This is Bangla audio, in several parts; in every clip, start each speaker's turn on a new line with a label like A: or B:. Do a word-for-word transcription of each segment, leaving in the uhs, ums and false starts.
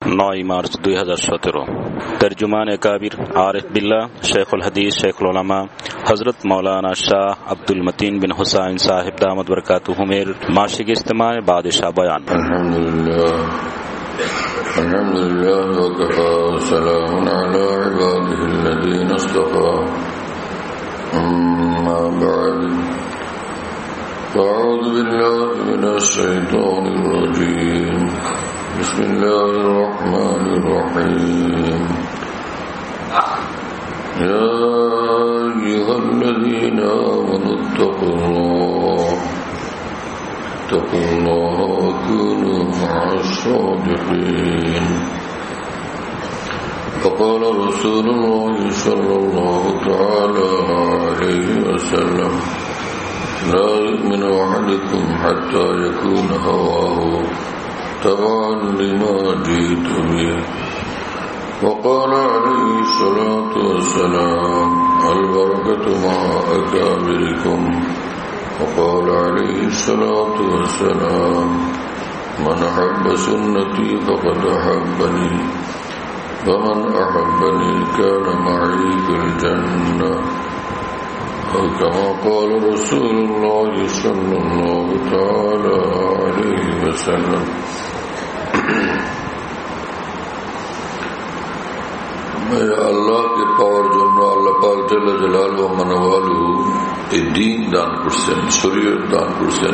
A: নয় মার্চ দুই হাজার সতেরো। তর্জুমানে কাবির আরিফ বিল্লাহ শেখুল হাদিস শেখুল উলামা হযরত মাওলানা শাহ আব্দুল মতিন বিন হুসাইন সাহেব দামাত বরকাতুহুমের মাসিক ইজতেমায় বাদশা বয়ান।
B: আলহামদুলিল্লাহ আলহামদুলিল্লাহ ওয়া কাফা সালামুন আলা ইবাদিহিল্লাযীনা ইসতাফা আম্মা বা'দ أعوذ بالله من الشيطان الرجيم بسم الله الرحمن الرحيم يا أيها الذين آمنوا اتقوا الله اتقوا الله وكونوا مع الصادقين فقال رسول الله صلى الله تعالى عليه وسلم لا يؤمن أحدكم حتى يكون هواه تبعا لما جئت به وقال عليه الصلاة والسلام البركة مع أكابركم وقال عليه الصلاة والسلام من أحب سنتي فقد أحبني ومن أحبني كان معي في الجنة كما قال رسول الله صلى الله تعالى عليه وسلم আল্লাহ কে পাওয়ার জন্য আল্লাহ পাক জাল্লা জালালুহু ওয়া মানওয়ালুহু এই দ্বীন দান করছেন, শরীয়ত দান করছেন।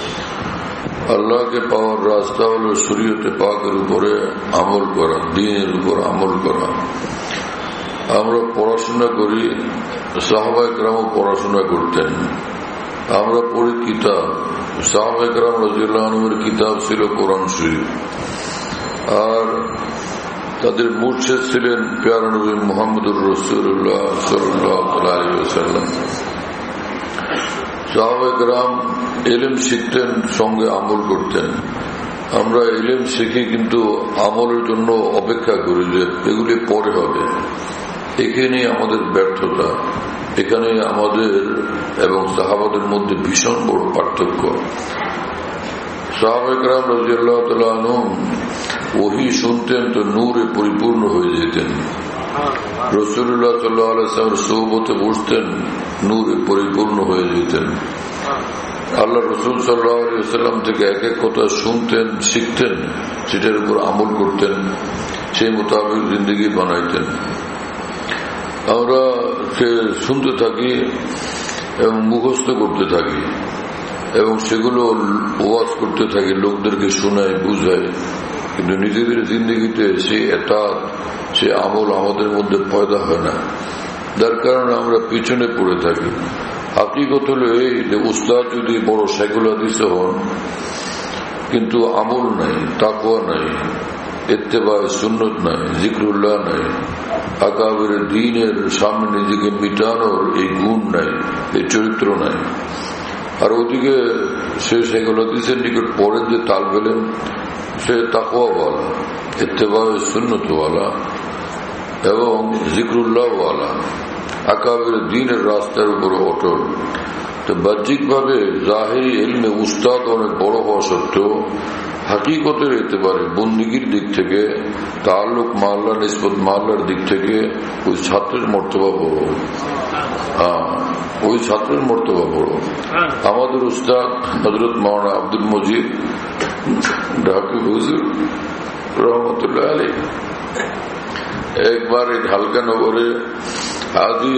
B: আল্লাহকে পাওয়ার রাস্তা হলো শরীয়তে পাকের উপরে আমল করা, দ্বীনের উপর আমল করা। আমরা পড়াশোনা করি, সাহাবায়ে কেরামও পড়াশোনা করতেন। আমরা পড়ি কিতাব, সাহাবায়ে কেরাম রাদিয়াল্লাহু আনহুর কিতাব ছিল কোরআন শরীফ, আর তাদের মুর্শিদ ছিলেন প্যারা নবী মুহাম্মদুর রাসূলুল্লাহ সাল্লাল্লাহু আলাইহি ওয়াসাল্লাম। সাহাবায়ে কেরাম ইলম শিখতেন, সঙ্গে আমল করতেন। আমরা ইলম শিখি কিন্তু আমলের জন্য অপেক্ষা করি যে এগুলি পরে হবে। এখানে আমাদের ব্যর্থতা, এখানে আমাদের এবং সাহাবাদের মধ্যে ভীষণ বড় পার্থক্য। সাহাবায়ে কেরাম রাদিয়াল্লাহু তাআলা আনহুম ওহী শুনতেন তো নূরে পরিপূর্ণ হয়ে যেতেন। রাসূলুল্লাহ সাল্লাল্লাহু আলাইহি ওয়াসাল্লামের সোহবতে বসতেন, নূরে পরিপূর্ণ হয়ে যেতেন। আল্লাহ রাসূল সাল্লাল্লাহু আলাইহি ওয়াসাল্লাম থেকে এক এক কথা শুনতেন, শিখতেন, সেটার উপর আমল করতেন, সেই মোতাবেক জিন্দেগি বানাইতেন। আমরা শুনতে থাকি এবং মুখস্থ করতে থাকি এবং সেগুলো ওয়াজ করতে থাকি, লোকদেরকে শোনায়, বুঝায়, কিন্তু নিজেদের জিন্দগিতে সে এতাত, সে আমল আমাদের মধ্যে পয়দা হয় না। যার কারণে আমরা পিছনে পড়ে থাকি। হাকিকত হলো এই যে উস্তাদ যদি বড় শাইখুল হাদিস হন কিন্তু আমল নাই, তাকওয়া নাই, ইত্তেবায়ে সুন্নত নাই, জিকরুল্লাহ নাই, আকাবের দ্বীনের সামনে নিজেকে মিটানোর এই গুণ নাই, এই চরিত্র নাই। আর ওদিকে সে শাইখুল হাদিসের নিকট পড়েন যে তাল পেলেন, সে তাকওয়াওয়ালা, ইত্তেবায়ে সুন্নতওয়ালা এবং জিকরুল্লাহওয়ালা, আকাবের দ্বীনের রাস্তার উপর অটল। তো বাহ্যিক ভাবে জাহিরি ইলমে উস্তাদ অনেক বড় হওয়া সত্ত্বেও হাকিকতের এতেবারে বন্দিগির দিক থেকে, তাআল্লুক মাআল্লাহ, নিসবত মাআল্লাহর দিক থেকে ওই ছাত্রের মর্তবা বড়। হ্যাঁ, ওই ছাত্রের মর্তবা বড়। আমাদের উস্তাদ হযরত মাওলানা আব্দুল মজিদ ঢাকি হুজুর রহমতুল্লাহ আলাইহি একবার এই ঢালকা নগরে হাজী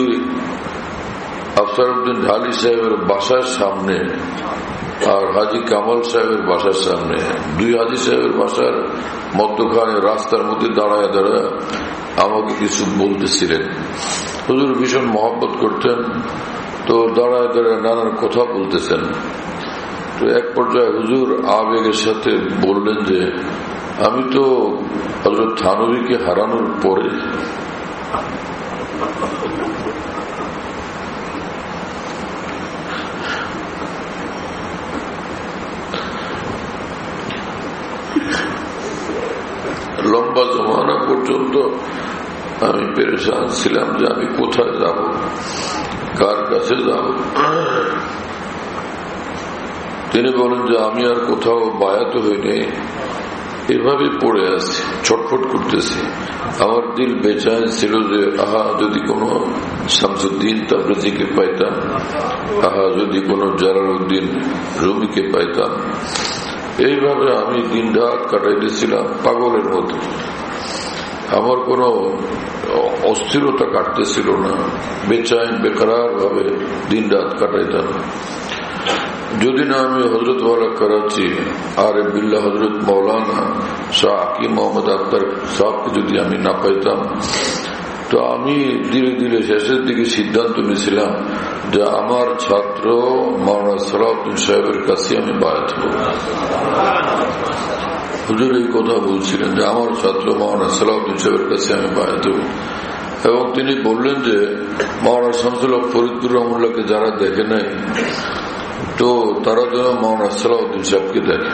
B: আফসারউদ্দিন ঢালি সাহেবের বাসার সামনে আর হাজী কামাল সাহেবের বাসার সামনে, দুই হাজী সাহেবের বাসার মধ্যখানে রাস্তার মধ্যে দাঁড়ায় দাঁড়ায় আমাকে কিছু বলতেছিলেন। হুজুর ভীষণ মহব্বত করতেন, তো দাঁড়ায় দাঁড়ায় নানান কথা বলতেছেন। তো এক পর্যায়ে হুজুর আবেগের সাথে বললেন যে আমি তো হযরত থানভীকে হারানোর পরে লম্বা জমানা পর্যন্ত আমি পেরেশান ছিলাম যে আমি কোথায় যাব, কার কাছে যাব। তিনি বলেন যে আমি আর কোথাও বায়াত হইনি, এভাবে পড়ে আছি। ছটফট করতেছি। আমার দিল বেচাইন ছিল যে আহা যদি কোনো শামসুদ্দিন তাবরেজিকে পাইতাম, আহা যদি কোনো জালালউদ্দিন রুমিকে পাইতাম। এইভাবে আমি দিন রাত কাটাইতেছিলাম পাগলের মতো। আমার কোনো অস্থিরতা কাটতেছিল না, বেচাইন বেকার ভাবে দিন রাত কাটাইতাম। যদি না আমি হজরত ওয়ালা করাচি আর বিল্লাহ হজরত মৌলানা শাহ আকিম মোহাম্মদ আক্তার সাহকে যদি আমি না পাইতাম, তো আমি ধীরে ধীরে শেষের দিকে সিদ্ধান্ত নিয়েছিলাম যে আমার ছাত্র মাওলানা সালাউদ্দিন সাহেবের কাছে আমি বায়াত হব। হুজুর এই কথা বলছিলেন যে আমার ছাত্র মাওলানা সালাউদ্দিন সাহেবের কাছে আমি বায়াত হব, এবং তিনি বললেন যে মাওলানা শামসুল হক ফরিদপুর রহমুল্লাহকে যারা দেখে নাই তো তারা যেন মাওলানা সালাউদ্দিন সাহেবকে দেখে।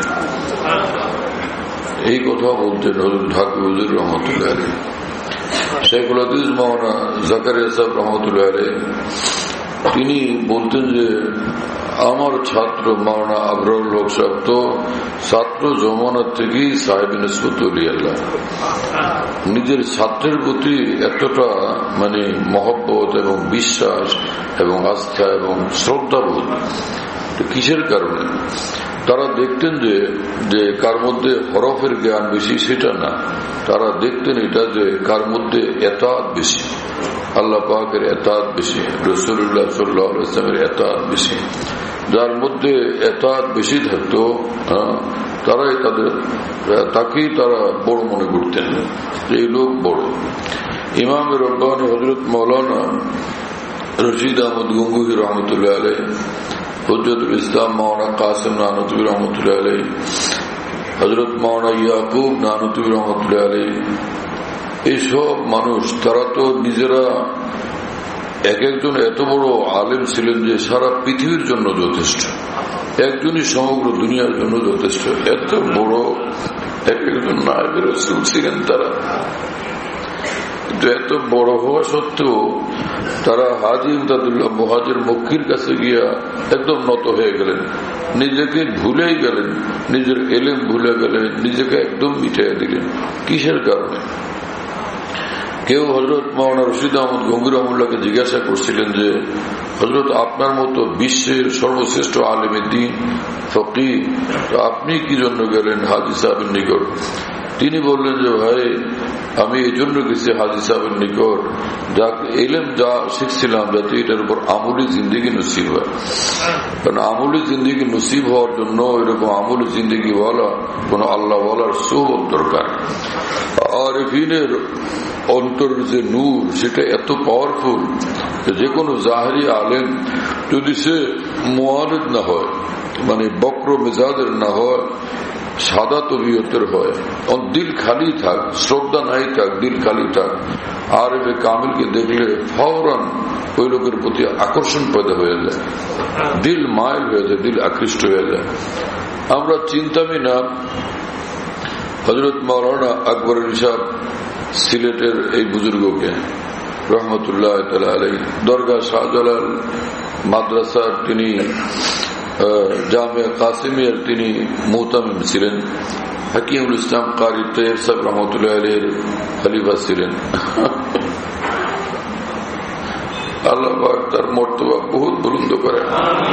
B: এই কথা বলতেন হজরত ঢাকা হুজুর রহমতুল্লাহ আলাইহি। শেখুল হাদিস মাওলানা জাকারিয়া সাহেব রহমতুল্লাহ আলাইহি তিনি বলতেন যে আমার ছাত্র মাওলানা আবরারুল হক সাহেব তো ছাত্র জমানার থেকেই সাহেব নিসবত আল্লাহ, নিজের ছাত্রের প্রতি এতটা মানে মহব্বত এবং বিশ্বাস এবং আস্থা এবং শ্রদ্ধাবোধ। কিসের কারণে? তারা দেখতেন যে যে কার মধ্যে হরফের জ্ঞান বেশি সেটা না, তারা দেখতেন এটা যে কার মধ্যে এতাত বেশি, আল্লাহ পাকের এতাত বেশি, রাসূলুল্লাহ সাল্লাল্লাহু আলাইহি ওয়াসাল্লামের এতাত বেশি। যার মধ্যে এতাত বেশি থাকতো তারাই তাদের তাকেই তারা বড় মনে করতেন, এই লোক বড়। ইমাম রব্বানী হযরত মাওলানা রশিদ আহমদ গঙ্গুহি রহমতুল্লাহ আলাইহি, হুজ্জতুল ইসলাম মাওলানা কাসিম নানুতুবি রহমতুল্লাহ আলাইহি, হযরত মাওলানা ইয়াকুব নানুতুবি রহমতুল্লাহ আলাইহি, এইসব মানুষ তারা তো নিজেরা এক একজন এত বড় আলেম ছিলেন যে সারা পৃথিবীর জন্য যথেষ্ট, একজনই সমগ্র দুনিয়ার জন্য যথেষ্ট। এত বড় এক একজন নায়েব রাসূল ছিলেন তারা। কিন্তু এত বড় হওয়া সত্ত্বেও তারা হাজী ইমদাদুল্লাহ মুহাজির মক্কির কাছে গিয়া একদম নত হয়ে গেলেন, নিজেকে ভুলেই গেলেন, নিজের এলেম ভুলে গেলেন, নিজেকে একদম মিটাইয়া দিলেন। কিসের কারণে? কেউ হযরত মাওলানা রশিদ আহমদ গঙ্গুহি রহমতুল্লাহকে জিজ্ঞাসা করছিলেন যে হযরত আপনার মতো বিশ্বের সর্বশ্রেষ্ঠ আলেমে দ্বীন ফকিহ, আপনি কি জন্য গেলেন হাজী সাহেবের নিকট? তিনি বললেন যে ভাই আমি এই জন্য গেছি হাজী সাহেবের নিকট, যা এলেম যা শিখছিলাম যাতে এটার উপর আমলি জিন্দিগি নসিব হয়। কারণ আমলি জিন্দিগি নসিব হওয়ার জন্য এরকম আমলি জিন্দিগি ওয়ালা কোন আল্লাহ ওয়ালার সোহবত দরকার। আর এর অন্তর যে নূর সেটা এত পাওয়ারফুল যে কোনো জাহেরি আলেম যদি সে মুআরিদ না হয়, মানে বক্র মেজাজের না হয়, সাদা তবিয়তের হয়, দিল খালি থাক, শ্রদ্ধা নাই থাক, দিল খালি থাক, আর এ কামিলকে দেখলে ফৌরান ওই লোকের প্রতি আকর্ষণ পয়দা হয়ে যায়, দিল মাইল হয়ে যায়, দিল আকৃষ্ট হয়ে যায়। আমরা চিন্তামি না হযরত মাওলানা আকবর আলী সাহেব সিলেটের এই বুজুর্গকে রহমতুল্লাহ তাআলা আলাইহি দরগাহ শাহজালাল মাদ্রাসার তিনি জামিয়া কাসিমিয়ার তিনি মুহতামিম ছিলেন, হাকিমুল ইসলাম কারি তৈয়ব সাহেব রহমতুল্লাহ আলাইহির খলিফা ছিলেন। আল্লাহ পাক তার মর্তবা বহুত বুলন্দ করেন।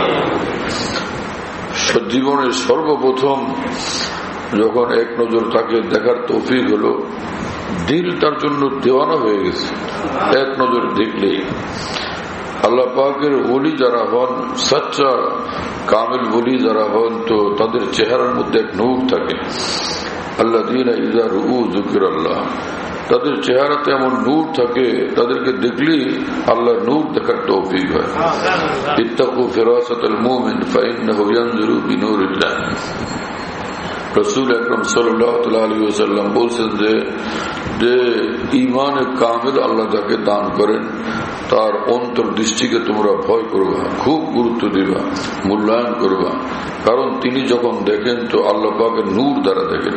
B: জীবনের সর্বপ্রথম যখন এক নজর তাকে দেখার তৌফিক হলো, দিল তার জন্য দেওয়ানা হয়ে গেছে। এক নজর দেখলেই আল্লাহ পাকের ওলি যারা হন, সচ্চা কামিল ওলি যারা হন, তো তাদের চেহারার মধ্যে এক নূর থাকে। আল্লাযীনা ইযা রুউ যিকরাল্লাহ, তাদের চেহারাতে এমন নূর থাকে, তাদেরকে দেখলেই আল্লাহর নূর দেখার তৌফিক হয়। ইত্তাকু ফিরাসাতাল মুমিন ফাইন্নাহু ইয়ানজুরু বিনূরিল্লাহ। রাসূল আকরাম সাল্লাল্লাহু আলাইহি ওয়াসাল্লাম বলেছেন যে যে ইমানে কামিল আল্লাহ যাকে দান করেন তার অন্তর্দৃষ্টিকে তোমরা ভয় করবা, খুব গুরুত্ব দিবা, মূল্যায়ন করবা। কারণ তিনি যখন দেখেন তো আল্লাহ পাকের নূর দ্বারা দেখেন।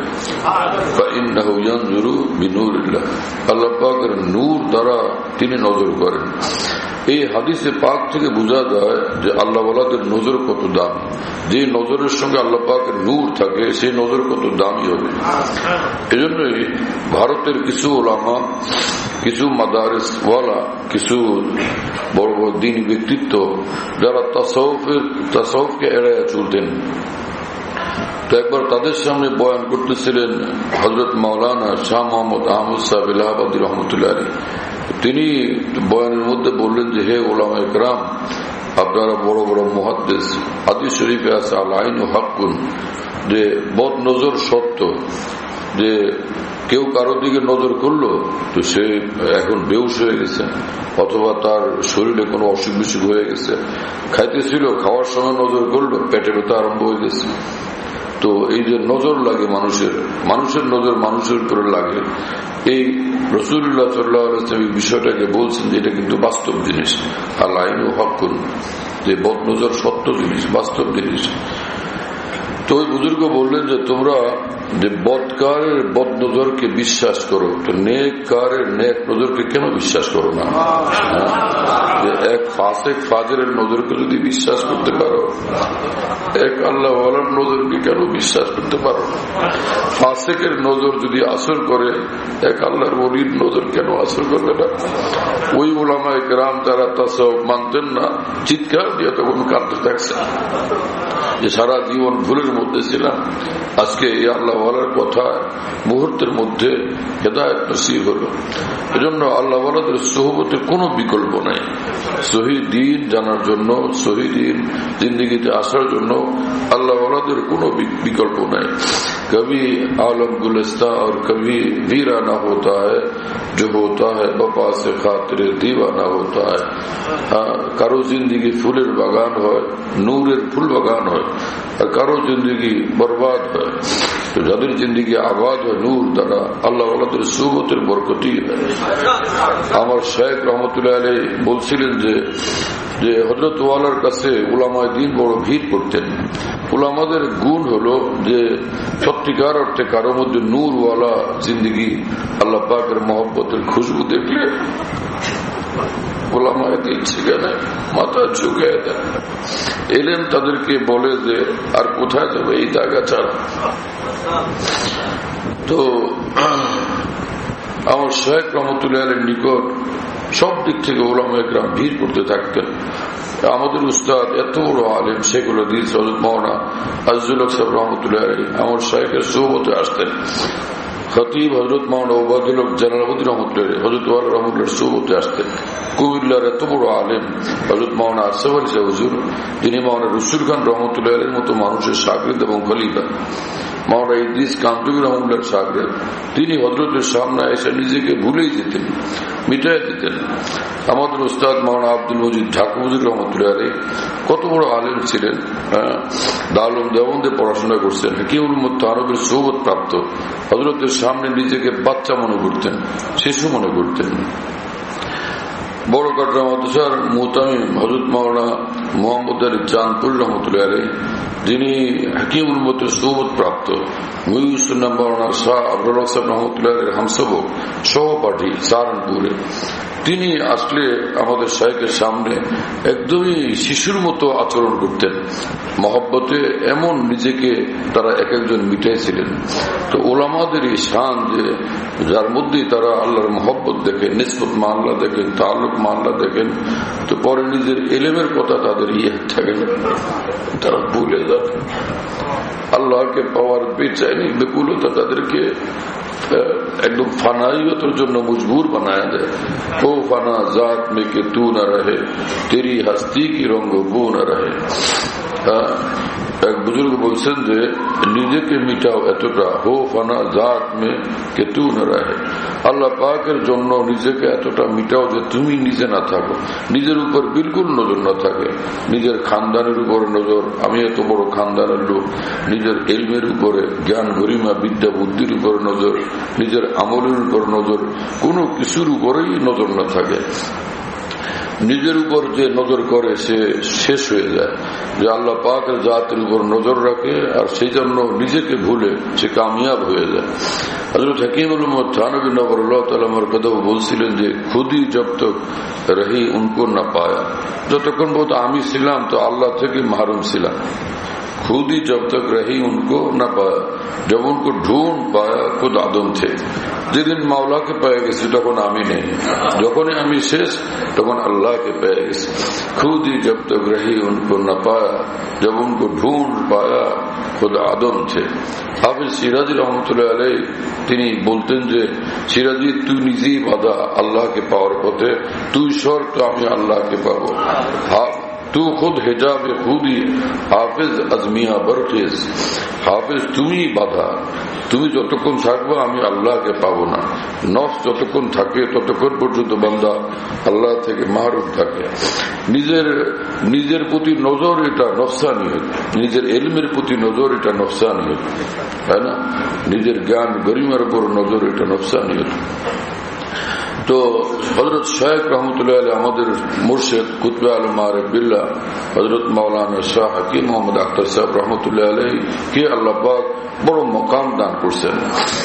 B: আল্লাহ পাকের নূর দ্বারা তিনি নজর করেন। এই হাদিসে পাক থেকে বোঝা যায় যে আল্লাহ ওয়ালাদের নজর কত দাম। যে নজরের সঙ্গে আল্লাহ পাকের নূর থাকে সেই নজর কত দামি হবে। এজন্যই ভারতের কিছু ওলামা, কিছু মাদারিস ওয়ালা, কিছু বড় বড় দিন ব্যক্তিত্ব যারা তাসাউফের তাসাউফকে এড়াইয়া চলতেন, তো একবার তাদের সামনে বয়ান করতেছিলেন হযরত মাওলানা শাহ মোহাম্মদ আহমদ সাহেব এলাহাবাদী রহমতুল্লাহ আলী। তিনি বয়ানের মধ্যে বললেন যে হে ওলামা ইকরাম, আপনারা বড় বড় মুহাদ্দিস, হাদিস শরীফে আছে আল আইনু হাক্কুন, যে বদ নজর সত্য, যে কেউ কারোর দিকে নজর করলো তো সে এখন বেহুশ হয়ে গেছে অথবা তার শরীরে কোনো অসুখ বিসুখ হয়ে গেছে, খাইতেছিল খাওয়ার সময় নজর করলো পেটে ব্যথা আরম্ভ হয়ে গেছে। তো এই যে নজর লাগে মানুষের মানুষের নজর মানুষের উপরে লাগে, এই রাসূলুল্লাহ সাল্লাল্লাহু আলাইহি ওয়াসাল্লাম বিষয়টাকে বলছেন যে এটা কিন্তু বাস্তব জিনিস। আল আইনু হাক্কুন, যে বদ নজর সত্য জিনিস, বাস্তব জিনিস। তো ওই বুজুর্গ বললেন যে তোমরা যে বদকারের বদ নজরকে বিশ্বাস করো, তো নেক কারের নেক নজরকে কেন বিশ্বাস করো না? এক ফাসেক ফাজেরের নজরকে যদি বিশ্বাস করতে পারো, এক আল্লাহ ওয়ালার নজরকে কেন বিশ্বাস করতে পারো? ফাসেকের নজর যদি আসর করে, এক আল্লাহর ওলির নজর কেন আসর করবে না? ওই উলামায়ে কেরাম যারা তাসাউফ মানতেন না, চিৎকার দিয়ে তখন কাঁদতে থাকছে যে সারা জীবন ভুলের মধ্যে ছিলাম, আজকে এই আল্লাহ ওয়ালার কথা মুহূর্তের মধ্যে হেদায়েত নসিব হলো। এজন্য আল্লাহ ওয়ালাদের সোহবতে কোনো বিকল্প নাই। সহি দ্বীন জানার জন্য, সহি দ্বীন জিন্দেগিতে আসার জন্য আল্লাহ ওয়ালাদের কোনো বিকল্প নাই। कभी आलम गुलिस्ता और कभी वीराना होता है, जो होता है बपा से खातिर दीवाना होता है। কারো জিন্দেগি ফুলের বাগান হয়, নূরের ফুল বাগান হয়, আর কারো জিন্দেগি বরবাদ হয়। তো যাদের জিন্দেগি আবাদ হয় নূর দ্বারা, আল্লাহ ওয়ালাদের সুবতের বরকতই হয়। আমার শেখ রহমতুল্লাহ আলাইহি বলছিলেন যে যে হযরত ওয়ালার কাছে উলামায়ে দ্বীন বড় ভিড় করতেন। উলামাদের গুণ হলো যে সত্যিকার অর্থে কারো মধ্যে নূরওয়ালা জিন্দেগি, আল্লাহ পাকের মহব্বতের খুশবু দেখলে উলামায়ে দ্বীন সেখানে মাথা ঝুঁকিয়ে দেন। এলেন তাদেরকে বলে যে আর কোথায় যাবে এই জায়গা ছাড়া। তো আমার শেখ রহমতুল্লাহ আলাইহির নিকট সব দিক থেকে উলামায়ে কেরাম ভিড় করতে থাকতেন। আমাদের উস্তাদ এত বড় আলেম শেখুল হাদিস হযরত মাওলানা আজিজুল হক সাহেব রহমতুল্লাহ আলাইহি আমার শেখের সোহবতে আসতেন। খতিব হযরত মাওলানা ওবায়দুল হক জালালাবাদী রহমতুল্লাহ আলাইহি হযরত ওয়ালা রহমতুল্লাহর সোহবতে আসতেন। কুমিল্লার এত বড় আলেম হযরত মাওলানা আসফ আলী সাহেব হুজুর, যিনি মাওলানা রসুল খান রহমতুল্লাহ আলাইহির মতো মানুষের শাগির্দ এবং খলিফা, মাওলানা ইদ্রিস কামরুল রহমতুল্লাহর শাগির্দ, তিনি হযরতের সামনে এসে নিজেকে ভুলেই যেতেন, মিটাই দিতেন। আমাদের উস্তাদ মাওলানা আব্দুল মজিদ ঢাকুর রহমতুল্লাহ আলাইহি কত বড় আলেম ছিলেন, দারুল দেওবন্দে পড়াশোনা করছেন, হাকিমুল মুতাহাররের সোহবত প্রাপ্ত, হযরতের সামনে নিজেকে বাচ্চা মনে করতেন, শিশু মনে করতেন। বড় কাটরা মাদ্রাসার মুহতামিম হযরত মাওলানা মোহাম্মদ আলী চাঁদপুর রহমতুল্লাহ আলাইহি, যিনি হাকিমুল মুতের সোহবত প্রাপ্ত, মুহিউসুন্নাহ মাওলানা শাহ আব্দুল হক সাহেব রহমতুল্লাহ আলাইহির হামসফর সহপাঠী সাহারানপুরে, তিনি আসলে আমাদের শাইখের সামনে একদমই শিশুর মতো আচরণ করতেন। মহব্বতে এমন নিজেকে তারা এক একজন মিটাইছিলেন। তো ওলামাদের এই শান যে যার মধ্যেই তারা আল্লাহর মহব্বত দেখেন, নিসবত মাল্লা দেখেন, তাল্লুক মাল্লা দেখেন, তো পরে নিজের এলেমের কথা তাদের ইয়ে থাকে না, তারা ভুলে যান। আল্লাহকে পাওয়ার বেচাইনি বেকুলতা তাদেরকে একদম ফানাইয়তের জন্য মজবুর বানায়া দেয়। ও ফানা জাত মে কে তু না রহে, তেরি হস্তি কি রঙ্গ বু না রহে। এক বুজুর্গ বলছেন যে নিজেকে মিটাও এতটা হো ফানা জাত মে কে তু না রাহে, আল্লাহ পাকের জন্য নিজেকে এতটা মিটাও যে তুমি নিজে না থাকো, নিজের উপর বিলকুল নজর না থাকে, নিজের খানদানের উপর নজর, আমি এত বড় খানদানের লোক, নিজের এলমের উপরে, জ্ঞান গরিমা বিদ্যা বুদ্ধির উপর নজর, নিজের আমলের উপর নজর, কোনো কিছুর উপরেই নজর না থাকে। নিজের উপর যে নজর করে সে শেষ হয়ে যায়, যে আল্লাহ পাকের জাতের উপর নজর রাখে আর সেই জন্য নিজেকে ভুলে সে কামিয়াব হয়ে যায়। হযরত হাকিমুল উম্মত থানবী নবরুল্লাহ তাআলা মারকাদাহু বলছিলেন যে খুদি জব তক রহি উनको না পায়া, যতক্ষণ পর্যন্ত আমি ছিলাম তো আল্লাহ থেকে মাহরুম ছিলাম। खुद ही जब तक रही उनको न पाया, जब उनको ढूंढ पाया खुद आदम थे। যেদিন মাওলাকে পেয়ে গেছি তখন আমি নেই, যখনই আমি শেষ তখন আল্লাহকে পেয়ে গেছি। खुद ही जब तक रही उनको न पाया, जब उनको ढूंढ पाया खुद आदम थे। হাফেজ সিরাজি রহমতুল্লাহ আলাইহি তিনি বলতেন যে সিরাজি তুই নিজেই বাধা আল্লাহকে পাওয়ার পথে, তুই সর তো আমি আল্লাহকে পাবো। तू खुद हिजाब खुदी हाफिज अजमिया बरखेज, হাফেজ তুমি বাধা, তুমি যতক্ষণ থাকবে আমি আল্লাহকে পাবো না। নফস যতক্ষণ থাকে ততক্ষণ পর্যন্ত বান্দা আল্লাহ থেকে মাহরুম থাকে। নিজের নিজের প্রতি নজর এটা নফসানিয়ত, নিজের এলমের প্রতি নজর এটা নফসানিয়ত, তাই না? নিজের জ্ঞান গরিমার উপর নজর এটা নফসানিয়ত। তো হযরত শাইখ রহমতুল্লাহ আলাইহি আমাদের মুর্শিদ কুতবে আলম মারিফ বিল্লাহ হযরত মাওলানা শাহ হাকিম মোহাম্মদ আখতার সাহেব রহমতুল্লাহ আলাইহি কে আল্লাহ পাক বড় মকাম দান করছেন।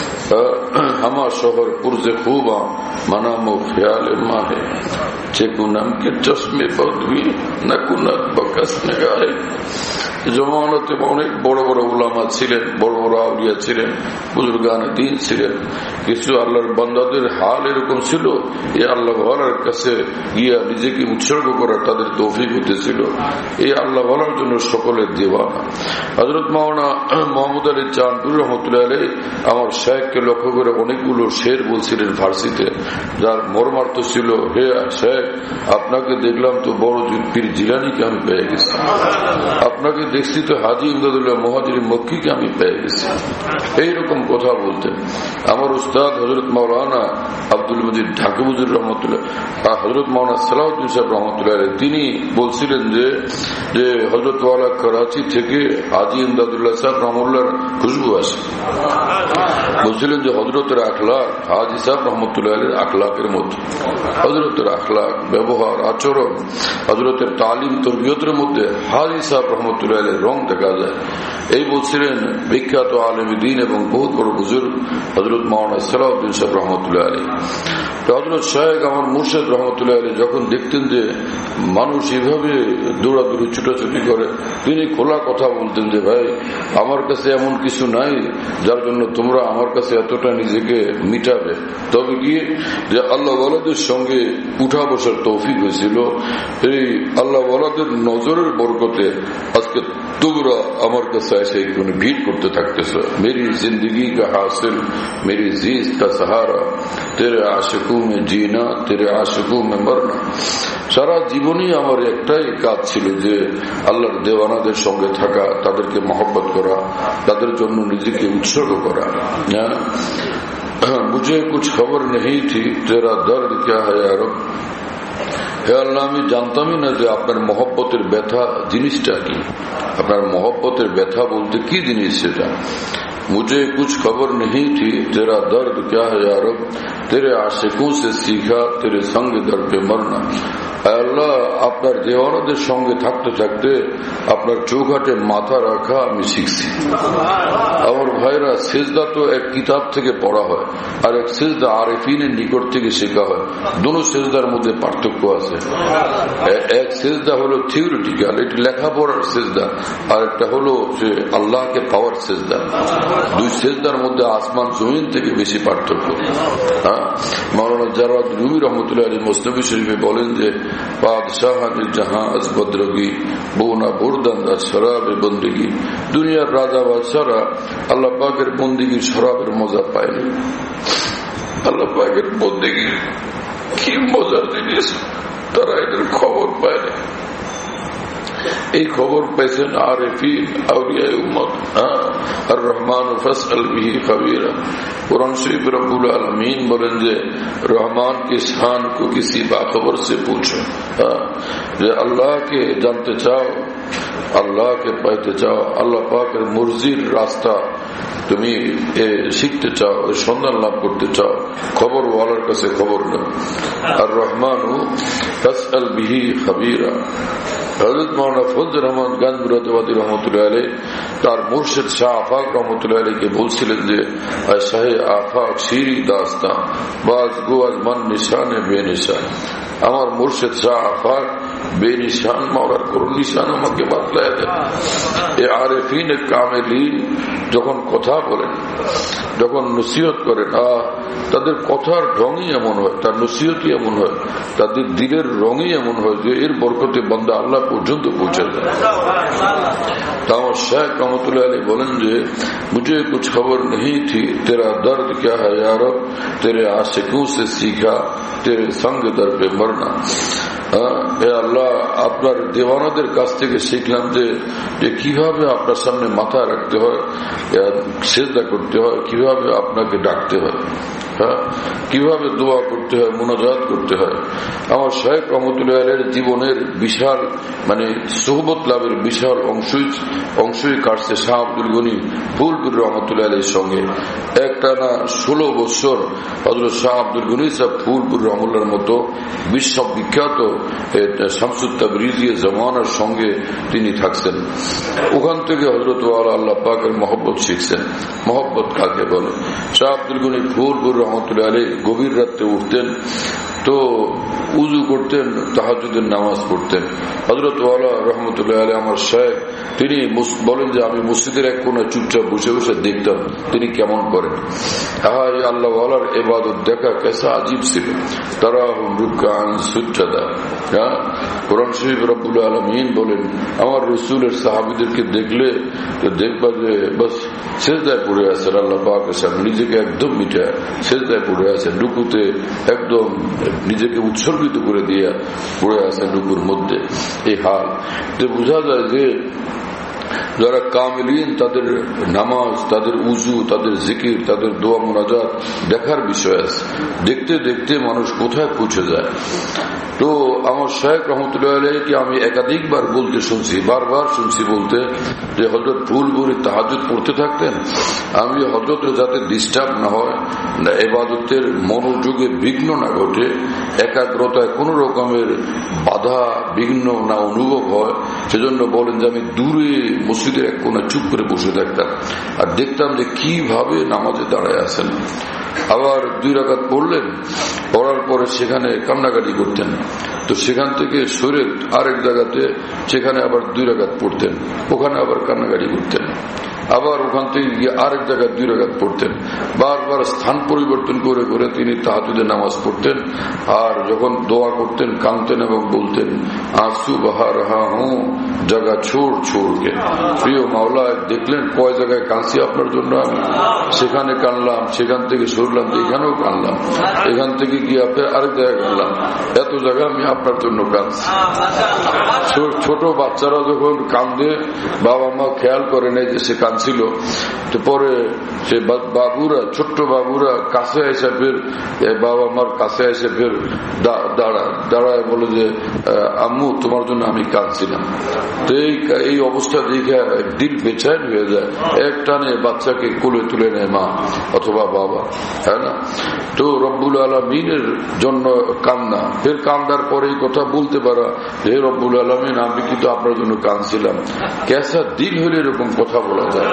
B: আমার শহর পুরজে খুবা মানামো খেয়াল মাহে চেকুনাম কে চশমে বদবি না কুনাত বকাস নেগাহে। জমানতে অনেক বড় বড় উলামা ছিলেন, বড় বড় আউলিয়া ছিলেন, বুজুর্গানে দ্বীন ছিলেন। কিছু আল্লাহর বান্দাদের হাল এরকম ছিল, এই আল্লাহ ওয়ালার কাছে গিয়া নিজেকে উৎসর্গ করার তাদের তৌফিক হতেছিল। এই আল্লাহ ওয়ালার জন্য সকলের দেওয়ানা। হযরত মাওলানা মোহাম্মদ আলী চাঁদপুর রহমতুল্লাহ আলাইহি আমার শাইখকে লক্ষ্য করে অনেকগুলো শের বলছিলেন ফার্সিতে, যার মর্মার্থ ছিল, হে শাইখ আপনাকে দেখলাম তো বড় পীর জিলানীকে আমি পেয়ে গেছি, আপনাকে দেখছি তো হাজী ইমদাদুল্লাহ মুহাজির মক্কিকে আমি পেয়ে গেছি। এইরকম কথা বলতেন। আমার উস্তাদ হযরত মাওলানা আব্দুল মজিদ ঢাকুবুজুর রহমতুল্লাহ, হযরত মাওলানা সালাউদ্দিন সাহেব রহমতুল্লাহ তিনি বলছিলেন যে যে হযরত ওয়ালা করাচি থেকে হাজী ইমদাদুল্লাহ সাহেব রহমতুল্লাহর খুশবু আসে। বলছিলেন যে হযরতের আখলাক হাজী সাহেব রহমতুল্লাহ আখলাকের মধ্যে, হযরতের আখলাক, ব্যবহার, আচরণ, হযরতের তালিম তরবিয়তের মধ্যে হাজী সাহেব রহমতুল্লাহ রং দেখা যায়। এই বলছিলেন বিখ্যাত আলেম দ্বীন এবং বহুত বড় বুজুর্গ হযরত মাওলানা সালাউদ্দিন সাহেব রহমতুল্লাহ আলাইহি। তো হযরত শাইখ আমার মুর্শিদ রহমতুল্লাহ আলাইহি যখন দেখতেন যে মানুষ এভাবে দৌড়াদৌড়ি ছুটাছুটি করে, তিনি খোলা কথা বলতেন যে ভাই আমার কাছে এমন কিছু নাই যার জন্য তোমরা আমার কাছে এতটা নিজেকে মিটাবে, তবে কি যে আল্লাহ ওয়ালাদের সঙ্গে উঠা বসার তৌফিক হয়েছিল, এই আল্লাহ ওয়ালাদের নজরের বরকতে আজকে তোমরা আমার কাছে এসে ভিড় করতে থাকতেছ। মেরি জিন্দগি কা হাসিল মেরি জিজ কা সাহারা, তেরে আশিকু মে জিনা তেরে আশিকু মে মরনা। সারা জীবনই আমার একটাই কাজ ছিল যে আল্লাহর দেওয়ানাদের সঙ্গে থাকা, তাদেরকে মহব্বত করা, তাদের জন্য নিজেকে উৎসর্গ করা। মুঝে কুছ খবর নেই থি তেরা দর্দ ক্যা হ্যায় ইয়া রব, হে আল্লাহ আমি জানতামই না যে আপনার মহব্বতের ব্যথা জিনিসটা কি, আপনার মহব্বতের ব্যথা বলতে কি জিনিস সেটা। मुझे कुछ खबर नहीं थी तेरा दर्द क्या है या रब, तेरे आशिकों से सीखा तेरे संग दर पे मरना। আল্লাহ আপনার দেওয়ানাদের সঙ্গে থাকতে থাকতে আপনার চৌঘাটে মাথা রাখা আমি শিখছি। আমার ভাইরা, সেজদা তো এক কিতাব থেকে পড়া হয় আর এক সেজদা আরেফিনের নিকট থেকে শেখা হয়। দুটো সেজদার মধ্যে পার্থক্য আছে। এক সেজদা হলো থিওরিটিক্যাল, এটি লেখাপড়ার সেজদা, আর একটা হলো যে আল্লাহকে পাওয়ার সেজদা। দুই সেজদার মধ্যে আসমান জমিন থেকে বেশি পার্থক্য। হ্যাঁ, মাওলানা জাওয়াদ রুমি রহমতুল্লাহ আলী মুসনবী শরীফে বলেন যে বাদশাহানিল জাহাজ বদরগি বোনা বুরদান্দা শরাবে বন্দিগি, দুনিয়ার রাজা বাদশারা আল্লাহ পাকের বন্দিগির শরাবের মজা পায়নি। আল্লাহ পাকের বন্দিগির কি মজার জিনিস তারা এদের খবর পায়নি। এই খবর পেয়েছেন আরেফিন আউলিয়া উম্মত। আর রহমান ফাসআল বিহি খাবীরা। কুরআন শরীফ রব্বুল আলামিন বলেন যে রহমান की शान को किसी बाखबर से पूछो। যে আল্লাহকে জানতে চাও, আল্লাহকে পাইতে চাও, আল্লাহ পাকের মর্জির রাস্তা তুমি শিখতে চাও, সন্ধান লাভ করতে চাও, খবর ওয়ালার কাছে খবর নাও। আর রহমানু ফাসআল বিহি খাবীরা। হযরত মাওলানা ফজলুর রহমান গানবুরাতবাদী রহমতুল্লাহ আলাইহি তার মুর্শিদ শাহ আফাক রহমতুল্লাহ আলাইহিকে বলছিলেন যে শাহে আফাক শিরি দাস্তা বাজ গোয়াজ মান নিশানে বেনিশান। আমার মুর্শিদ শাহ আফাক বেনিশান মাওলার কোন নিশান আমাকে বাতলায় দেন। এ আরেফিন কামেলিন যখন কথা বলেন, যখন নসিহত করেন, তাদের কথার রঙই এমন হয়, তার নসিহতই এমন হয়, তাদের দিলের রঙই এমন হয় যে এর বরকতে বান্দা আল্লাহ পর্যন্ত পৌঁছে যায়। তাও শেখ রহমতুল্লাহ আলী বলেন যে মুझे कुछ खबर नहीं थी तेरा दर्द क्या है यार, तेरे आशिकों से सीखा तेरे संग दर पे मरना। আল্লাহ আপনার দেওয়ানাদের কাছ থেকে শিখলাম যে কিভাবে আপনার সামনে মাথা রাখতে হয়, সেজদা করতে হয়, কিভাবে আপনাকে ডাকতে হয়, হ্যাঁ কিভাবে দোয়া করতে হয়, মুনাজাত করতে হয়। আমার শাইখ রহমতুল্লাহ আলাইহির জীবনের বিশাল মানে সোহবত লাভের বিশাল অংশই অংশই কাটছে শাহ আব্দুল গনি ফুলপুর রহমতুল্লাহ আলাইহির সঙ্গে। একটা না ষোলো বছর হযরত শাহ আব্দুল গনি সাহেব ফুলপুর রহমতুল্লাহর মতো বিশ্ববিখ্যাত শামসুত তাবরিজি জামানার সঙ্গে তিনি থাকছেন। ওখান থেকে হযরত ওয়ালা আল্লাহ পাকের মহব্বত শিখছেন। মহব্বত কাকে বলে? শাহ আব্দুল গনি ফুলপুর রহমতুল্লাহ আলাইহি গভীর রাতে উঠতেন তো উযু করতেন, তাহাজ্জুদের নামাজ পড়তেন। হযরত ওয়ালা রহমতুল্লাহ আলাইহি আমার শেখ তিনি বলেন যে আমি মসজিদের এক কোণে চুপচাপ বসে বসে দেখতাম তিনি কেমন করেন। আহা এই আল্লাহ ওয়ালার ইবাদত দেখা কেসা আজীব ছিল। তারা রুকআন সুজদা। হ্যাঁ কোরআন শরীফ রব্বুল আলামিন বলেন আমার রাসূলের সাহাবীদেরকে দেখলে তো দেখবা যে বাস সিজদায় পড়ে আছেন আল্লাহ পাকের সামনে, নিজেকে একদম মিটা সিজদায় পড়ে আছেন, রুকুতে একদম নিজেকে উৎসর্গিত করে দিয়ে পড়ে আছেন রুকুর মধ্যে। এই হাল যে বোঝা যায় যে যারা কামিলিন তাদের নামাজ, তাদের উজু, তাদের জিকির, তাদের দোয়া মুনাজাত দেখার বিষয় আছে। দেখতে দেখতে মানুষ কোথায় পৌঁছে যায়। তো আমার শাইখ রহমতুল্লাহ আলাইহিকে আমি একাধিকবার বলতে শুনছি, বারবার শুনছি বলতে যে হযরত ফুলপুরে তাহাজ্জুদ পড়তে থাকতেন, আমি হযরতের যাতে ডিস্টার্ব না হয়, ইবাদতের মনোযোগে বিঘ্ন না ঘটে, একাগ্রতায় কোন রকমের বাধা বিঘ্ন না অনুভব হয়, সেজন্য বলেন যে আমি দূরে মসজিদের এক কোণে চুপ করে বসে থাকতাম আর দেখতাম যে কিভাবে নামাজে দাঁড়ায় আছেন। আবার দুই রাকাত পড়লেন, পড়ার পরে সেখানে কান্নাকাটি করতেন, তো সেখান থেকে সরে আরেক জায়গাতে সেখানে আবার দুই রাকাত পড়তেন, ওখানে আবার কান্নাকাটি করতেন, আবার ওখান থেকে গিয়ে আরেক জায়গায় দুই রাকাত পড়তেন। বারবার স্থান পরিবর্তন করে করে তিনি তাহাজ্জুদের নামাজ পড়তেন। আর যখন দোয়া করতেন কাঁদতেন এবং বলতেন আঁসু বাহা রাহা হুঁ জায়গা ছোড় ছোড়কে। প্রিয় মাওলা দেখলেন কয় জায়গায় কাঁদছি আপনার জন্য, আমি সেখানে কানলাম, সেখান থেকে সরলাম, এখানেও কানলাম, এখান থেকে গিয়ে আপনার আরেক জায়গায় কানলাম, এত জায়গায় আমি আপনার জন্য কাঁদছি। ছোট বাচ্চারা যখন কান্দে বাবা মা খেয়াল করে নেই যে সে কাঁদছিল, তো পরে সে বাবুরা ছোট্ট বাবুরা কাছে এসে ফের বাবা মার কাছে এসে ফের দাঁড়ায় দাঁড়ায় বলে যে আম্মু তোমার জন্য আমি কাঁদছিলাম। তো এই অবস্থা দেখে দিল বেচैन হয়ে যায়, এক টানে বাচ্চাকে কোলে তুলে নেয় মা অথবা বাবা, হ্যাঁ না? তো রব্বুল আলামিনের জন্য কান্না, ফের কান্দার পরে কথা বলতে পারা হে রব্বুল আলামিন আমি কিন্তু আপনার জন্য কাঁদছিলাম। কেসা দিল হলে এরকম কথা বলা যায়?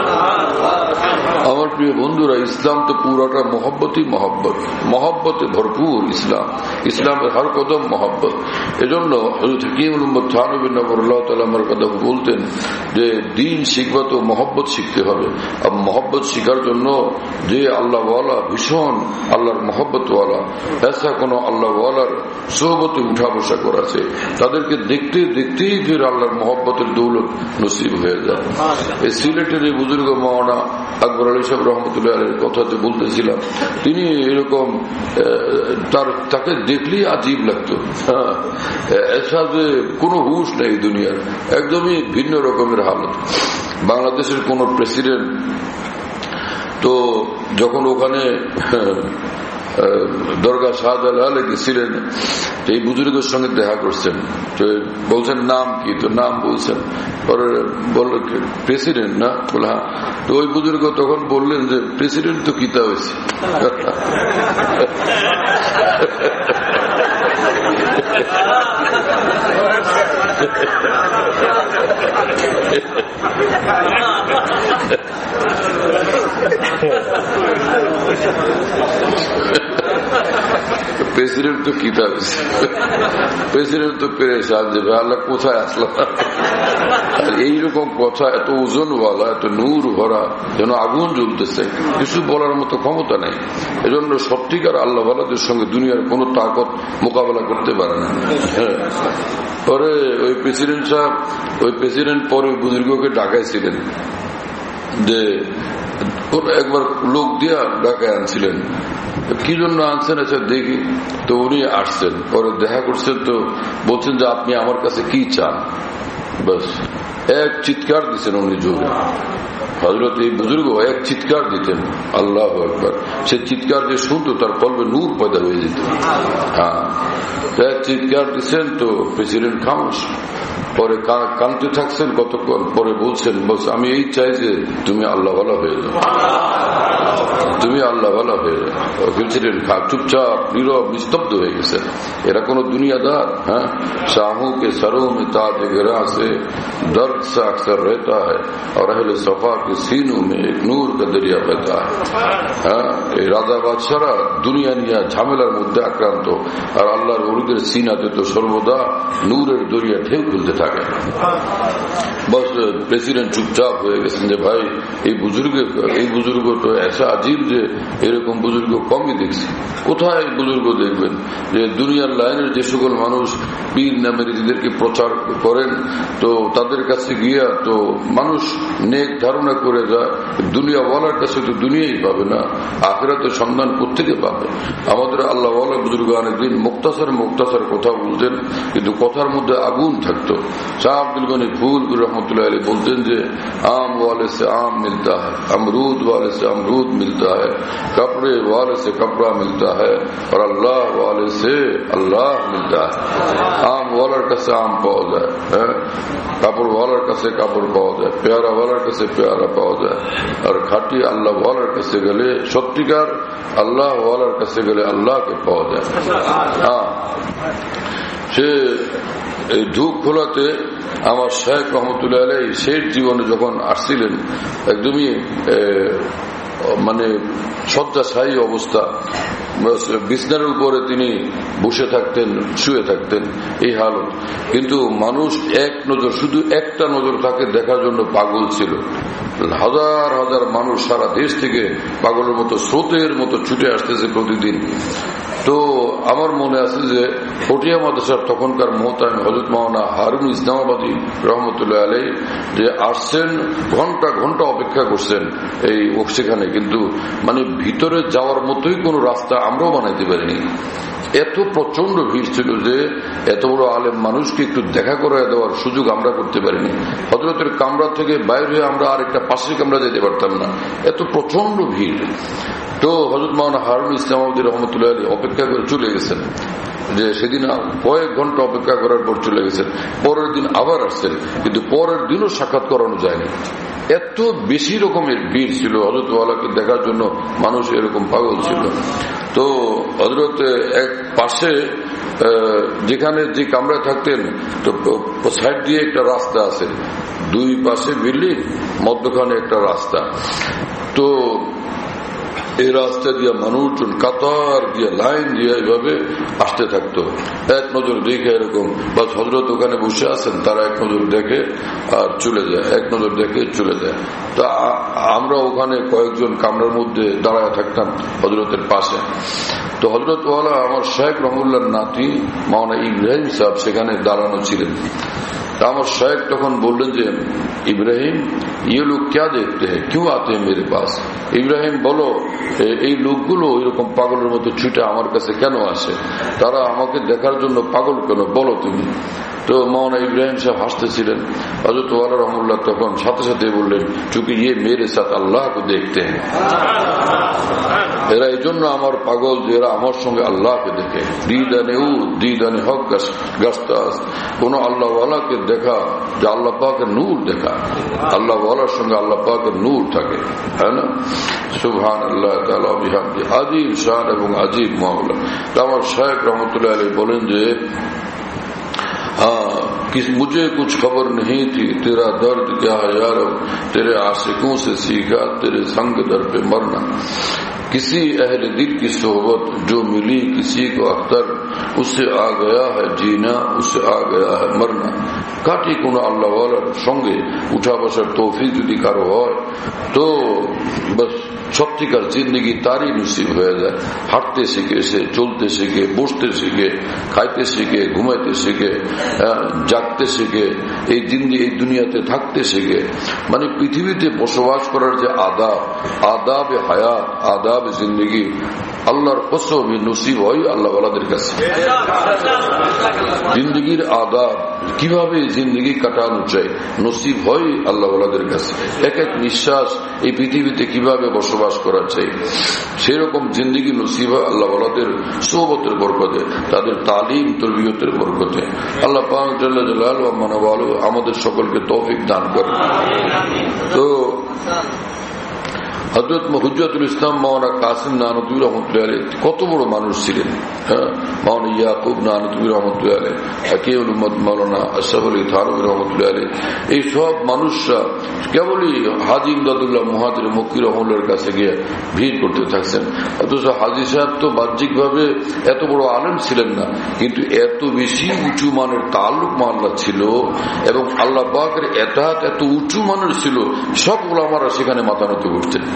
B: আমার প্রিয় বন্ধুরা, ইসলাম তো পুরোটা মহব্বতই মহব্বত, মহব্বতে ভরপুর ইসলাম। ইসলামের হর কদম মহব্বত। এজন্য হযরত হাকিমুল উম্মত থানবী নবরুল্লাহ তাআলা আমার কথা বলতেন যে দিন শিখবা তো মহব্বত শিখতে হবে। আর মহব্বত শিখার জন্য যে আল্লাহ ওয়ালা ভীষণ আল্লাহর মহব্বতওয়ালা, ऐसा কোনো আল্লাহওয়ালার সোহবতে উঠা বসা করেছে, তাদেরকে দেখতে দেখতেই ফির আল্লাহর মহব্বতের দৌলত নসিব হয়ে যায়। এই সিলেটের এই বুজুর্গ মাওলানা আকবর আলী সাহেব রহমতুল্লাহ আলাইহির কথাতে বলতেছিলাম, তিনি এরকম তার তাকে দেখলেই আজীব লাগতো। এসা যে কোনো হুঁশ নেই দুনিয়ার, একদমই ভিন্ন রকমের হালত। বাংলাদেশের কোন প্রেসিডেন্ট তো যখন ওখানে দরগা শাহজালালে গেছিলেন, এই বুজুর্গের সঙ্গে দেখা করছেন, তো বলছেন নাম কি, তো নাম বলছেন, পরে বলল প্রেসিডেন্ট না, বলে হ্যাঁ। তো ওই বুজুর্গ তখন বললেন যে প্রেসিডেন্ট তো কিতা হয়েছে। প্রেসিডেন্ট তো কি থাকছে, প্রেসিডেন্ট তো পেরেশান যে আল্লাহ কোথায় আসলাম। আর এইরকম কথা এত ওজনওয়ালা, এত নূর ভরা, যেন আগুন জ্বলতেছে, কিছু বলার মতো ক্ষমতা নেই। এজন্য সত্যিকার আল্লাহ ওয়ালাদের সঙ্গে দুনিয়ার কোন তাকত মোকাবেলা করতে পারে না। হ্যাঁ, পরে ওই প্রেসিডেন্ট সাহেব, ওই প্রেসিডেন্ট পরে বুজুর্গকে ডাকাইছিলেন, যে একবার লোক দিয়া ডাকায় আনছিলেন, কি জন্য আনছেন আচ্ছা দেখি। তো উনি আসছেন, পরে দেখা করছেন, তো বলছেন যে আপনি আমার কাছে কি চান। বাস এক চিৎকার দিচ্ছেন উনি জোরে। হযরত এই বুজুর্গ এক চিৎকার দিতেন, আল্লাহু আকবার। সে চিৎকার যে শুনতো তার কলবে নূর পয়দা হয়ে যেত। হ্যাঁ, এক চিৎকার দিচ্ছেন, তো প্রেসিডেন্ট খামোশ। পরে কানতে থাকছেন কতক্ষণ, পরে বলছেন বলছে আমি এই চাই যে তুমি আল্লাহওয়ালা হয়ে যাও, তুমি আল্লাহওয়ালা হয়ে যাও। প্রেসিডেন্ট খা চুপচাপ নীরব নিস্তব্ধ হয়ে গেছে। এরা কোন দুনিয়াদার? হ্যাঁ, শাহু के सरों में ताज गिरा से दर्द सा अक्सर रहता है और अहले सफा के सीनों में एक नूर का दरिया बहता है। হ্যাঁ, এই রাজা বাদশারা দুনিয়া নিয়ে ঝামেলার মধ্যে আক্রান্ত, আর আল্লাহর ওলিদের সিনাতে তো সর্বদা নূরের দরিয়া ঢেউ খুলতে থাকে। বস প্রেসিডেন্ট চুপচাপ হয়ে গেছেন যে ভাই এই বুজুর্গ এই বুজুর্গ তো এসা আজীব যে এরকম বুজুর্গ কমই দেখছি। কোথায় বুজুর্গ দেখবেন যে দুনিয়ার লাইনের যে সকল মানুষ পীর নামের নিজেদেরকে প্রচার করেন, তো তাদের কাছে গিয়া তো মানুষ নেক ধারণা করে যায়, দুনিয়া ওয়ালার কাছে তো দুনিয়াই পাবে না, আখিরাতের সন্ধান কোত্থেকে পাবে। আমাদের আল্লাহ ওয়ালা বুজুর্গ অনেকদিন মুক্তাসার মুক্তাসার কথা বলতেন, কিন্তু কথার মধ্যে আগুন থাকতো। শাহ আব্দুল গনি ফুলপুর রহমতুল্লাহ আলী বলতেন যে आम वाले से आम मिलता है, अमरूद वाले से अमरूद मिलता है, कपड़े वाले से कपड़ा मिलता है और अल्लाह वाले से अल्लाह मिलता है। आम वालार কাছে আম পাওয়া যায়, হ্যাঁ, কাপড় ওয়ালার কাছে কাপড় পাওয়া যায়, পেয়ারা ওয়ালার কাছে পেয়ারা পাওয়া যায়, আর খাঁটি আল্লাহ ওয়ালার কাছে গেলে, সত্যিকার আল্লাহ ওয়ালার কাছে গেলে আল্লাহকে পাওয়া যায়। হ্যাঁ, সে এই ধূপ খোলাতে আমার শেখ রহমতুল্লাহ আলাইহি শেষ জীবনে যখন আসছিলেন, একদমই মানে শয্যাশায়ী অবস্থা, বিছনার উপরে তিনি বসে থাকতেন, শুয়ে থাকতেন, এই হালত। কিন্তু মানুষ এক নজর, শুধু একটা নজর তাকে দেখার জন্য পাগল ছিল। হাজার হাজার মানুষ সারা দেশ থেকে পাগলের মতো স্রোতের মতো ছুটে আসতেছে প্রতিদিন। তো আমার মনে আছে যে পটিয়া মাদ্রাসার তখনকার মোহতামিম হযরত মাওলানা হারুন ইসলামাবাদী রহমতুল্লাহ আলাইহি যে আসছেন, ঘন্টা ঘন্টা অপেক্ষা করছেন এই সেখানে, কিন্তু মানে ভিতরে যাওয়ার মতোই কোন রাস্তা আমরাও বানাইতে পারিনি। এত প্রচন্ড ভিড় ছিল যে এত বড় আলেম মানুষকে একটু দেখা করে দেওয়ার সুযোগ আমরা করতে পারিনি। হযরতের কামরা থেকে বাইরে হয়ে আমরা আর একটা পাশের কামরা যেতে পারতাম না, এত প্রচন্ড ভিড়। তো হযরত মাওলানা হারুন ইসলামাবাদী রহমতুল্লাহ আলাইহি অপেক্ষা করে চলে গেছেন, যে সেদিন কয়েক ঘন্টা অপেক্ষা করার পর চলে গেছেন। পরের দিন আবার আসছেন, কিন্তু পরের দিনও সাক্ষাৎ করানো যায়নি। এত বেশি রকমের ভিড় ছিল, হযরত ওয়ালাকে দেখার জন্য মানুষ এরকম পাগল ছিল। তো হযরত এক পাশে যেখানে যে কামরায় থাকতেন, তো সাইড দিয়ে একটা রাস্তা আছে, দুই পাশে বিল্ডিং, মধ্যখানে একটা রাস্তা। তো এই রাস্তা দিয়ে মানুষজন কাতার দিয়ে লাইন দিয়ে এইভাবে আসতে থাকতো। এক নজর দেখে এরকম বাস হযরত ওখানে বসে আছেন, তারা এক নজর দেখে আর চলে যায়, এক নজর দেখে চলে যায়। তা আমরা ওখানে কয়েকজন কামরার মধ্যে দাঁড়ায় থাকতাম হযরতের পাশে। তো হযরত ওয়ালা আমার শেখ রহমতুল্লাহর নাতি মাওলানা ইব্রাহিম সাহেব সেখানে দাঁড়ানো ছিলেন। তা আমার শেখ তখন বললেন যে ইব্রাহিম ये लोग क्या देखते हैं, क्यों आते हैं मेरे पास? ইব্রাহিম বলো এই লোকগুলো এরকম পাগলের মতো ছুটে আমার কাছে কেন আসে, তারা আমাকে দেখার জন্য পাগল কেন, বলো তুমি। তো মাওলানা ইব্রাহিম সাহেব হাসতেছিলেন। হযরত ওয়ালা রহমাতুল্লাহ তখন সাথে সাথে বললেন চूंकि ये मेरे साथ अल्लाह को देखते हैं, এরা এই জন্য আমার পাগল যে এরা আমার সঙ্গে আল্লাহকে দেখে। দিদানে উ দিদানে হক গাস্তাস, কোন আল্লাহ ওয়ালাকে দেখা যে আল্লাহ পাকের নূর দেখা, আল্লাহ ওয়ালার সঙ্গে আল্লাহ পাকের নূর থাকে, তাই না? সুবহানাল্লাহ তাআলা বিহামদি, আযীম শান এবং আযীম মাওলা। আমার শাইখ রহমাতুল্লাহ আলাইহি বলেন যে हाँ किस मुझे कुछ खबर नहीं थी, तेरा दर्द क्या है यारो, तेरे आशिकों से सीखा तेरे संग दर पे मरना। किसी अहले दिल की सोहबत जो मिली किसी को अख्तर, उससे आ गया है जीना, उससे आ गया है मरना। কাটি কোন আল্লাহ ওয়ালার সঙ্গে উঠা বসার তৌফিক যদি কারো হয় তো বাস সত্যিকার জিন্দগি তারই নসিব হয়ে যায়। হাঁটতে শিখে সে, চলতে শিখে, বসতে শিখে, খাইতে শিখে, ঘুমাইতে শিখে, জাগতে শিখে, এই জিন্দগি এই দুনিয়াতে থাকতে শিখে, মানে পৃথিবীতে বসবাস করার যে আদাব, আদাব হায়াত, আদাব জিন্দগি আল্লাহর কসম নসিব হয় আল্লাহ ওয়ালাদের কাছে। জিন্দগির আদাব কিভাবে জিন্দগি কাটানো চাই নসিব হয় আল্লাহ ওয়ালাদের কাছে। এক এক নিঃশ্বাস এই পৃথিবীতে কিভাবে বসবাস করা চাই সেরকম জিন্দগি নসিব হয় আল্লাহ ওয়ালাদের সোহবতের বরকতে, তাদের তালিম তরবিয়তের বরকতে। আল্লাহ পাক জাল্লা জালালুহু ওয়া মানওয়ালু আমাদের সকলকে তৌফিক দান করেন। তো হযরত হুজ্জাতুল ইসলাম মাওলানা কাসিম নানতুবী রহমাতুল্লাহ আলাইহি কত বড় মানুষ ছিলেন। হ্যাঁ, মাওলানা ইয়াকুব নানতুবী রহমাতুল্লাহ আলাইহি, হাকিমুল উম্মত মাওলানা আশরাফ আলী থানভী রহমাতুল্লাহ আলাইহি, এই সব মানুষরা কেবলই হাজী ইমদাদুল্লাহ মুহাজির মক্কি রহমাতুল্লাহর কাছে গিয়ে ভিড় করতে থাকছেন। অথচ হাজী সাহেব তো বাহ্যিকভাবে এত বড় আলেম ছিলেন না, কিন্তু এত বেশি উঁচু মানের তাল্লুক মাল্লা ছিল এবং আল্লাহ পাকের এতাত এত উঁচু মানের ছিল, সব উলামারা সেখানে মাথা নত করতেন।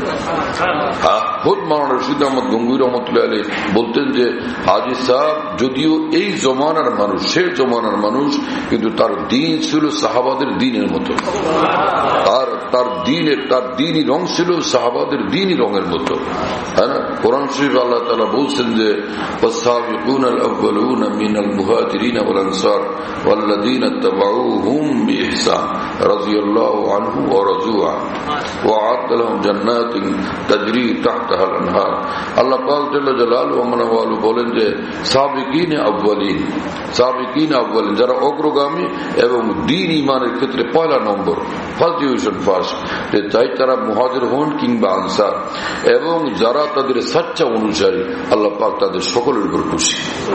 B: খুদ মাওলানা রশিদ আহমদ গঙ্গুই রহমতুল্লাহ আলাইহি বলতেন যে হাজী সাহেব যদিও এই জমানার মানুষ, সে জমানার মানুষ, কিন্তু তার দিন ছিল সাহাবাদের দিনের মতো, তার তার দিনের তার দিনই রং ছিল সাহাবাদের দিনই রঙের মতো। হ্যাঁ না? কোরআন শরীফ আল্লাহ তাআলা বলছেন যে ওয়াস-সাবিকুনাল আউয়ালুনা মিনাল মুহাজিরিনা ওয়াল আনসার ওয়াল্লাযীনা তাবাউহুম বিইহসান রাদিয়াল্লাহু আনহুম ওয়া রাযু আনহু ওয়া আ'আদ্দা লাহুম জান্নাতিন তাজরি তাহতাহাল আনহার। আল্লাহ পাক জাল্লা জালালুহু ওয়া মানওয়ালু বলেন যে সাবিকিন আউয়ালিন, সাবিকিন আউয়ালিন যারা অগ্রগামী এবং দ্বীন ঈমানের ক্ষেত্রে পয়লা নম্বর, ফার্স্ট ডিভিশন ফার্স্ট, যে চাই তারা মুহাজির হন কিংবা আনসার, এবং যারা তাদের সচ্চা অনুসারী আল্লাহ পাক তাদের সকলের উপর খুশি,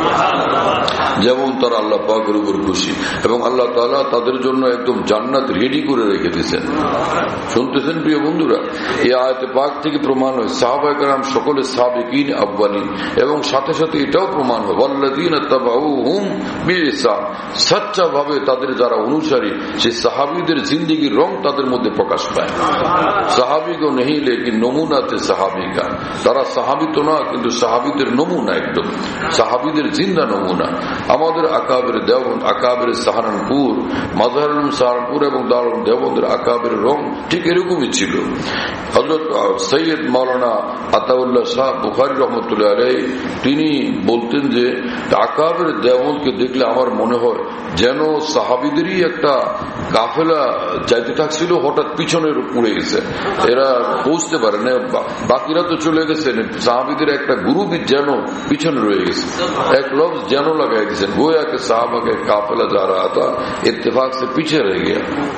B: যেমন তারা আল্লাহ পাকের উপর খুশি, এবং আল্লাহ তাআলা তাদের জন্য একদম জান্নাত রেডি করে রেখে দিয়েছেন। শুনতেছেন প্রিয় বন্ধুরা, এই আয়াতে পাক থেকে প্রমাণ হয় সাহাবায়ে কেরাম সকলে সাবিকিন আউয়ালিন, এবং সাথে সাথে এটাও প্রমাণ হয় ওয়াল্লাযীনা তাবাউহুম বিইহসান, সচ্চা ভাবে তাদের যারা অনুসারী সেই সাহাবীদের জিন্দেগির রং তাদের মধ্যে প্রকাশ পায়। সাহাবী কো নেই লেকিন নমুনা তে সাহাবী কা, তারা সাহাবী তো না কিন্তু সাহাবীদের নমুনা, একদম সাহাবীদের জিন্দা নমুনা। আমাদের আকাবের দেওবন্দ, আকাবের সাহারানপুর, মাযহারুল সাহারানপুর এবং দারুল দেওবন্দের আকাবের রং ঠিক এরকমই ছিল। হযরত সৈয়দ মাওলানা আতাউল্লাহ শাহ বুখারী রহমতুল্লাহ আলাইহি তিনি বলতেন যে আকাবের দেওবন্দকে দেখলে আমার মনে হয় যেন সাহাবীদেরই একটা কাফেলা যাইতে থাকছিল, হঠাৎ পিছনের উড়ে গেছে, এরা পৌঁছতে পারে না, বাকিরা তো চলে গেছেন, সাহাবীদের একটা গ্রুপ যেন পিছনে রয়ে গেছে। এক লফজ যেন লাগাই দিয়েছেন, গোয়া के साहबा के काफिला जा रहा था इत्तेफाक से पीछे रह गया।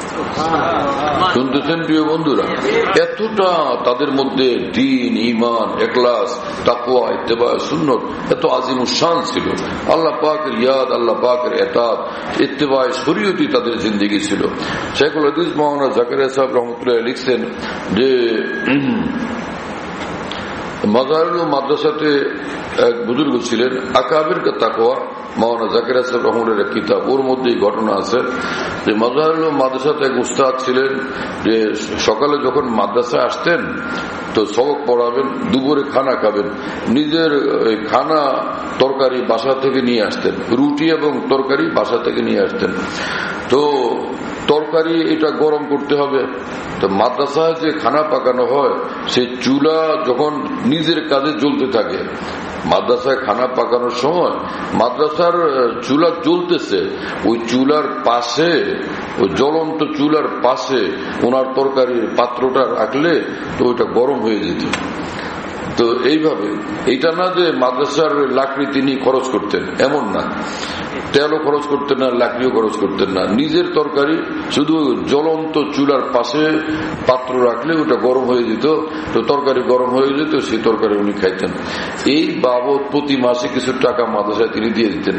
B: শুনতেছেন প্রিয় বন্ধুরা, এতটা তাদের মধ্যে দ্বীন, ঈমান, ইখলাস, তাকওয়া, ইত্তেবা সুন্নাত এত আজিমুশ শান ছিল। আল্লাহ পাকের ইয়াদ, আল্লাহ পাকের ইতাআত, ইত্তেবা শরীয়তই তাদের জিন্দেগি ছিল। শেখুল হাদিস মাওলানা জাকারিয়া সাহেব রহমতুল্লাহ লিখছেন যে মাজারুল মাদ্রাসাতে এক বুজুর্গ ছিলেন, আকাবির কা তাকওয়া, মাওলানা জাকির হাসান রহমানের এক কিতাব, ওর মধ্যে এই ঘটনা আছে যে মাজারুল মাদ্রাসাতে এক উস্তাদ ছিলেন, যে সকালে যখন মাদ্রাসায় আসতেন তো সবক পড়াবেন, দুপুরে খানা খাবেন, নিজের খানা তরকারি বাসা থেকে নিয়ে আসতেন, রুটি এবং তরকারি বাসা থেকে নিয়ে আসতেন। তো তরকারি এটা গরম করতে হবে, তো মাদ্রাসায় যে খানা পাকানো হয় সেই চুলা যখন নিজের কাজে জ্বলতে থাকে, মাদ্রাসায় খানা পাকানোর সময় মাদ্রাসার চুলা জ্বলতেছে, ওই চুলার পাশে, ওই জ্বলন্ত চুলার পাশে ওনার তরকারির পাত্রটা রাখলে তো ওইটা গরম হয়ে যেত। তো এইভাবে, এইটা না যে মাদ্রাসার লাকড়ি তিনি খরচ করতেন, এমন না, তেলও খরচ করতেন না, লাকড়িও খরচ করতেন না, নিজের তরকারি শুধু জ্বলন্ত চুলার পাশে পাত্র রাখলে ওটা গরম হয়ে যেত, তো তরকারি গরম হয়ে যেত, সেই তরকারি উনি খাইতেন। এই বাবদ প্রতি মাসে কিছু টাকা মাদ্রাসায় তিনি দিয়ে দিতেন।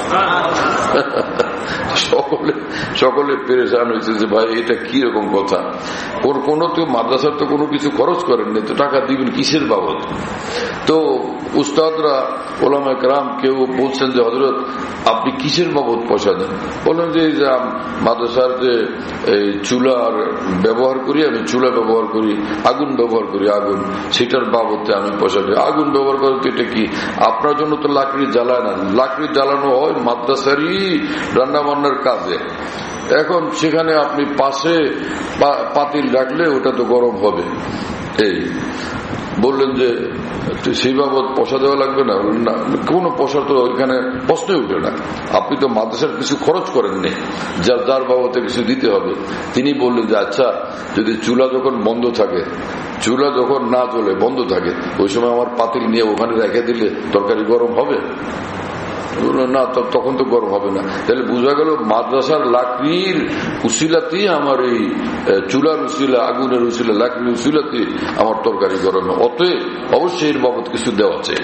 B: সকলে সকলে পেরেশান হয়েছে যে ভাই এটা কি রকম কথা, ওর কোন তো মাদ্রাসার তো কোনো কিছু খরচ করেননি, তো টাকা দিবেন কিসের বাবদ? তো উস্তাদরা ওলামায়ে কেরাম কেউ বলছেন যে হযরত আপনি কিসের বাবদ পয়সা দেন? বললেন যে মাদ্রাসার যে চুলার ব্যবহার করি, আমি চুলা ব্যবহার করি, আগুন ব্যবহার করি, আগুন, সেটার বাবদে আমি পয়সা দিই। আগুন ব্যবহার করেন তো এটা কি? আপনার জন্য তো লাকড়ি জ্বালায় না, লাকড়ি জ্বালানো হয় মাদ্রাসারই রান্না বান্নার কাজে। এখন সেখানে আপনি পাশে পাতিল রাখলে ওটা তো গরম হবে। এই বললেন যে সেই বাবদ পয়সা দেওয়া লাগবে না? না, কোনো পয়সা তো এখানে প্রশ্নই উঠে না, আপনি তো মাদ্রাসার কিছু খরচ করেননি, যার যার বাবদে কিছু দিতে হবে। তিনি বললেন যে আচ্ছা, যদি চুলা যখন বন্ধ থাকে, চুলা যখন না জ্বলে বন্ধ থাকে, ওই সময় আমার পাতিল নিয়ে ওখানে রেখে দিলে তরকারি গরম হবে না? তখন তো গরম হবে না। তাহলে বোঝা গেল মাদ্রাসার লাকড়ির উসিলাতেই আমার এই চুলার উসিলা, আগুনের উসিলা, লাকড়ির উসিলাতে আমার তরকারি গরম। অতএব অবশ্যই এর বাবদ কিছু দেওয়া আছে।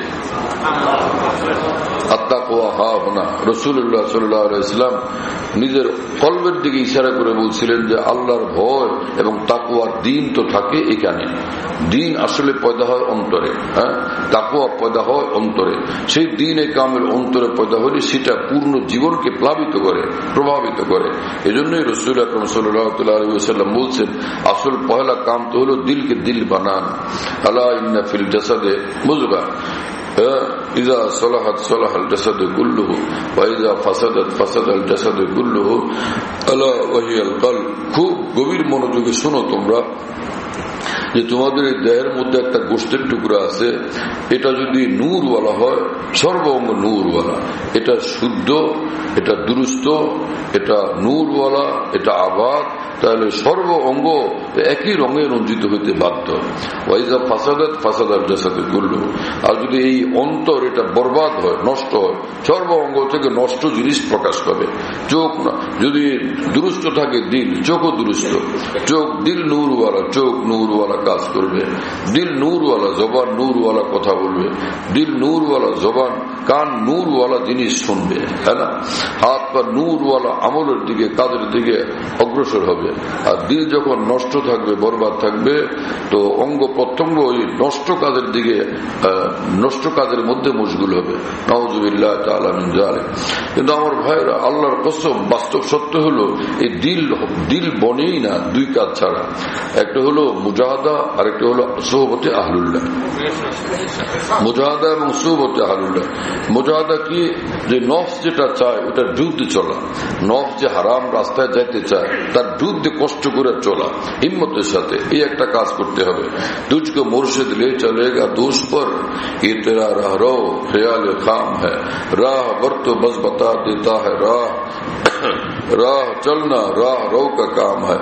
B: আত্তাকওয়া হা হোনা, রাসূলুল্লাহ সাল্লাল্লাহু আলাইহি ওয়াসাল্লাম নিজের কলবের দিকে ইশারা করে বলছিলেন যে আল্লাহর ভয় এবং তাকওয়ার দিন তো থাকে এখানে। দিন আসলে পয়দা হয় অন্তরে, হ্যাঁ, তাকওয়া পয়দা হয় অন্তরে। সেই দিনে কামেল অন্তরে পয়দা হলে সেটা পূর্ণ জীবনকে প্লাবিত করে, প্রভাবিত করে। এজন্যই রাসূল আকরাম সাল্লাল্লাহু আলাইহি ওয়াসাল্লাম বলছেন আসল পয়লা কাম তো হলো দিলকে দিল বানান। আলা ইন্না ফিল জাসাদে মুযগা ইযা সালাহাত সালাহাল জাসাদু কুল্লুহু ওয়া ইযা ফাসাদাত ফাসাদাল জাসাদু কুল্লুহু আলা ওয়া হিয়াল কলব। খুব গভীর মনোযোগে শোনো তোমরা যে তোমাদের এই দেহের মধ্যে একটা গোশতের টুকরা আছে, এটা যদি নূরওয়ালা হয়, সর্ব অঙ্গ নূরওয়ালা, এটা শুদ্ধ, এটা দুরুস্ত, এটা নূরওয়ালা, এটা আবাদ, তাহলে সর্ব অঙ্গ একই রঙে রঞ্জিত হইতে বাধ্য। ওয়াইজা ফাসাদাত ফাসাদার জাসাদে করল। আর যদি এই অন্তর এটা বরবাদ হয়, নষ্ট হয়, সর্ব অঙ্গ থেকে নষ্ট জিনিস প্রকাশ পাবে। চোখ যদি দুরুস্ত থাকে, দিল, চোখও দুরুস্ত, চোখ দিল নূরওয়ালা, চোখ নূরওয়ালা কাজ করবে, দিল নূরওয়ালা, জবান নূরওয়ালা কথা বলবে, দিল নূরওয়ালা জবান, কান নূরওয়ালা জিনিস শুনবে, হ্যাঁ না? হাত পা নূরওয়ালা আমলের দিকে, কাজের দিকে অগ্রসর হবে। আর দিল যখন নষ্ট থাকবে, বরবাদ থাকবে, তো অঙ্গ প্রত্যঙ্গ ওই নষ্ট কাজের দিকে, নষ্ট কাজের মধ্যে মশগুল হবে। নাউযুবিল্লাহ তাআলা মিন যালিক। কিন্তু আমার ভাইরা, আল্লাহর কসম, বাস্তব সত্য হলো এই দিল দিল বনেই না দুই কাজ ছাড়া। একটা হলো মুজাহাদা, আর একটা হলো সোহবতে আহলুল্লাহ। মুজাহাদা এবং সোহবতে আহলুল্লাহ। মুজাহাদা কি? যে নফস যেটা চায় ওটার বিরুদ্ধে চলা, নফস যে হারাম রাস্তায় যাইতে চায় তার বিরুদ্ধে কষ্ট করে চলা হিম্মতের সাথে, এই একটা কাজ করতে হবে। তুঝকো মুর্শিদ লে চলেগা দোষ পর, ये तेरा राह रो ख्याल खाम है, राह बर तो बस बता देता है राह, राह चलना राह रो का काम है।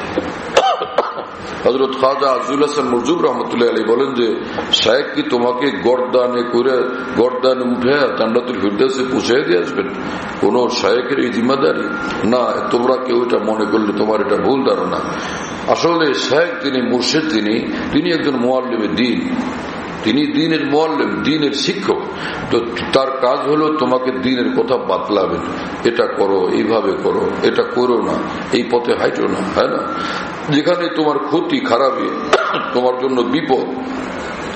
B: হযরত খাজা আজুল হাসান মরজুব রহমতুল্লাহ আলাইহি বলেন যে শায়েখ কি তোমাকে গর্দানে করে, গর্দানে উঠে জান্নাতুল ফিরদাউসে পৌঁছে দিয়ে আসবেন? কোন শায়েখের এই জিম্মাদারি না। তোমরা কেউ এটা মনে করলে তোমার এটা ভুল ধারণা। আসলে শায়েখ তিনি, মুর্শিদ তিনি, তিনি একজন মুআল্লিমে দ্বীন, তিনি দ্বীনের মুআল্লিম, দ্বীনের শিক্ষক। তো তার কাজ হলো তোমাকে দ্বীনের কথা বাতলাবেন, এটা করো, এইভাবে করো, এটা করো না, এই পথে হাইটো না, হয় না? যেখানে তোমার ক্ষতি, খারাপি, তোমার জন্য বিপদ,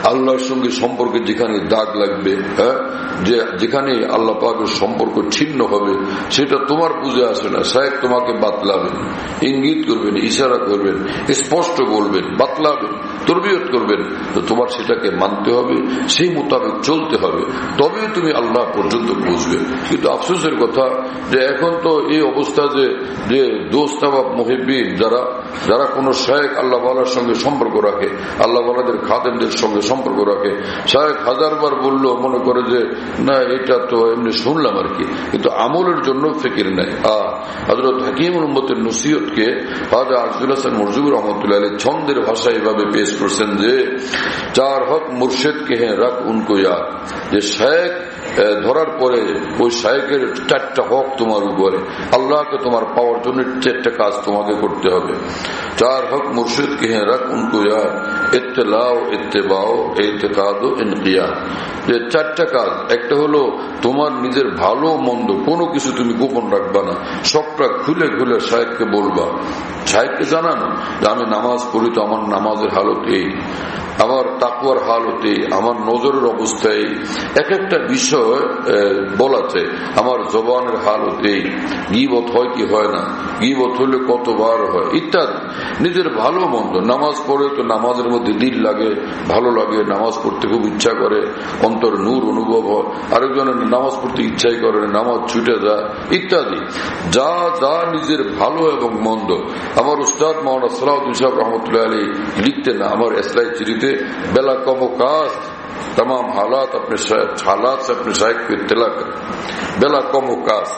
B: আল্লাহর সঙ্গে সম্পর্কে যেখানে দাগ লাগবে, হ্যাঁ, যে যেখানে আল্লাহ পাকের সম্পর্ক ছিন্ন হবে, সেটা তোমার বুঝে আসে না। শায়েখ তোমাকে বাতলাবেন, ইঙ্গিত করবেন, ইশারা করবেন, স্পষ্ট বলবেন, বাতলাবেন, তরবিয়ত করবেন, তো তোমার সেটাকে মানতে হবে, সেই মোতাবেক চলতে হবে, তবেই তুমি আল্লাহ পর্যন্ত পৌঁছবে। কিন্তু আফসোসের কথা যে এখন তো এই অবস্থা যে যে দোস্ত বা মুহিব্বিন যারা যারা কোন শায়েখ আল্লাহ ওয়ালার সঙ্গে সম্পর্ক রাখে, আল্লাহ ওয়ালাদের খাদেমদের সঙ্গে সম্পর্ক রাখে, শায়েখ হাজারবার বললো মনে করে যে না এটা তো এমনি শুনলাম আর কি, কিন্তু আমলের জন্য ফিকির নেই। আর হযরত হাকিমুল উম্মতের নসিহতকে হাজা আজদুল হাসান মুরজিবুর রহমতুল্লাহ আলাইহি ছন্দের ভাষায় এভাবে পেশ করছেন যে চার হক মুর্শিদ কে হ্যাঁ রাখ উনকো ইয়াদ, যে শায়েখ ধরার পরে ওই শায়েখের চারটা হক তোমার উপরে, আল্লাহকে তোমার পাওয়ার জন্য চারটা কাজ তোমাকে করতে হবে। চার হক মুর্শিদ কে হ্যাঁ রাখ উনকো ইয়াদ, ইত্তেলাও ইত্তেবাও ইতিকাদ ও ইনকিয়াদ। যে চারটা কাজ, একটা হলো তোমার নিজের ভালো মন্দ কোনো কিছু তুমি গোপন রাখবা না, সবটা খুলে খুলে শায়েখকে বলবা, শায়েখকে জানানো যে আমি নামাজ পড়ি তো আমার নামাজের হালত এই, আমার তাকওয়ার হালতে, আমার নজরের অবস্থায় এক একটা বিষয় বলাতে, আমার জবানের হালতে গীবত হয় কি হয় না, গীবত হলে কতবার হয় ইত্যাদি, নিজের ভালো মন্দ। নামাজ পড়ে তো নামাজের মধ্যে দিল লাগে, ভালো লাগে, নামাজ পড়তে খুব ইচ্ছা করে, অন্তর নূর অনুভব হয়, আরেকজনের নামাজ পড়তে ইচ্ছাই করে, নামাজ ছুটে যায় ইত্যাদি। যা যা নিজের ভালো এবং মন্দ, আমার উস্তাদ মাওলানা সালাউদ্দিন সাহেব রহমতুল্লাহ আলাইহি লিখতেন আমার এসলাই চিঠিতে, बेला कमो कास्ट तमाम हालात अपने हालात से अपने शायक को इत्तला करें, बेला कमो कास्ट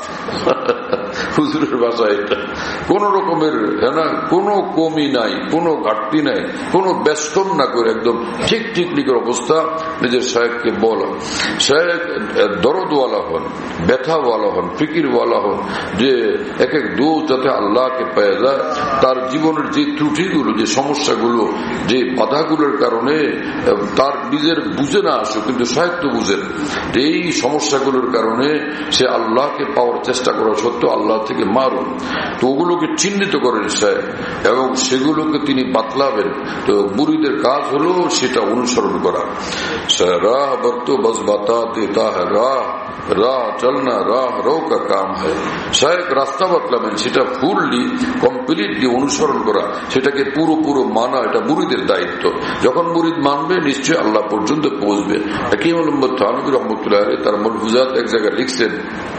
B: হুজুরের ভাষা এটা, কোন রকমের হ্যাঁ না কোনো কমি নাই, কোনো ঘাটতি নাই, কোনো বেষ্টন না করে একদম ঠিক ঠিক লিখের অবস্থা নিজের শায়েখকে বলা। শায়েখ দরদওয়ালা হন, ব্যথাওয়ালা হন, ফিকিরওয়ালা হন, যে এক এক দোষ যাতে আল্লাহকে পেয়ে যায়, তার জীবনের যে ত্রুটিগুলো, যে সমস্যাগুলো, যে বাধাগুলোর কারণে তার নিজের বুঝে না আসুক, কিন্তু শায়েখ তো বুঝেন এই সমস্যাগুলোর কারণে সে আল্লাহকে পাওয়ার চেষ্টা করা সত্ত্বেও আল্লাহ থেকে মারুন, তো ওগুলোকে চিহ্নিত করেন শায়েখ এবং সেগুলোকে তিনি বাতলাবেন। তো মুরিদের কাজ হলো সেটা অনুসরণ করা। রাহ বর্ত বস বাতা দেতা হ্যায়, রাহ রাহ চলনা রাহ রো কা কাম হ্যায়। শায়েখ রাস্তা বাতলাবেন, সেটা ফুললি কমপ্লিটলি অনুসরণ করা, সেটাকে পুরো পুরো মানা, এটা মুরিদের দায়িত্ব। যখন মুরিদ মানবে নিশ্চয়ই আল্লাহ পর্যন্ত পৌঁছবে। হাকিমুল উম্মত থানভী রহমতুল্লাহ আলাইহি তার মুলফুজাত এক জায়গায় লিখছেন,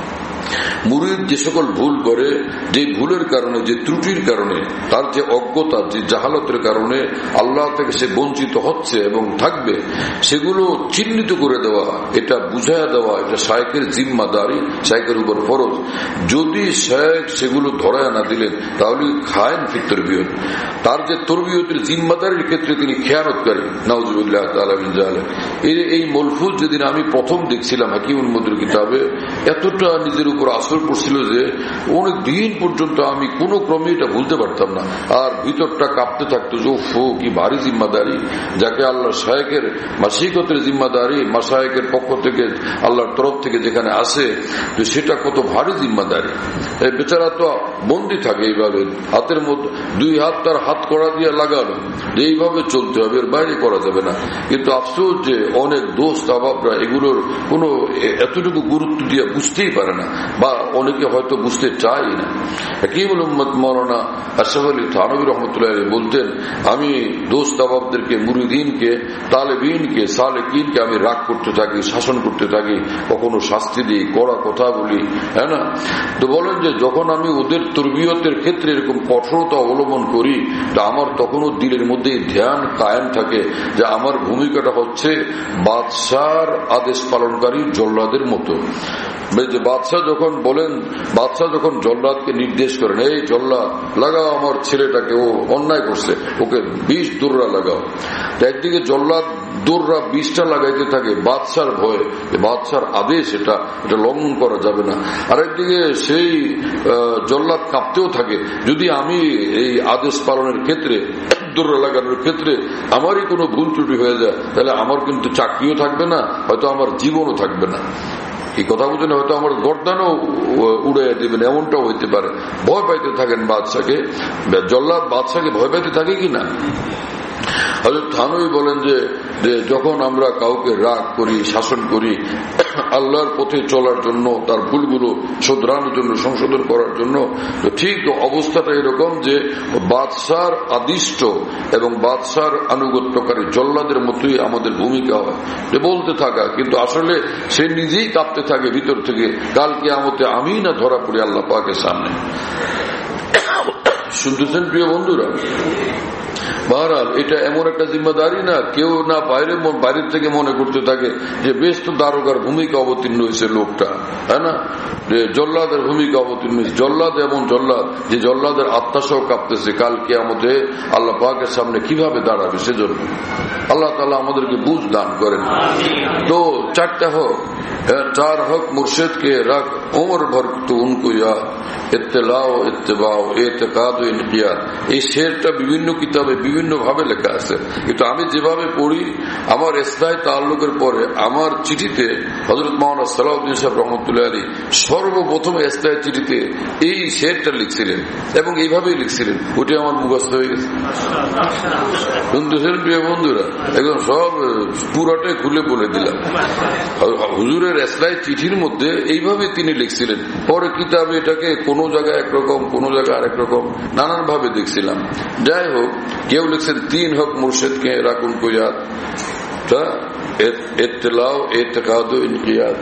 B: মুরিদ যে সকল ভুল করে, যে ভুলের কারণে, যে ত্রুটির কারণে, তার যে অজ্ঞতা, যে জাহালতের কারণে আল্লাহ থেকে সে বঞ্চিত হচ্ছে এবং থাকবে, সেগুলো চিহ্নিত করে দেওয়া, এটা বুঝাইয়া দেওয়া, এটা শায়েখের জিম্মাদারি, শায়েখের উপর ফরজ। যদি শায়েখ সেগুলো ধরায় না দিলেন তাহলে খায়েন ফি তরবিয়ত, তার যে তরবিয়তের জিম্মাদারির ক্ষেত্রে তিনি খেয়ানতকারী, নাউজুবিল্লাহ তাআলা মিন যালিক। এই মলফুজ যেদিন আমি প্রথম দেখছিলাম হাকিমুল উম্মতের কিতাবে, এতটা নিজের উপর আসর পড়ছিল যে অনেক দিন পর্যন্ত আমি কোন ক্রমে এটা ভুলতে পারতাম না, আর ভিতরটা কাঁপতে থাকতো যে ফো কি ভারী জিম্মাদারি, যাকে আল্লাহ শায়েখের মাসিকতের জিম্মাদারি মাশায়েখের পক্ষ থেকে আল্লাহর তরফ থেকে যেখানে আসে, তো সেটা কত ভারী জিম্মাদারি। এই বেচারা তো বন্দী থাকে এইভাবে, হাতের মধ্যে দুই হাত তার হাত করা দিয়ে লাগানো, এইভাবে চলতে হবে, এর বাইরে করা যাবে না। কিন্তু আফসোস যে অনেক দোস্ত আবাবরা এগুলোর কোনো এতটুকু গুরুত্ব দিয়ে বুঝতেই পারে না, বা অনেকে হয়তো বুঝতে চাই না। হাকিমুল উম্মত মাওলানা আশরাফ আলী থানভী রহমতুল্লাহ আলাইহি বলতেন, আমি দোস্ত আবাবদেরকে, মুরিদিনকে, তালেবিনকে, সালেকিনকে আমি রাগ করতে থাকি, শাসন করতে থাকি, কখনো শাস্তি দিই, কড়া কথা বলি, হ্যাঁ না। তো বলেন যে যখন আমি ওদের তরবিয়তের ক্ষেত্রে এরকম কঠোরতা অবলম্বন করি, তা আমার তখনও দিলের মধ্যে ধ্যান কায়েম থাকে যে আমার ভূমিকাটা হচ্ছে বাদশার আদেশ পালনকারী জল্লাদের মতো। যে বাদশাহ যখন বলেন, বাদশাহ যখন জল্লাদকে নির্দেশ করেন, এই জল্লাদ লাগাও আমার ছেলেটাকে, ও অন্যায় করছে, ওকে বিষ দৌড়া লাগাও। একদিকে জল্লাদ দৌড়া বিষটা লাগাইতে থাকে বাদশার ভয়ে, বাদশার আদেশ, এটা এটা লঙ্ঘন করা যাবে না। আরেকদিকে সেই জল্লাদ কাঁপতেও থাকে, যদি আমি এই আদেশ পালনের ক্ষেত্রে, দৌড়া লাগানোর ক্ষেত্রে আমারই কোনো ভুল ত্রুটি হয়ে যায়, তাহলে আমার কিন্তু চাকরিও থাকবে না, হয়তো আমার জীবনও থাকবে না। এই কথা বুঝেন, হয়তো আমার গর্দানও উড়াইয়া দেবেন, এমনটাও হইতে পারে। ভয় পাইতে থাকেন বাদশাকে, জল্লাদ বাদশাকে ভয় পাইতে থাকে কিনা। হযরত থানভী বলেন যে যখন আমরা কাউকে রাগ করি, শাসন করি আল্লাহর পথে চলার জন্য, তার ভুলগুলো শোধরানোর জন্য, সংশোধন করার জন্য, তো ঠিক অবস্থাটা এরকম যে বাদশার আদিষ্ট এবং বাদশার আনুগত্যকারী জল্লাদের মতোই আমাদের ভূমিকা হয়, যে বলতে থাকা, কিন্তু আসলে সে নিজেই কাঁপতে থাকে ভিতর থেকে, কাল কিয়ামতে আমি না ধরা পড়ি আল্লাহ পাকের সামনে। শুনতেছেন প্রিয় বন্ধুরা? বহরহাল এটা এমন একটা জিম্মাদারি না, কেউ না বাইরে বাইরের থেকে মনে করতে থাকে যে বেশ তো দারোগার ভূমিকা অবতীর্ণ হয়েছে লোকটা, তাই না, যে জল্লাদের ভূমিকা অবতীর্ণ হয়েছে। জল্লাদ এমন জল্লাদ যে জল্লাদের আত্মাসহ কাঁপতেছে কাল কিয়ামতে আল্লাহ পাকের সামনে কিভাবে দাঁড়াবে। সেজন্য আল্লাহ তাআলা আমাদেরকে বুঝ দান করেন। তো চারটা হোক, চার হক মুর্শিদ কে রাখ উমর ভর তো উनको याद ইত্তেলাও ইত্তেবাও এতেকাদ ও ইনকিয়াদ। এই শেরটা বিভিন্ন কিতাবে বিভিন্ন ভাবে লেখা আছে, কিন্তু আমি যেভাবে পড়ি আমার ইসলাহি তাআল্লুকের পরে আমার চিঠিতে হযরত মাওলানা সালাউদ্দিন সাহেব রহমতুল্লাহ আলী সর্বপ্রথম ইসলাহি চিঠিতে এই শেরটা লিখছিলেন এবং এইভাবেই লিখছিলেন। ওটি আমার মুখস্থ হয়ে গেছে। শুনতেছেন প্রিয় বন্ধুরা? একদম সব পুরাটাই খুলে বলে দিলাম। হুজুরের ইসলাহি চিঠির মধ্যে এইভাবে তিনি লিখছিলেন। পরে কিতাবে এটাকে কোনো জায়গায় একরকম, কোনো জায়গায় আরেক রকম, নানান ভাবে দেখছিলাম। যাই হোক, কেউ লিখছেন তিন হক মুর্শিদকে রাখুন কুয়াদ, ইত্তেলাও এতেকাদ ও ইনকিয়াদ।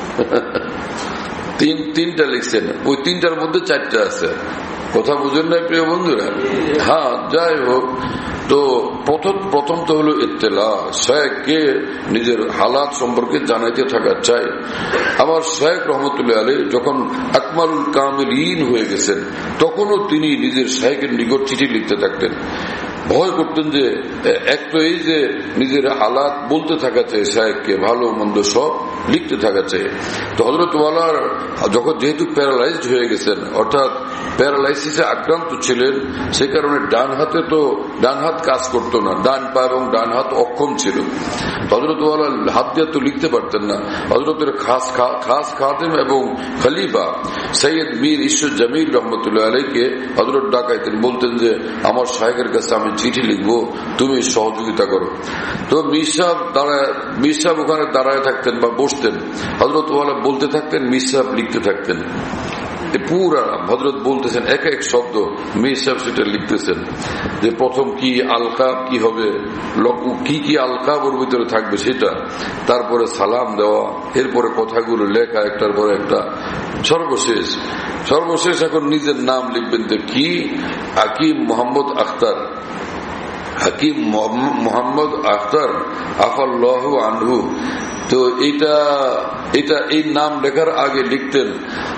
B: তিন তিনটা লিখছেন, ওই তিনটার মধ্যে চারটা আছে। কথা বুঝেন না প্রিয় বন্ধুরা? হ্যাঁ, যাই হোক, তো প্রথম প্রথম তো হলো ইত্তেলা, শায়েখকে নিজের হালাত সম্পর্কে জানাইতে থাকা চাই। আমার শায়েখ রহমতুল্লাহ আলাইহি যখন আকমালুল কামিলিন হয়ে গেছেন তখনও তিনি নিজের শায়েখের নিকট চিঠি লিখতে থাকতেন। ভয় করতেন যে এক তো এই যে নিজের হালাত বলতে থাকা চাই, শায়েখকে ভালো মন্দ সব লিখতে থাকা চাই। তো হযরত ওয়ালার যখন যেহেতু প্যারালাইজড হয়ে গেছেন, অর্থাৎ প্যারালাইসিসে আক্রান্ত ছিলেন, সে কারণে ডান হাতে তো ডান হাত কাজ করতো না, ডান পা এবং ডান হাত অক্ষম ছিল। হযরত ওয়ালা হাত দিয়ে তো লিখতে পারতেন না। হযরতের খাস খাস খাদেম এবং খলিফা সৈয়দ মীর ঈশ্বর জামিল রহমতুল্লাহ আলাইহিকে হযরত ডাকাইতেন, বলতেন যে আমার শায়েখের কাছে আমি চিঠি লিখবো, তুমি সহযোগিতা করো। তো মীর সাহেব দাঁড়ায় মীর সাহেব ওখানে দাঁড়ায় থাকতেন বা বসতেন, হযরত ওয়ালা বলতে থাকতেন, মীর সাহেব লিখতে থাকতেন। পুরা হযরত বলতেছেন এক এক শব্দ, মীর সাহেব সেটা লিখতেছেন যে প্রথম কি আলকাব কি হবে, কি কি আলকাব ওর ভিতরে থাকবে সেটা, তারপরে সালাম দেওয়া, এরপরে কথাগুলো লেখা একটার পর একটা, সর্বশেষ সর্বশেষ এখন নিজের নাম লিখবেন। তো কি হাকিম মোহাম্মদ আখতার, হাকিম মোহাম্মদ আখতার আফাল্লাহু আনহু। তো এটা এটা এই নাম লেখার আগে লিখতেন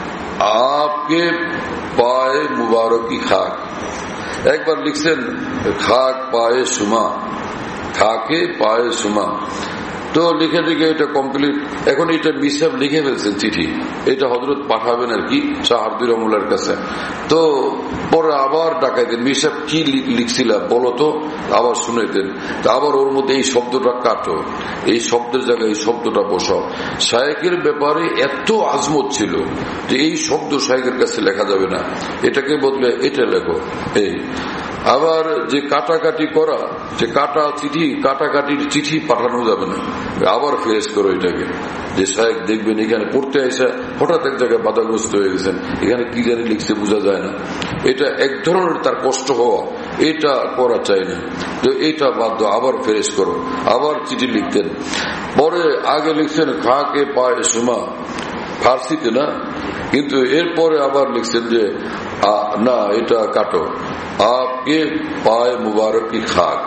B: आपके पाए मुबारकी खाक। একবার লিখছেন খাক পায়ে সুমা, খাকে পায়ে সুমা। তো লিখে লিখে এটা কমপ্লিট। এখন এটা মিসাব লিখে ফেলছেন চিঠি, এটা হযরত পাঠাবেন আর কি শাহরদি রহমুল্লাহর কাছে। তো পরে আবার ডাকাইতেন, মিসাব কি লিখছিলাম বলো তো, আবার শুনাইতেন। আবার ওর মধ্যে এই শব্দটা কাটো, এই শব্দের জায়গায় এই শব্দটা বসাও। শায়েখের ব্যাপারে এত আজমত ছিল যে এই শব্দ শায়েখের কাছে লেখা যাবে না, এটাকে বদলে এটা লেখো। এই আবার যে কাটাকাটি করা, যে কাটা চিঠি, কাটাকাটির চিঠি পাঠানো যাবে না, আবার ফেরেজ করো এটাকে। যে শায়েখ দেখবেন এখানে পড়তে আসে হঠাৎ এক জায়গায় বাধাগ্রস্ত হয়ে গেছেন, এখানে কি জানি লিখছে বোঝা যায় না, এটা এক ধরনের তার কষ্ট হওয়া, এটা করা চাই না। তো এটা বাধ্য আবার ফেরেজ করো, আবার চিঠি লিখতেন। পরে আগে লিখছেন খাকে পায়ে সুমা, ফার্সিতে না, কিন্তু এরপরে আবার লিখছেন যে না এটা কাটো, আপকে পায়ে মুবারক কি খাক,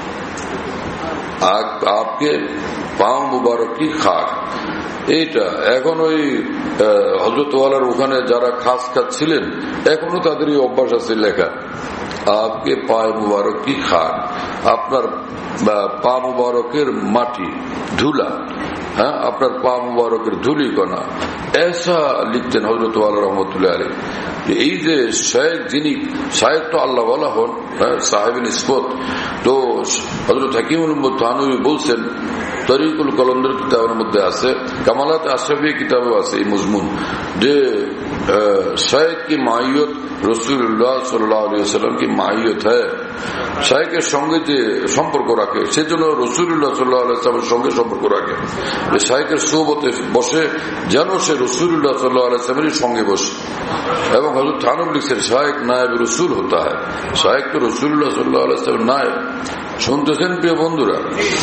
B: আপকে পা মুবারক কি খাক। এইটা এখন ওই হযরত ওয়ালার ওখানে যারা খাস খাস ছিলেন এখনো তাদের এই অভ্যাস আছে লেখা, আপকে পায়ে মুবারক কি খাক, আপনার পা মুবারকের মাটি ধুলা, হ্যাঁ আপনার পা মুবারকের ধুলি কণা, এসা লিখতেন হযরত ওয়ালা রহমতুল্লাহ আলাইহি। এই যে শায়েখ, যিনি শায়েখ তো আল্লাহ ওয়ালা হন, হ্যাঁ সাহেব নিসবত। তো হযরত হাকিমুল উম্মত থানভী বলছেন, তরিকুল কলন্দর কিতাবের মধ্যে আছে, কামালাত আশরাফি কিতাবেও আছে এই মজমুন, যে शायद की माहियत रसूलुल्लाह सल्लल्लाहु अलैहि वसल्लम की माहियत है শায়েখের সঙ্গে যে সম্পর্ক রাখে সেজন্য রাসূলুল্লাহ সাল্লাল্লাহু আলাইহি ওয়াসাল্লামের সঙ্গে সম্পর্ক রাখে, যে শায়েখের সোহবতে বসে যেন সে রাসূলুল্লাহ সাল্লাল্লাহু আলাইহি ওয়াসাল্লামের সঙ্গে বসে। এবং হযরত থানবী লিখছেন শায়েখ নায়েব রাসূল হতা হয়, শায়েখ তো রাসূলুল্লাহ সাল্লাল্লাহু আলাইহি ওয়াসাল্লামের নায়েব। শুনতেছেন প্রিয় বন্ধুরা?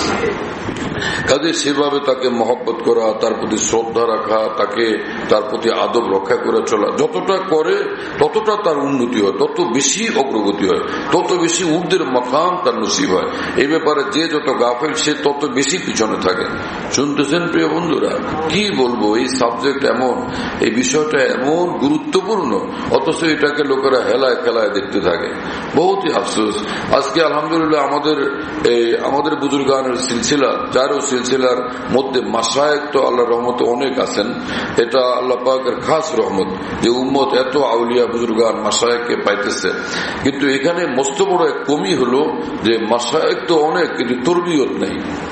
B: কাজে সেভাবে তাকে মহব্বত করা, তার প্রতি শ্রদ্ধা রাখা, তাকে তার প্রতি আদব রক্ষা করে চলা, যতটা করে ততটা তার উন্নতি হয়, তত বেশি অগ্রগতি হয়, তত বেশি ঊর্ধ্বের মাকাম তার নসিব হয়। এই ব্যাপারে যে যত গাফেল সে তত বেশি পিছনে থাকে। শুনতেছেন প্রিয় বন্ধুরা? কি বলবো, এই সাবজেক্ট এমন, এই বিষয়টা এমন গুরুত্বপূর্ণ, অথচ এটাকে লোকেরা হেলায় খেলায় দেখতে থাকে। বহুতই আফসোস। আজকে আলহামদুলিল্লাহ আমাদের এই আমাদের বুজুর্গানের সিলসিলা, যারও সিলসিলার মধ্যে মাশায়েখ তো আল্লাহর রহমতে অনেক আছেন। এটা আল্লাহ পাকের খাস রহমত যে উম্মত এত আউলিয়া বুজুর্গান মাশায়েখকে পাইতেছে। কিন্তু এখানে মস্ত বড় এক কমি হলো যে মাশায়েখ তো অনেক, কিন্তু তরবিয়ত নেই,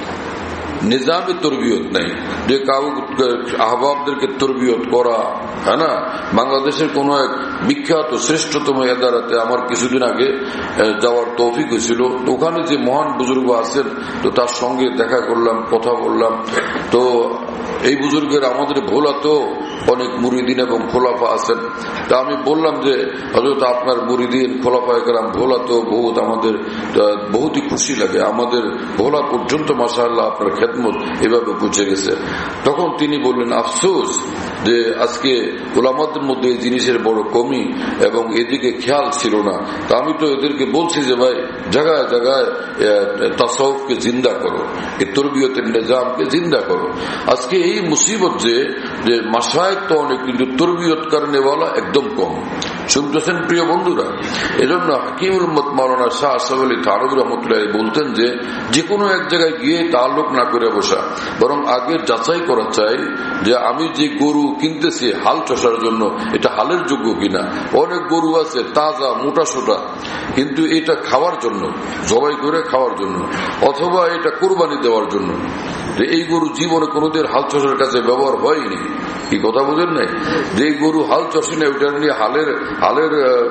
B: নিজামে তরবিয়ত নেই, যে কাউ আহবাবদেরকে তরবিয়ত করা, হ্যাঁ না। বাংলাদেশের কোন এক বিখ্যাত শ্রেষ্ঠতম এদারাতে আমার কিছুদিন আগে যাওয়ার তৌফিক হয়েছিল। তো ওখানে যে মহান বুজুর্গ আছেন, তো তার সঙ্গে দেখা করলাম, কথা বললাম। তো এই বুজুর্গের আমাদের ভোলা তো অনেক মুরিদিন এবং খোলাফা আছেন। তা আমি বললাম যে হযরত আপনার মুরিদিন খোলাফায়ে কেরাম ভোলা তো বহুত, আমাদের বহুতই খুশি লাগে, আমাদের ভোলা পর্যন্ত মাশাআল্লাহ আপনার খেদমত এভাবে পৌঁছে গেছে। তখন তিনি বললেন আফসোস যে আজকে উলামাদের মধ্যে এই জিনিসের বড় কমি এবং এদিকে খেয়াল ছিল না। তা আমি তো এদেরকে বলছি যে ভাই জায়গায় জায়গায় তাসাউফকে জিন্দা করো, এই তরবিয়তের নিজামকে জিন্দা করো। আজকে এই মুসিবত যে মাশায়েখ তো অনেক, কিন্তু তরবিয়ত করনেওয়ালা একদম কম। শুনতেছেন প্রিয় বন্ধুরা? এজন্য হাকিমুল উম্মত মাওলানা শাহ আশরাফ আলী থানভী রহমাতুল্লাহ বলতেন যে যে কোনো এক জায়গায় গিয়ে তাল্লুক না করে বসা, বরং আগে যাচাই করা চাই যে আমি যে গরু কিনতেছি হাল চষার জন্য এটা হালের যোগ্য কিনা। অনেক গরু আছে তাজা মোটা সোটা, কিন্তু এটা খাওয়ার জন্য, জবাই করে খাওয়ার জন্য, অথবা এটা কোরবানি দেওয়ার জন্য। এই গরু জীবনে কোনোদিন হাল চষার কাছে ব্যবহার হয়নি। কি কথা বুঝেন নাই? যে গরু হাল চষে না, ওইটা নিয়ে হালের হালের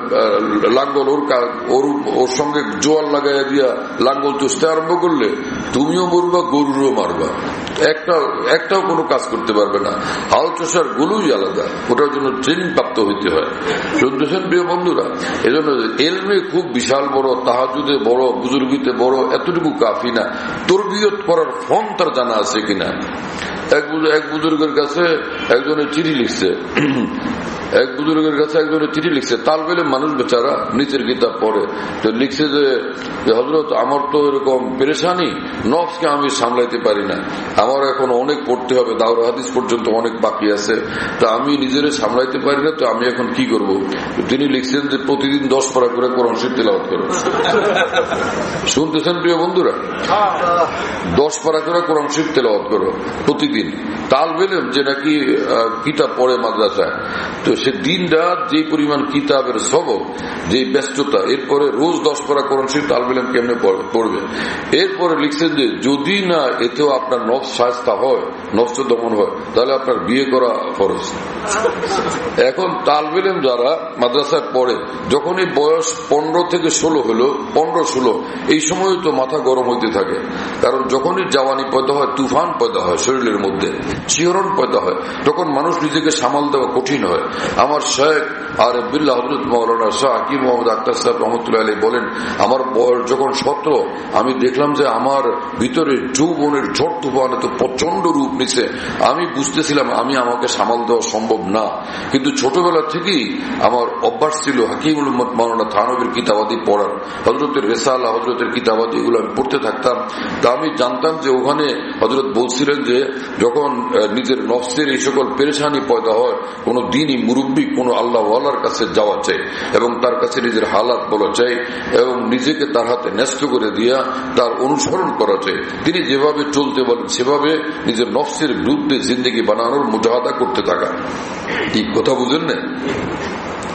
B: লাঙ্গল ওর ওর সঙ্গে জোয়ার লাগাইয়া দিয়া লাঙ্গল চষতে আরম্ভ করলে তুমিও মরবা, গরুরও মারবা, একটা একটাও কোনো কাজ করতে পারবে না। হাল চষার গুলোই আলাদা, ওটার জন্য ট্রেনিং প্রাপ্ত হইতে হয়। শুনতেছেন প্রিয় বন্ধুরা? এই জন্য এলমে খুব বিশাল বড়, তাহাজুদে বড়, বুজুর্গিতে বড়, এতটুকু কাফি না। তরবিয়ত করার ফোন তার জানা আছে কিনা। এক বুজুর্গের কাছে একজনের চিঠি লিখছে, এক বুজুর্গের কাছে একজনের চিঠি লিখছে, তালবেলে মানুষ বেচারা নিচের কিতাব পড়ে। তো লিখছে যে হযরত আমার তো এরকম পেরেশানি, নফসকে আমি সামলাইতে পারি না, আমার এখন অনেক পড়তে হবে, দাওরা হাদিস পর্যন্ত অনেক বাকি আছে, তো আমি নিজেরে সামলাইতে পারি না, তো আমি এখন কি করব? তিনি লিখছেন যে প্রতিদিন দশ পারা করে কোরআন শরীফ তেলাওয়াত করো। শুনতেছেন প্রিয় বন্ধুরা? দশ পারা করে কোরআন শরীফ তেলাওয়াত করো প্রতিদিন। তালবেলে যে নাকি কিতাব পড়ে মাদ্রাসায়, তো সে দিন রাত যে পরিমাণ কিতাবের সবক, যে ব্যস্ততা, এরপরে রোজ দশ পারা কোরআন শরীফ তালবেলেম কেমনে পড়বে? এরপরে লিখছেন যে যদি না এতেও আপনার নফস শায়েস্তা হয়, নফস দমন হয়, তাহলে আপনার বিয়ে করা ফরজ। এখন তালবেলেম যারা মাদ্রাসায় পড়ে, যখন এই বয়স পনেরো থেকে ষোলো হলো, পনেরো ষোলো এই সময় তো মাথা গরম হইতে থাকে, কারণ যখনই জাওয়ানি পয়দা হয়, তুফান পয়দা হয় শরীরের মধ্যে, শিহরণ পয়দা হয়, তখন মানুষ নিজেকে সামাল দেওয়া কঠিন হয়। আমার শেখ আর বিল্লাহ হযরত মাওলানা শাহ হাকিম মোহাম্মদ আখতার সাহেব রহমতুল্লাহ আলাইহি বলেন, আমার বয়স যখন সতেরো, আমি দেখলাম যে আমার ভিতরে যৌবনের ঝড় তুফান এত প্রচন্ড রূপ নিচ্ছে, আমি বুঝতেছিলাম আমি আমাকে সামাল দেওয়া সম্ভব না। কিন্তু ছোটবেলা থেকেই আমার অভ্যাস ছিল হাকিমুল উম্মত মাওলানা থানভীর কিতাবাদি পড়ার, হযরতের রেসালা, হযরতের কিতাবাদি, এগুলো আমি পড়তে থাকতাম। তা আমি জানতাম যে ওখানে হযরত বলছিলেন যে যখন নিজের নফসের এই সকল পেরেশানি পয়দা হয়, কোন দিনই মুরব্বী কোন আল্লাহ ওয়ালার কাছে যাওয়া চাই এবং তার কাছে নিজের হালাত বলা চাই এবং নিজেকে তার হাতে ন্যস্ত করে দিয়া তার অনুসরণ করা চাই। তিনি যেভাবে চলতে বলেন সেভাবে নিজের নফসের বিরুদ্ধে জিন্দেগি বানানোর মুজাহাদা করতে থাকা। কি কথা বুঝেন না?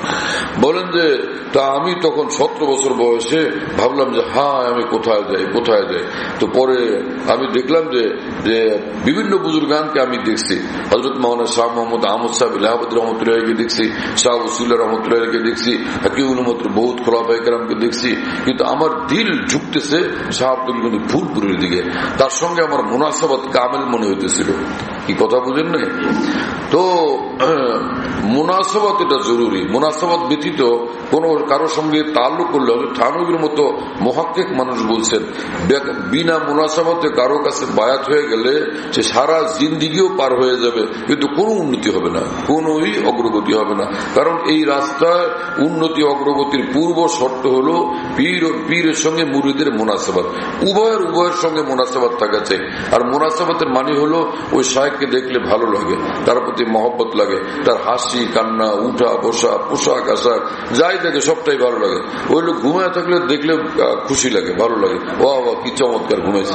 B: বলেন যে তা আমি তখন সতেরো বছর বয়সে ভাবলাম যে হ্যাঁ আমি কোথায় যাই কোথায় যাই তো পরে আমি দেখলাম যে যে বিভিন্ন বুজুর্গানকে আমি দেখছি, হযরত মাওলানা শাহ মোহাম্মদ আহমদ সাহেব ইলাহাবাদী রহমতুল্লাহকে দেখছি, শাহ ওসিউল্লাহ রহমতুল্লাহকে দেখছি, হাকিমুল মত বহুত খোলাফায়ে কেরামকে দেখছি, কিন্তু আমার দিল ঝুঁকতেছে শাহ আব্দুল গনি ফুলপুরের দিকে। তার সঙ্গে আমার মুনাসাবাত কামেল মনে হইতেছিল। কি কথা বুঝেন না? তো মুনাসাবাত এটা জরুরি। মুনাসাবাত ব্যতীত কোন কারো সঙ্গে তাল্লুক করলে থানবীর মতো মুহাক্কিক মানুষ বলছেন বিনা মুনাসাবাতে কারো কাছে বায়াত হয়ে গেলে সে সারা জিন্দিগিও পার হয়ে যাবে, কিন্তু কোনো উন্নতি হবে না, কোনোই অগ্রগতি হবে না। কারণ এই রাস্তায় উন্নতি অগ্রগতির পূর্ব শর্ত হলো পীর ও পীরের সঙ্গে মুরিদের মুনাসাবাত, উভয়ের উভয়ের সঙ্গে মুনাসাবাত থাকা চাই। আর মুনাসাবাতের মানে হলো ওই শায়েখকে দেখলে ভালো লাগে, তার প্রতি মহব্বত লাগে, তার হাসি কান্না উঠা বসা পোশাক আশাক যাই থাকে সবটাই ভালো লাগে। ওই লোক ঘুমায় থাকলে দেখলে খুশি লাগে, ভালো লাগে, ও বাবা কি চমৎকার ঘুমাইছে।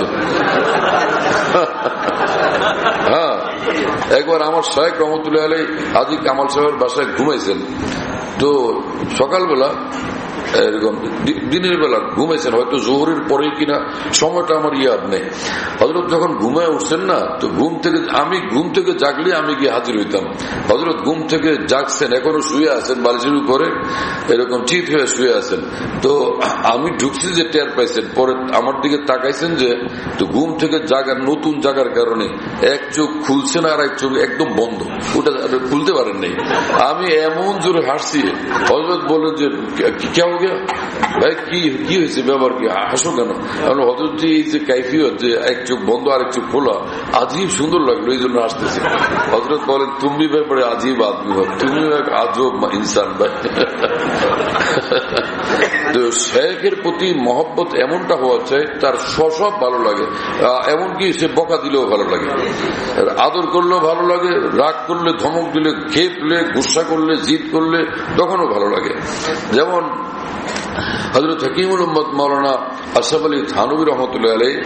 B: হ্যাঁ, একবার আমার শায়েখ রহমতুল্লাহ আলাইহি হাজী কামাল সাহেবের বাসায় ঘুমাইছেন। তো সকালবেলা এরকম দিনের বেলা ঘুমাইছেন, হয়তো জোহরের পরে কিনা, সময়টা আমার ইয়াদ নেই। হযরত যখন ঘুমায় উঠছেন না, তো ঘুম থেকে আমি ঘুম থেকে জাগলে আমি গিয়ে হাজির হইতাম। হযরত ঘুম থেকে জাগছেন, এখনো শুয়ে আছেন বালিশের উপরে, এরকম চিত হয়ে শুয়ে আছেন। তো আমি ঢুকছি যে টের পাইছেন, পরে আমার দিকে তাকাইছেন যে তো ঘুম থেকে জাগার নতুন জাগার কারণে এক চোখ খুলছে না আর এক চোখ একদম বন্ধ, ওটা খুলতে পারেন নাই। আমি এমন জোরে হাসছি, হযরত বলেন যে কেউ ভাই কি কি হয়েছে, ব্যাপার কি, হাসো কেন? হযরত যে এই যে কাইফিয়ত যে এক চোখ বন্ধ আর এক চোখ খোলা আজীব সুন্দর লাগলো, এই জন্য আসতেছে। হযরত বলেন তুমি ব্যাপারে আজীব আদমি, তুমি এক আজব ইনসান ভাই। তো শেখের প্রতি মহব্বত এমনটা হওয়া চাই তার সব ভালো লাগে, এমনকি সে বকা দিলেও ভালো লাগে, আদর করলেও ভালো লাগে, রাগ করলে ধমক দিলে খেপলে গুসা করলে জিদ করলে তখনও ভালো লাগে। যেমন হযরত হাকিমুল উম্মত মাওলানা আশরাফ আলী থানভী রহমতুল্লাহ আলাইহি,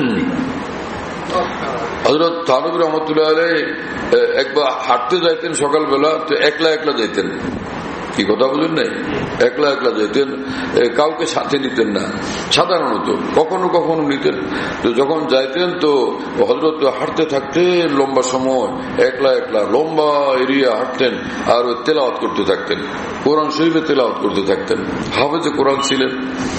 B: হযরত থানভী রহমতুল্লাহ আলাইহি একবার হাঁটতে যাইতেন সকালবেলা, তো একলা একলা যাইতেন। কি কথা বলেন নাই? একলা একলা যেতেন, কাউকে সাথে নিতেন না সাধারণত, কখনো কখনো নিতেন। তো যখন যাইতেন তো হযরত হাঁটতে থাকতে লম্বা সময় একলা একলা লম্বা এরিয়া হাঁটতেন আর তেলাওয়াত করতে থাকতেন, কোরআন শরীফে তেলাওয়াত করতে থাকতেন। হাফেজে কোরআন ছিলেন।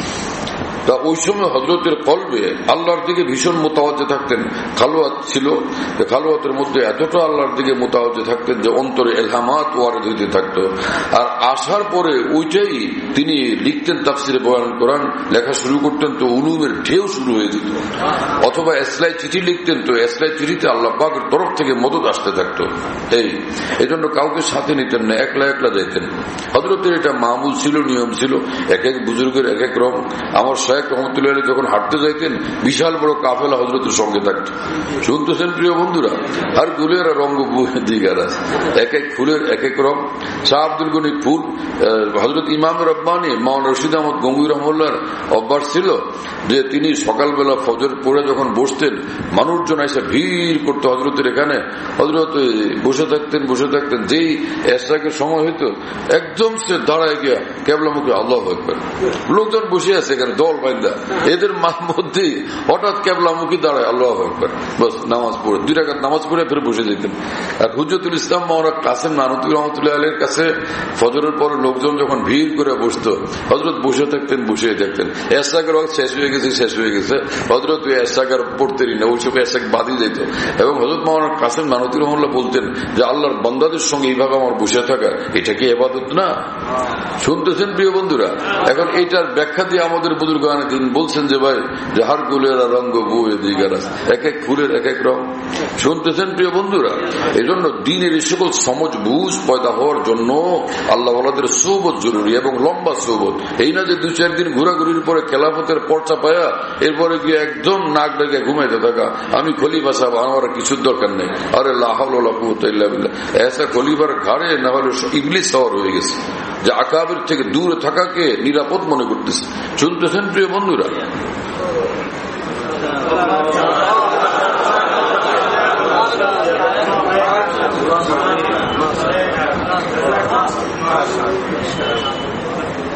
B: তা ওই সময় হযরতের কলবে আল্লাহর দিকে ভীষণ মোতাওয়াজ্জে থাকতেন। খালওয়াত ছিল, খালওয়াতের মধ্যে এতটা আল্লাহর দিকে মোতাওয়াজ্জে থাকতেন যে অন্তরে ইলহামাত ওয়ারিদ হইতে থাকতো। আর আসার পরে ওইটাই তিনি লিখতেন, তাফসিরে বয়ান কোরআন লেখা শুরু করতেন, তো উলুমের ঢেউ শুরু হয়ে যেত। অথবা এসলাই চিঠি লিখতেন, তো এসলাই চিঠিতে আল্লাহ পাকের তরফ থেকে মদদ আসতে থাকতো। এই এই জন্য কাউকে সাথে নিতেন না, একলা একলা যেতেন। হযরতের এটা মামুল ছিল, নিয়ম ছিল, এক এক বুজুর্গের এক এক রকম। আমার শায়েখ রহমতুল্লাহ আলাইহি যখন হাঁটতে যাইতেন বিশাল বড় কাফেলা হযরতের সঙ্গে থাকত। শুনতেছেন প্রিয় বন্ধুরা? আর ফুলের রঙ দিগার আছে, এক এক ফুলের এক এক রং। শাহ আব্দুল গনি ফুল, হযরত ইমাম রব্বানী মাওলানা রশিদ আহমদ গঙ্গুই রহমাতুল্লাহর অভ্যাস ছিল যে তিনি সকালবেলা ফজর পড়ে যখন বসতেন, মানুষজন এসে ভিড় করতো হযরতের এখানে। হযরত বসে থাকতেন বসে থাকতেন যেই এশরাকের সময় হইতো একদম সে দাঁড়ায় গিয়া কেবলামুখী আল্লাহু আকবার। লোকজন বসে আছে এখানে দল বাইন্দা, এদের মধ্যে হঠাৎ কেবলামুখী দাঁড়ায় আল্লাহু আকবার, বাস নামাজ পড়ে দুই রাকাত নামাজ পড়ে ফের বসে যেতেন। আর হুজ্জতুল ইসলাম মাওলানা কাসেম নানুতুবি রহমতুল্লাহ আলাইহির কাছে ফজরের পরে লোকজন যখন ভিড় করে বসতো, হযরত বসে থাকতেন বসে থাকতেন। এশরাকের ওয়াক্ত শেষ হয়ে গেছে শেষ হয়ে গেছে হযরত এশরাকের পড়তেনই না, ওই সব এশরাক বাদই যেত। এবং হযরত মাওলানা কাসেম নানুতুবি রহমতুল্লাহ বলতেন যে আল্লাহর বান্দাদের সঙ্গে এইভাবে আমার বসে থাকা, এটা কি ইবাদত না? শুনতেছেন প্রিয় বন্ধুরা? এখন এটার ব্যাখ্যা দিয়ে আমাদের বুজুর্গানে দিন বলছেন যে ভাই যে হার গুলের রঙ বউয়ে দিগারাস, এক এক ফুলের এক এক রং। শুনতেছেন প্রিয় বন্ধুরা? এই জন্য দিনের এই সকল সমঝ বুঝ পয়দা হওয়ার জন্য আল্লাহ ওয়ালাদের সোহবত জরুরি, এবং লম্বা সোহবত। এই না যে দুই চার দিন ঘোরাঘুরির পরে খেলাফতের পর্চা পায়া এরপরে গিয়ে একদম নাক ডেকে ঘুমাইতে থাকা, আমি খলিফা সাহেব আমার কিছুর দরকার নেই, আরে লা হাওলা ওয়ালা কুওয়াতা ইল্লা বিল্লাহ। এসা খলিফার ঘাড়ে না হলে ইবলিস সওয়ার হয়ে গেছে, যে আকাবির থেকে দূরে থাকাকে নিরাপদ মনে করতেছে। শুনতেছেন প্রিয় বন্ধুরা?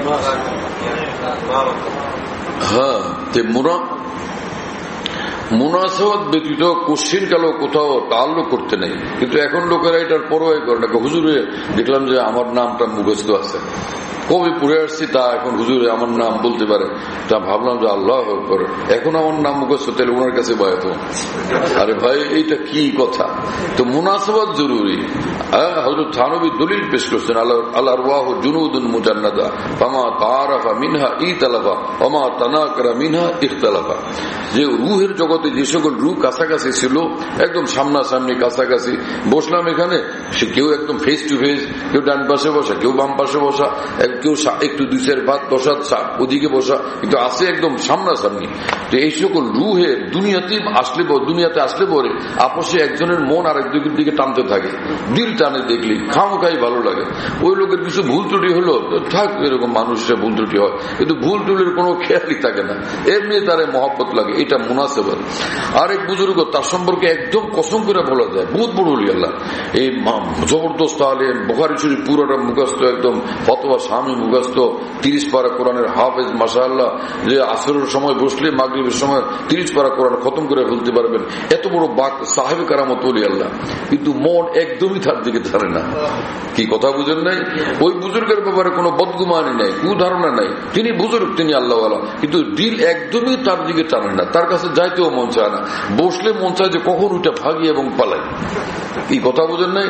B: হ্যাঁ, মুনাসাবাত ব্যতীত কোশ্চিন কালো কোথাও তাল্লুক করতে নেই, কিন্তু এখন লোকেরা এটার পরোয়া করে না। হুজুরে দেখলাম যে আমার নামটা মুখস্থ আছে, কবে পড়ে আসছি তা এখন হুজুরে আমার নাম বলতে পারে, তা ভাবলাম যে আল্লাহ করে এখন আমার নাম মুখস্থ, তাহলে ওনার কাছে বয়াত। আরে ভাই এইটা কি কথা? তো মুনাসাবাত জরুরি। হযরত থানবী দলিল পেশ করছেন, আল্লাহ আল্লাহর ওয়াহ জুনুদুন মুজান্নাদা ফামা তাআরাফা মিনহা ইতালাফা ওমা তানাকরা মিনহা ইখতালাফা। যে রূহের জগতে যে সকল রূহ কাছাকাছি ছিল, একদম সামনাসামনি কাছাকাছি বসলাম এখানে, সে কেউ একদম ফেস টু ফেস, কেউ ডান পাশে বসা, কেউ বাম পাশে বসা, কেউ একটু দুই চার ভাত বসা ওদিকে বসা, কিন্তু আছে একদম সামনাসামনি। তো এই সকল রূহের দুনিয়াতে আসলে দুনিয়াতে আসলে পরে আপসে একজনের মন আর একদিকের দিকে টানতে থাকে, দিল টানে দেখলি খামখাই ভালো লাগে। ওই লোকের কিছু ভুল ত্রুটি হলো থাক, এরকম মানুষের ভুল ত্রুটি হয়, কিন্তু ভুল ত্রুটির কোনো খেয়ালই থাকে না, এমনি তার মহব্বত লাগে। এটা মুনাসাবাত। আরেক বুজুর্গ তার সম্পর্কে একদম কসম করে বলা যায়, বহুত বড় ওলি আল্লাহ, এই জবরদস্ত আলেম, বুখারী শরীফ পুরোটা মুখস্থ, একদম ফতোয়া স্বামী মুখস্থ, তিরিশ পারা কোরআনের হাফেজ মাশাআল্লাহ, যে আসরের সময় বসলে মাগরিবের সময় তিরিশ পারা কোরআন খতম করে ফেলতে পারবেন, এত বড় বাক সাহেব কারামত ওলি আল্লাহ, কিন্তু মন একদমই তার দিকে ধরে না। কি কথা বুঝেন নাই? ওই বুজুর্গের ব্যাপারে কোনো বদগুমানি নাই, কুধারণা নাই, তিনি বুজুর্গ, তিনি আল্লাহওয়ালা, কিন্তু দিল একদমই তার দিকে টানে না, তার কাছে যাইতেও মন চায় না, বসলে মন চায় যে কখন ওইটা ভাগি এবং পালাই। এই কথা বুঝেন নাই?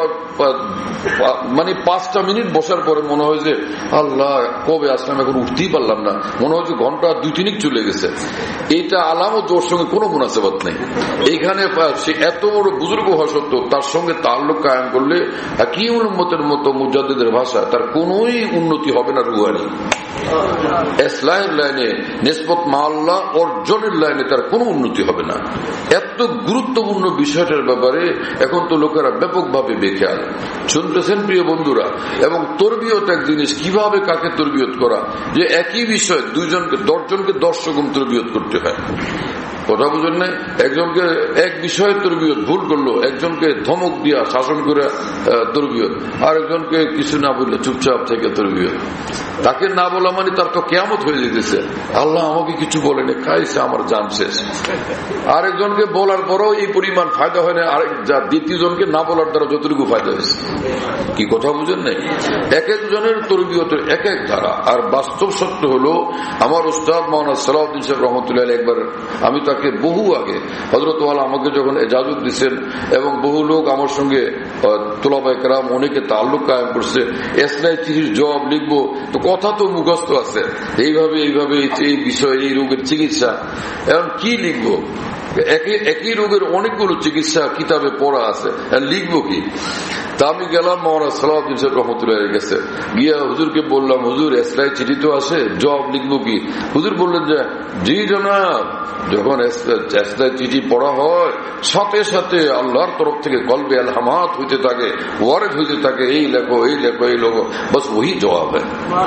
B: মানে পাঁচটা মিনিট বসার পরে মনে হয় যে আল্লাহ কবে আসলাম, এখন উঠতেই পারলাম না, মনে হয় যে ঘন্টা দুই তিনিক চলে গেছে। এটা আলামত, ওর সঙ্গে কোনো মুনাসাবাত নেই। এইখানে সে এত বড় বুজুর্গ হওয়া সত্ত্বেও তার সঙ্গে তাল্লুক কায়েম করলে কি উম্মতের মতো মুজাদ্দিদের ভাষা, তার কোনোই উন্নতি হবে না রুহানি। ইসলামের লাইনে নিসবত মা আল্লাহ অর্জনের লাইনে তার কোনো উন্নতি হবে না। এত গুরুত্বপূর্ণ বিষয়টার ব্যাপারে এখন তো লোকেরা ব্যাপকভাবে বেখেয়াল। শুনতেছেন প্রিয় বন্ধুরা? এবং তরবিয়ত এক জিনিস, কিভাবে কাকে তরবিয়ত করা, যে একই বিষয় দুইজনকে দশজনকে দশ রকম তরবিয়ত করতে হয়। কথা বুঝেন না? একজনকে এক বিষয়ে তরবিয়ত ভুল করলো, একজনকে ধমক দিয়া শাসন করে তরবিয়ত, আর একজনকে কিছু না বললে চুপচাপ থেকে তরবিয়ত। তাকে না বলা মানে তার তো কিয়ামত হয়ে যেতেছে, আল্লাহ আমাকে কিছু বলেনি, খাইছে আমার জান শেষ। আরেকজনকে বলার পরও এই পরিমাণ ফায়দা হয় না, আরেক যা দ্বিতীয় জনকে না বলার দ্বারা যতটুকু ফায়দা হয়েছে। কি কথা বুঝেন নাই? এক একজনের তরবিয়তের এক এক ধারা। আর বাস্তব সত্য হলো, আমার উস্তাদ মাওলানা সালাউদ্দিন সাহেব রহমতুল্লাহ একবার, আমি তাকে বহু আগে হযরত ওয়ালা আমাকে যখন ইজাজত দিচ্ছেন, এবং বহু লোক আমার সঙ্গে তোলাবায়ে কেরাম অনেকে তাল্লুক কায়েম করছে, এসলাই চিঠির জবাব লিখবো, তো কথা তো মুখস্থ আছে, এইভাবে এইভাবে এই বিষয়ে এই রোগের চিকিৎসা, এখন কি লিখবো? একই রোগের অনেকগুলো চিকিৎসা কিতাবে পড়া আছে, লিখবো কি? তা আমি গেলাম মাওলানা সালাউদ্দিন সাহেব রহমতুল্লাহ গেছে, গিয়া হুজুরকে বললাম, হুজুর এসলাই চিঠি তো আছে, জবাব লিখবো কি? হুজুর বললেন যে জি জনাব, যখন এসলাই চিঠি পড়া হয় সাথে সাথে আল্লাহর তরফ থেকে কলবে আলহামাত হইতে থাকে, ওয়ারেদ হইতে থাকে, এই লেখো এই লেখো এই লেখো, বাস ওই জবাব হয়,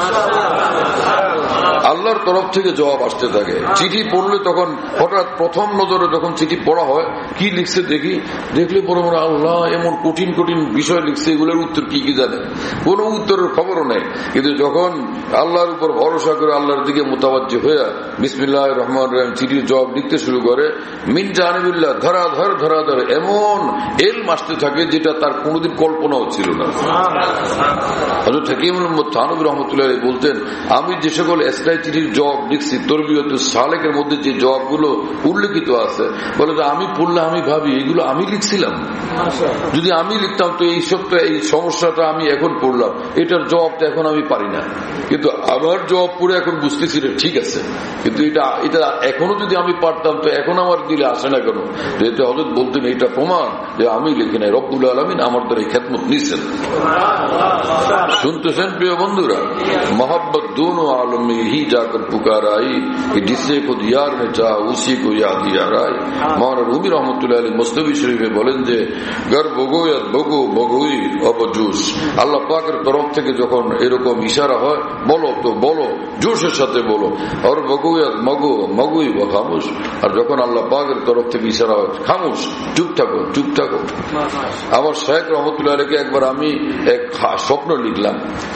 B: আল্লাহর তরফ থেকে জবাব আসতে থাকে। চিঠি পড়লে তখন হঠাৎ প্রথম নজরে যখন চিঠি পড়া হয়, কি লিখছে দেখি, দেখলে পরে মনে আল্লাহ এমন কঠিন কঠিন বিষয় লিখছে, এগুলোর উত্তর কি কি জানে, কোন উত্তরের খবরও নেই। কিন্তু যখন আল্লাহর উপর ভরসা করে আল্লাহর দিকে মোতাবাজ্জি হয়ে বিসমিল্লাহির রহমানির রহিম চিঠির জবাব লিখতে শুরু করে, মিন জানিবিল্লাহ ধরা ধর ধরা ধর এমন এলম আসতে থাকে যেটা তার কোনোদিন কল্পনাও ছিল না। হযরত হাকিমুল উম্মত থানবী রাহমাতুল্লাহ আলাইহি বলতেন, আমি যে সকল এসলাই চিঠির জবাব লিখছি তরবিয়তুস সালেকের মধ্যে যে জবাবগুলো উল্লেখিত আছে, বলে যে আমি পড়লে আমি ভাবি এগুলো আমি লিখছিলাম, যদি আমি লিখতাম তো এই সবটা এই সমস্যাটা আমি এখন পড়লাম, এটার জবাবটা এখন আমি পারি না, কিন্তু আমার জবাব পড়ে এখন বুঝতেছি ঠিক আছে, কিন্তু এটা এটা এখনো যদি আমি পারতাম তো এখন আমার দিলে আসে না কেন? যেহেতু হযরত বলতেন এটা প্রমাণ যে আমি লিখি নাই, রব্বুল আলামিন আমার দ্বারা এই খেদমত নিচ্ছেন। শুনতেছেন প্রিয় বন্ধুরা? मोहब्बत दोनों आलम में ही जाकर पुकार आई कि जिससे खुद यार ने चाहा उसी को याद यार आई। मौलाना रूमी रहमतुल्लाह अलैहि मुस्तफी शरीफে বলেন যে গর বগোয়াত বগো বগোই অবজুস, আল্লাহ পাকের তরফ থেকে যখন এরকম ইশারা হয় বলো তো বলো, জোশের সাথে বলো, আর বগোয়াত মগো মগোই ও খামোশ, আর যখন আল্লাহ পাকের তরফ থেকে ইশারা হয় খামোশ, চুপ থাকো চুপ থাকো। আমার শেখ রহমতুল্লাহ আলাইহি একবার আমি এক স্বপ্ন লিখলাম,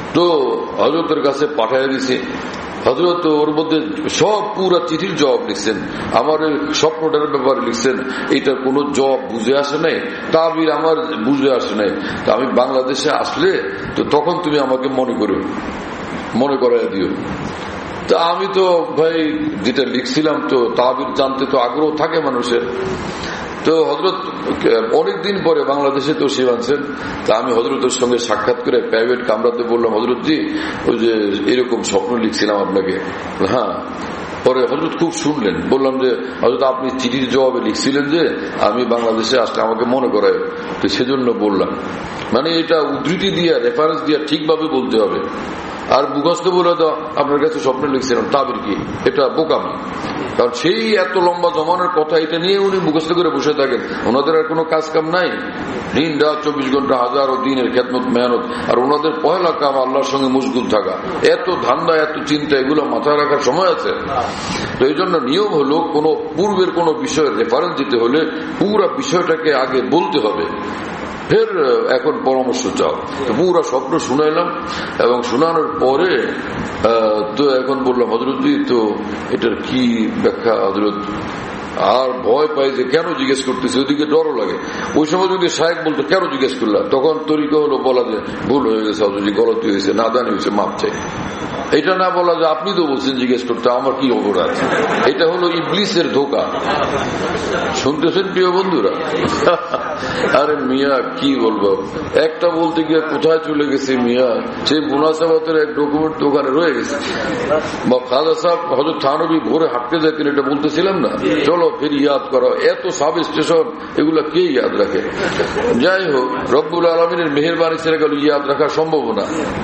B: তো হযরতের কাছে পাঠিয়ে দিছি। হযরত ওর মধ্যে সব পুরা চিঠির জবাব লিখছেন, আমার স্বপ্নটার ব্যাপারে লিখছেন, এটার কোনো জবাব বুঝে আসে নাই, তাবির আমার বুঝে আসে নাই। তা আমি বাংলাদেশে আসলে তো তখন তুমি আমাকে মনে করো, মনে করাই দিও। তা আমি তো ভাই যেটা লিখছিলাম তো তাবির জানতে তো আগ্রহ থাকে মানুষের। তো হযরত অনেকদিন পরে বাংলাদেশে তো সে আনছেন। তা আমি হযরতের সঙ্গে সাক্ষাৎ করে প্রাইভেট কামরাতে বললাম, হযরত জি ওই যে এরকম স্বপ্ন লিখছিলাম আপনাকে। হ্যাঁ। পরে হযরত খুব শুনলেন। বললাম যে হযরত আপনি চিঠির জবাবে লিখছিলেন যে আমি বাংলাদেশে আসলে আমাকে মনে করায়, তো সেজন্য বললাম। মানে এটা উদ্ধৃতি দিয়ে রেফারেন্স দিয়ে ঠিকভাবে বলতে হবে। আর মুখস্থ বলে তো আপনার কাছে স্বপ্ন লিখছিলাম তাবির কি, এটা বোকামি। কারণ সেই এত লম্বা জমানোর কথা এটা নিয়ে উনি মুখস্থ করে বসে থাকেন। ওনাদের আর কোনো কাজ কাম নাই, দিন রাত চব্বিশ ঘন্টা হাজারো দিনের খেদমত মেহনত। আর ওনাদের পয়লা কাম আল্লাহর সঙ্গে মশগুল থাকা। এত ধান্দা এত চিন্তা এগুলো মাথায় রাখার সময় আছে? তো এই জন্য নিয়ম হলো কোন পূর্বের কোন বিষয়ের রেফারেন্স দিতে হলে পুরা বিষয়টাকে আগে বলতে হবে, ফের এখন পরামর্শ চাও। পুরা স্বপ্ন শুনাইলাম এবং শোনানোর পরে তো এখন বললাম হযরত জি তো এটার কি ব্যাখ্যা হযরত। আর ভয় পাই যে কেন জিজ্ঞেস করতেছে, ওইদিকে ডরও লাগে। ওই সময় যদি শায়েখ বলতো কেন জিজ্ঞেস করলাম, তখন তরিকা হলো বলা যে ভুল হয়ে গেছে, হযরত গলতি হয়েছে, নাদানি হয়েছে, মাপ চাই। এটা না বলা যে আপনি তো বলছেন জিজ্ঞেস করতে, আমার কি অপরাধ। এটা হলো ইবলিসের ধোঁকা। শুনতেছেন প্রিয় বন্ধুরা? আরে মিয়া কি বলবো, একটা বলতে গিয়ে কোথায় চলে গেছে মিয়া, সেই মুনাসাবাতের এক ডকুমেন্ট দোকানে রয়ে গেছে। বা খাজা সাহেব হযরত থানবী ভোরে হাঁটতে যেতেন, এটা বলতেছিলাম না, চলো ফের ইয়াদ করো। এত সাব স্টেশন এগুলা কে ইয়াদ রাখে? যাই হোক, রব্বুল আলমিনের মেহেরবানি ছেড়ে গেল ইয়াদ রাখা সম্ভব না।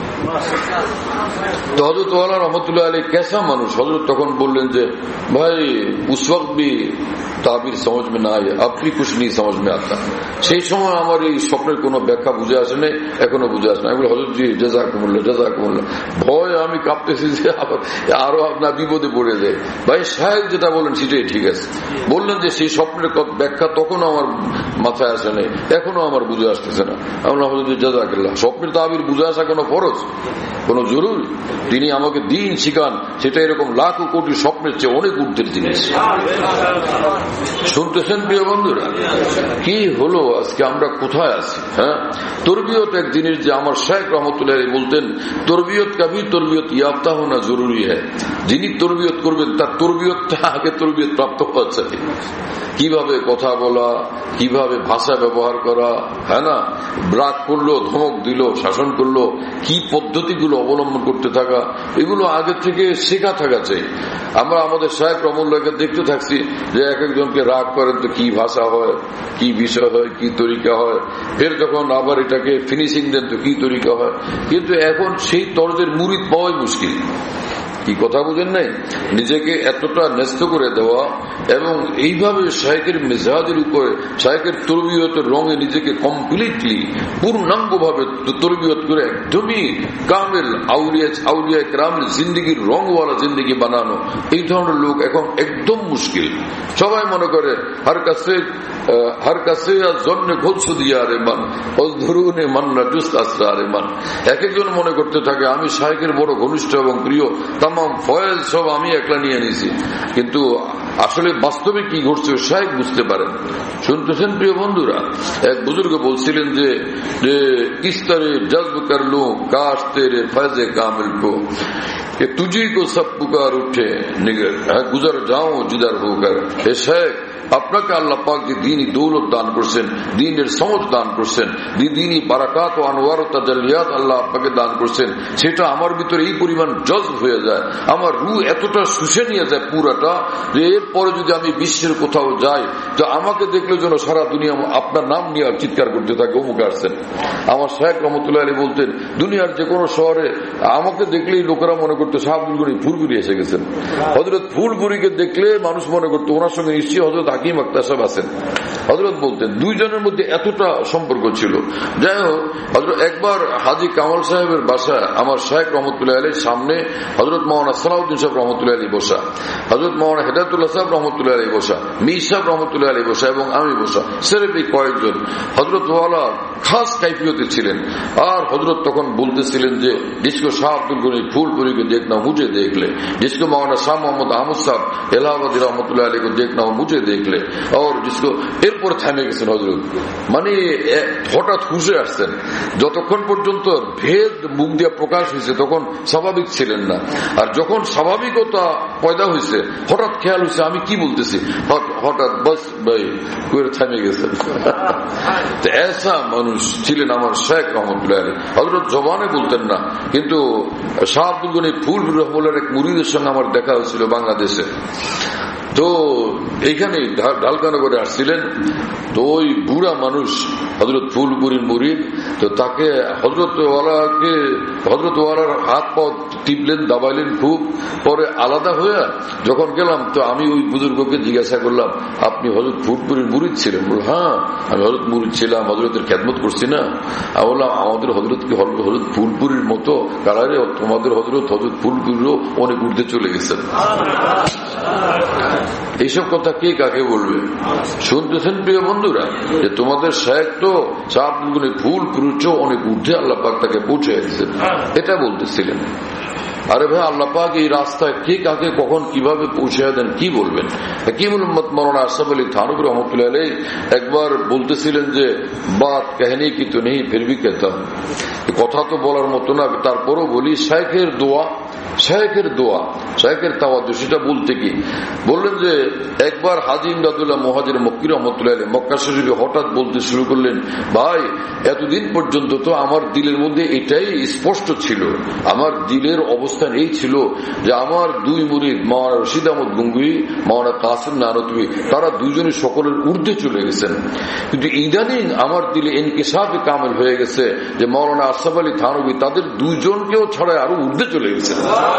B: তো হযরত ওয়ালা রহমতুল্লাহ আলী कैसा মানুষ। হযরত তখন বললেন যে ভাই উস वक्त भी ताबीर समझ में ना आए, अब भी कुछ नहीं समझ में आता। সেই সময় আমার এই স্বপ্নের কোনো ব্যাখ্যা বুঝে আসে নাই, এখনো বুঝে আসে না। আমি বলি হযরত জি জাযাকুমুল্লাহ জাযাকুমুল্লাহ। ভয় আমি কাঁপতেছি যে আরো আপনার বিপদে পড়ে যায়। ভাই সাহেব যেটা বলেন সেটাই ঠিক আছে। বললেন যে সেই স্বপ্নের ব্যাখ্যা তখনও আমার মাথায় আসে নাই, এখনো আমার বুঝে আসতেছে না। আমি বললাম হযরত জাযাকুল্লাহ, স্বপ্নের তাবির বুঝে আসা কোনো ফরজ, কোন জরুরি? তিনি আমাকে দিন শিখান, সেটা এরকম লাখো কোটি স্বপ্নের চেয়ে অনেক ঊর্ধ্বের জিনিস। শুনতেছেন প্রিয় বন্ধুরা? কি হলো আজকে আমরা কোথায় আছি? হ্যাঁ, তরবিয়ত এক জিনিস যে আমার শায়েখ রহমতুল্লাহ বলতেন, তরবিয়ত কাবি তরবিয়ত ইয়াফতা হোনা জরুরি হ্যায়। যিনি তরবিয়ত করবেন তার তরবিয়তটা আগে তরবিয়ত প্রাপ্ত হওয়া চাই। কিভাবে কথা বলা, কিভাবে ভাষা ব্যবহার করা, হ্যাঁ না, রাগ করলো, ধমক দিল, শাসন করলো, কি পদ্ধতিগুলো অবলম্বন করতে থাকা, এগুলো আগে থেকে শেখা থাকা চাই। আমরা আমাদের শায়েখ রহমতুল্লাহকে দেখতে থাকছি যে এক একজনকে রাগ করেন তো কি ভাষা হয়, কি বিষয় হয়, কি তরিকা হয়, ফের যখন আবার এটাকে ফিনিশিং দেন তো কি তরিকা হয়। কিন্তু এখন সেই তরজের মুরিদ পাওয়াই মুশকিল। কি কথা বুঝেন নাই? নিজেকে এতটা ন্যস্ত করে দেওয়া এবং এইভাবে শায়েখের মেজাজের উপরে, শায়েখের তরবিয়তের রঙে নিজেকে কমপ্লিটলি পূর্ণাঙ্গ ভাবে তরবিয়ত করে একদমই কামেল আউলিয়া আউলিয়া কেরামের জিন্দিগির রঙওয়ালা জিন্দিগি বানানো, এই ধরনের লোক এখন একদম মুশকিল। সবাই মনে করে হার কাছে হার কাছে জন্য ঘোষ দিয়া রে মান ধরুনে মান্না জুস্ত আসরা রে মান। এক একজন মনে করতে থাকে আমি শায়েখের বড় ঘনিষ্ঠ এবং প্রিয়, তাম ফয়েজ সব আমি একলা নিয়ে নিয়েছি। কিন্তু আসলে বাস্তবে কি ঘটছে শায়েখ বুঝতে পারেন। শুনতেছেন প্রিয় বন্ধুরা? এক বুজুর্গ বলছিলেন যে কিস তরে জজ্ব কর লুঁ কাশ তেরে ফয়জে কামিল কো कि तुझी को सब पुकार उठे निगर गुजर जाऊं जिधर होकर। हे शायख, আপনাকে আল্লাহ পাক যে দ্বীনি দৌলত দান করছেন, দ্বীনের সমঝ দান করছেন, দ্বীনি বারাকাত ও আনওয়ার ও তাজাল্লিয়াত আল্লাহ আপনাকে দান করছেন, সেটা আমার ভিতরে এই পরিমাণ জজ্ব হয়ে যায়, আমার রূহ এতটা শুষে নিয়ে যায় পুরাটা, যে এরপরে যদি আমি বিশ্বের কোথাও যাই তো আমাকে দেখলে যেন সারা দুনিয়া আপনার নাম নিয়ে চিৎকার করতে থাকে, অমুক আসছেন। আমার শায়েখ রহমতুল্লাহ আলী বলতেন দুনিয়ার যে কোনো শহরে আমাকে দেখলেই লোকেরা মনে করতো শাহ আব্দুল গনি ফুলপুরি এসে গেছেন। হযরত ফুলপুরিকে দেখলে মানুষ মনে করতো ওনার সঙ্গে নিশ্চয়ই হযরত হাকিম আখতার সাহেব আছেন। হযরত বলতেন দুইজনের মধ্যে এতটা সম্পর্ক ছিল। যাই হোক, হযরত একবার হাজী কামাল সাহেবের বাসায় আমার শায়েখ রহমতুল্লাহ আলীর সামনে হযরত মাওলানা সালাউদ্দিন সাহেব রহমতুল্লাহ আলী বসা। হযরত মাওলানা হেদায়েতুল্লাহ সাহেব রহমতুল্লাহ আলী বসা, মীর সাহেব রহমতুল্লাহ আলী বসা এবং আমি বসা, সেরেফ এই কয়েকজন। হযরত ওয়ালা খাস কাইফিয়তে ছিলেন। আর হযরত তখন বলতেছিলেন যে जिसको शाह अब्दुल गनी फूलपुरी को देखना मुझे देख ले, जिसको मौलाना शाह मोहम्मद अहमद साहब इलाहाबादी रहमतुल्लाह अलैह को देखना हो मुझे देख ले। और जिसको এরপর থেমে গেছেন হযরত, মানে হঠাৎ খুশি আসছেন। যতক্ষণ পর্যন্ত ভেদ মুখ দিয়ে প্রকাশ হয়েছে তখন স্বাভাবিক ছিলেন না, আর যখন স্বাভাবিকতা পয়দা হয়েছে হঠাৎ খেয়াল হয়েছে আমি কি বলতেছি, হঠাৎ বাস ভাই করে থেমে গেছেন। এসা মানুষ ছিলেন আমার শেখ রহমতুল্লাহ আলী। হযরত জবানে বলতেন না, কিন্তু শাহ আব্দুল গনি ফুলপুরি রহমতুল্লাহর এক মুরিদের সঙ্গে আমার দেখা হয়েছিল বাংলাদেশে। তো এইখানে ঢালকানগরে আসছিলেন। তো ওই বুড়া মানুষ হযরত ফুলপুরির মুরিদ, তো তাকে হযরত ওয়ালাকে হযরত ওয়ালার হাত পা টিপলেন, দাবাইলেন খুব। পরে আলাদা হয়ে যখন গেলাম তো আমি ওই বুজুর্গকে জিজ্ঞাসা করলাম, আপনি হযরত ফুলপুরির মুরিদ ছিলেন? বল হ্যাঁ আমি হযরত মুরিদ ছিলাম, হযরতের খেদমত করছি না। আমি বললাম আমাদের হযরত কি হযরত ফুলপুরির মতো? কারারে তোমাদের হযরত হযরত ফুলপুরিরও অনেক ঊর্ধ্বে চলে গেছেন। এইসব কথা কে কাকে বলবে? শুনতেছেন প্রিয় বন্ধুরা, যে তোমাদের শেখ তো শাহ আব্দুল গনি ফুলপুরির চেয়ে অনেক ঊর্ধ্বে আল্লাহ পাক তাকে পৌঁছে দিয়েছেন, এটা বলতেছিলেন। আরে ভাই আল্লাহ পাক এই রাস্তায় কে কাকে কখন কিভাবে পৌঁছে দেন কি বলবেন? হাকিমুল উম্মত মাওলানা আশরাফ আলী থানভী রহমতুল্লাহ আলাইহ একবার বলতেছিলেন যে বাত कहने की तो नहीं फिर भी कहता हूं, কথা তো বলার মতো না তারপরও বলি। শেখের দোয়া, শেখের দোয়া, শেখের তাওয়াজ্জুহ, সেটা বলতে কি বললেন যে একবার হাজী ইমদাদুল্লাহ মুহাজির মক্কি রহমতুল্লাহ আলাইহ মক্কা শরীফে হঠাৎ বলতে শুরু করলেন, ভাই এতদিন পর্যন্ত তো আমার দিলের মধ্যে এটাই স্পষ্ট ছিল, আমার দিলের অবস্থান এই ছিল যে আমার দুই মুরিদ মাওলানা রশিদ আহমদ গঙ্গুহি, মাওলানা কাসিম নানতুবি, তারা দুইজনই সকলের ঊর্ধ্বে চলে গেছেন। কিন্তু ইদানিং আমার দিলে ইনকিশাফে কামেল হয়ে গেছে যে মাওলানা আশরাফ আলী থানভী তাদের দুইজনকেও ছড়ায় আরো ঊর্ধ্বে চলে গেছে।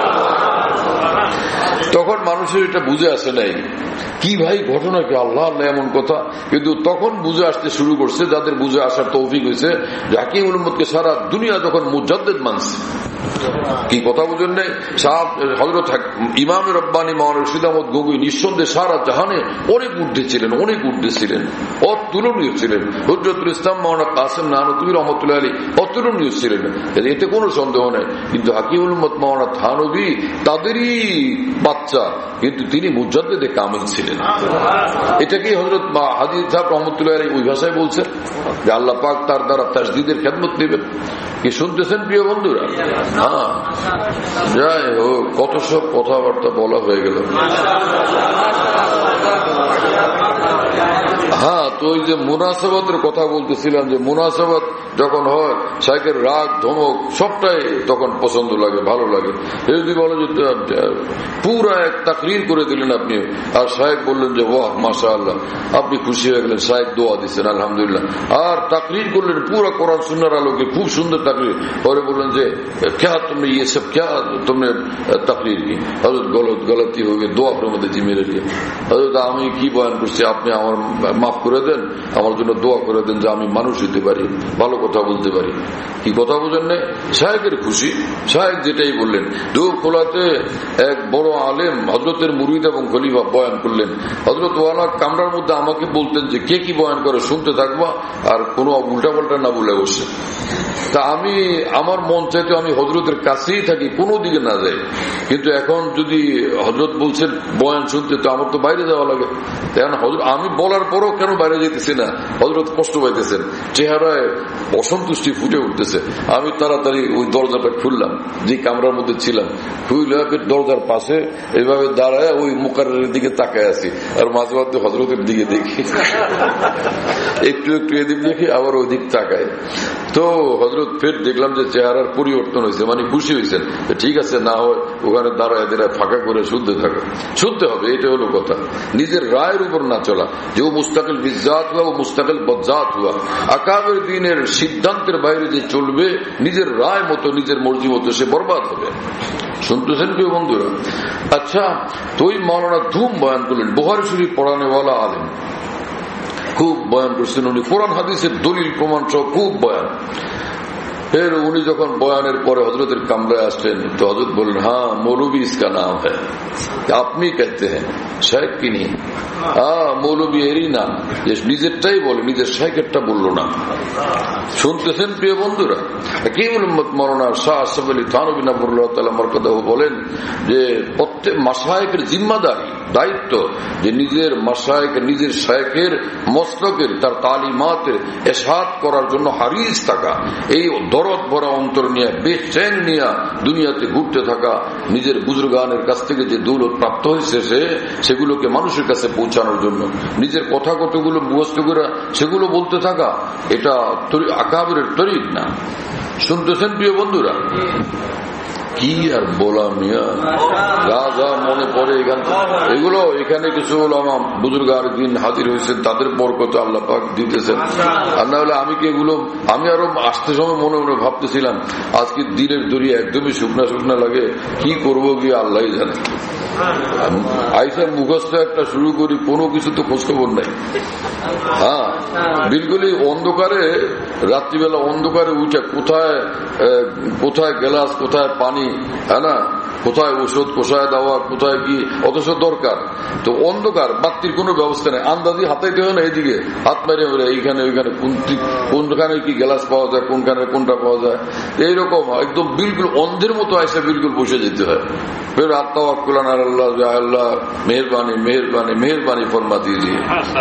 B: তখন মানুষের এটা বুঝে আসে নাই কি ভাই ঘটনা কি, আল্লাহ আল্লাহ এমন কথা। কিন্তু তখন বুঝে আসতে শুরু করছে যাদের বুঝে আসার তৌফিক হয়েছে যে হাকিমুল উম্মতকে সারা দুনিয়া যখন মুজাদ্দিদ মানছে। কি কথা বুঝেন নাই? হযরত ইমাম রব্বানী মাওলানা রশিদ আহমদ গঙ্গুহি নিঃসন্দেহে সারা জাহানে অনেক ঊর্ধ্বে ছিলেন, অনেক ঊর্ধ্বে ছিলেন, অতুলনীয় ছিলেন। হুজরতুল ইসলাম মাওলানা কাসিম নানতুবি রহমতুল্লাহ আলাইহ অতুলনীয় ছিলেন, এতে কোনো সন্দেহ নাই। কিন্তু হাকিমুল উম্মত মাওলানা থানভী তাদেরই বাচ্চা, কিন্তু তিনি মুজাদ্দিদে কামিল ছিলেন। এটাকে হযরত হাজী সাহেব রহমতুল্লাহ আলাইহ ওই ভাষায় বলছেন যে আল্লাহ পাক তার দ্বারা তাসদীদের খেদমত নেবেন। কি শুনতেছেন প্রিয় বন্ধুরা? হ্যাঁ, যাই হোক কত সব কথাবার্তা বলা হয়ে গেল। হ্যাঁ, তো ওই যে মুনাসাবাতের কথা বলতেছিলাম, যে মুনাসাবাত যখন হয় শাইখের রাগ ধমক সবটাই তখন পছন্দ লাগে, ভালো লাগে। যদি বলো যে পুরা এক তাকরীর করে দিলেন আপনি, আর শাইখ বললেন যে ওয়াহ মাশাআল্লাহ, আপনি খুশি হয়ে গেলেন, শাইখ দোয়া দিচ্ছেন আলহামদুলিল্লাহ, আর তাকরীর করলেন পুরা কোরআন সুন্নাহর আলোকে, খুব সুন্দর তাকরীর। পরে বললেন যে क्या तुमने ये सब क्या तुमने तकरीर की? हजरत गलत गलती हो गई, दो আপনার মধ্যে মেরে দিয়ে হজরত আমি কি বয়ান করছি, আপনি আমার মাফ করে দেন, আমার জন্য দোয়া করে দেন যে আমি মানুষ হতে পারি, ভালো কথা বলতে পারি। কি কথা বুঝেন না? শায়েখের খুশি, শায়েখ যেটাই বললেন। দু খোলাতে এক বড় আলেম হজরতের মুরিদ এবং খলিফা বয়ান করলেন। হজরত ওয়ালা কামরার মধ্যে আমাকে বলতেন যে কে কি বয়ান করে শুনতে থাকবা, আর কোনো উল্টা পাল্টা না বলে বসে। তা আমি আমার মন চাইতে আমি হজরতের কাছেই থাকি, কোনো দিকে না যাই। কিন্তু এখন যদি হজরত বলছেন বয়ান শুনতে, তো আমার তো বাইরে যাওয়া লাগে। এখন হজরত আমি বলার পরও কেন বাইরে যেতেছি না, হজরত কষ্ট পাইতেছেন, চেহারায় অসন্তুষ্টি ফুটে উঠতেছে। আমি তাড়াতাড়ি ওই দরজাটা খুললাম, যে কামরার মধ্যে ছিলাম, খুলে দরজার পাশে এইভাবে দাঁড়ায় ওই মুকাররের দিকে তাকায় আছি, আর মাঝে মাঝে হজরতের দিকে দেখি, একটু একটু এদিক দেখি, আবার ওই দিক তাকায়। তো হজরত ফের দেখলাম যে চেহারার পরিবর্তন হয়েছে, মানে খুশি হয়েছেন। ঠিক আছে, না হয় ওখানে দাঁড়ায় দাঁড়ায় ফাঁকা করে শুনতে থাকো, শুনতে হবে, এটা হলো কথা। নিজের রায়ের উপর না চলা, যে ও মুস্তাকিল বিজ্জাত হুয়া ও মুস্তাকিল বজ্জাত হুয়া, আকাবের দিনের সিদ্ধান্তের বাইরে যে চলবে, নিজের রায় মতো নিজের মর্জি মতো, সে বরবাদ হবে। শুনতেছেন কেউ বন্ধুরা? আচ্ছা, তো ওই মাওলানা ধুম বয়ান করলেন, বুখারী শরীফ পড়ানেওয়ালা আলেম, খুব বয়ান করছেন উনি, কোরআন হাদিসের দলিল প্রমাণ সহ খুব বয়ান। ফের উনি যখন বয়ানের পরে হজরতের কামরায় আসলেন, তো হজরত বললেন হ্যাঁ মৌলবী ইসকা নাম হ্যাঁ, আপনি कहते हैं শেখ কি নিয়ে মৌলবী এরই নাম, যে নিজেরটাই বলে, নিজের শেখেরটা বললো না। শুনতেছেন প্রিয় বন্ধুরা, কি মৌলানা শাহ আশরাফ আলী থানভী নবরুল্লাহ তাআলা মারকাদাহু বলেন যে প্রত্যেক মাশায়েখের জিম্মাদারি, দায়িত্ব, যে নিজের মাশায়েখ, নিজের শেখের মসলকের, তার তালিমাতের এরশাদ করার জন্য হারিস থাকা, এই দরদ ভরা অন্তর নিয়ে, বেচেন নিয়ে দুনিয়াতে ঘুরতে থাকা, নিজের বুজুর্গানের কাছ থেকে যে দৌলত প্রাপ্ত হয়েছে সে সেগুলোকে মানুষের কাছে পৌঁছানোর জন্য নিজের কথা কতগুলো মুখস্থ করে সেগুলো বলতে থাকা, এটা আকাবিরের তরিক না। শুনতেছেন প্রিয় বন্ধুরা? কি আর বলা মিয়া, যা যা মনে পড়ে এখান এগুলো। এখানে কিছু ওলামা বুজুর্গার দিন হাজির হয়েছেন, তাদের বরকত আল্লাহ পাক দিতেছেন। আর না হলে আমি কি এগুলো, আমি আরো আসতে সময় মনে মনে ভাবতেছিলাম আজকে দিনের দরিয়া একদমই শুকনা শুকনা লাগে, কি করবো গিয়ে আল্লাহ জানে। আইসা মুখস্থ একটা শুরু করি, কোনো কিছু তো খোঁজখবর নাই। হ্যাঁ, বিলকুলই অন্ধকারে, রাত্রিবেলা অন্ধকারে উঠে কোথায় কোথায় গ্লাস, কোথায় পানি, হ্যাঁ না, কোথায় ওষুধ, কোথায় দেওয়া, কোথায় কি, অথচ দরকার তো অন্ধকার, বাতির কোনো ব্যবস্থা নেই, আন্দাজি হাতাইতে হয় না, এইদিকে হাত মেরে মেরে এইখানে ওইখানে কোনখানে কি গ্লাস পাওয়া যায়, কোনখানে কোনটা পাওয়া যায়, এইরকম একদম বিলকুল অন্ধের মতো এসে বিলকুল বসে যেতে হয়। ফের আত্মাওয়াক্কুল আল্লাহ, আল্লাহ মেহরবানি মেহরবানি মেহরবানি ফরমা দিজিয়ে।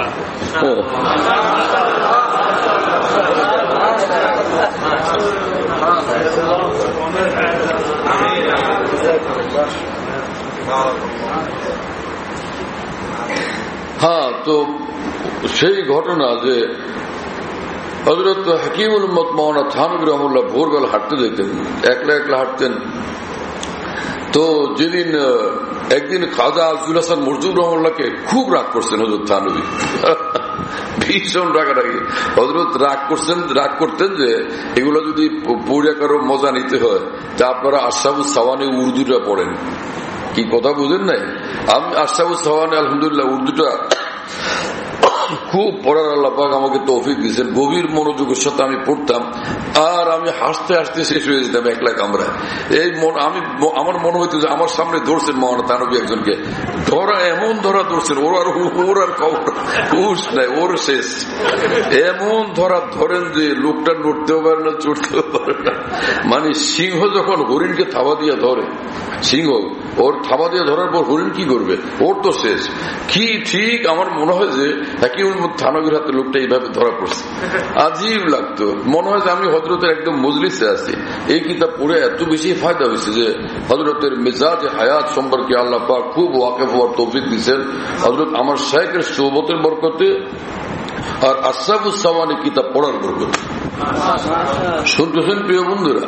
B: হ্যাঁ, তো সেই ঘটনা যে হযরত হাকিমুল উম্মত মাওলানা থানভী রাহমাহুল্লাহ ভোরবেলা হাঁটতে যেতেন, একলা একলা হাঁটতেন। তো যেদিন একদিন খাজা আব্দুল হাসান মরজুব রহমাল্লাহকে খুব রাগ করছেন হযরত থানভী, ভীষণ রাগারাগি। হযরত রাগ করছেন, রাগ করতেন যে এগুলো যদি পড়ে কারো মজা নিতে হয় তা আপনারা আশরাফুস সাওয়ানি উর্দুটা পড়েন। কি কথা বুঝেন নাই? আমি আশরাফুস সাওয়ানি আলহামদুলিল্লাহ উর্দুটা খুব পড়ার আল্লাহ পাক আমাকে তৌফিক দিয়েছেন, গভীর মনোযোগের সাথে আমি পড়তাম, আর আমি হাসতে হাসতে শেষ হয়ে যেতাম একলা কামরায়। এই আমি আমার মনে হইতো যে আমার সামনে ধরছেন মাওলানা থানভী একজনকে, ধরা এমন ধরা ধরছেন, ওর আর ওর আর হুশ নাই, ওর শেষ। এমন ধরা ধরেন যে লোকটা নড়তেও পারে না, চড়তেও পারে না। মানে সিংহ যখন হরিণকে থাবা দিয়ে ধরে, সিংহ ওর থাবা দিয়ে ধরার পর হরিণ কি করবে, ওর তো শেষ। কি ঠিক আমার মনে হয় যে হাকিমুল উম্মত থানভীর হাতে লোকটা এইভাবে ধরা পড়ছে, আজীব লাগতো। মনে হয় যে আমি হযরতের একদম মজলিসে আছি। এই কিতাব পড়ে এত বেশি ফায়দা হয়েছে যে হযরতের মেজাজে হায়াত সম্পর্কে আল্লাহ পাক খুব ওয়াকিফ হওয়ার তৌফিক দিয়েছেন হযরত আমার শাইখের সোহবতের বরকতে আর আশরাফুস সাওয়ানি কিতাব পড়ার বরকতে। শুনতেছেন প্রিয় বন্ধুরা?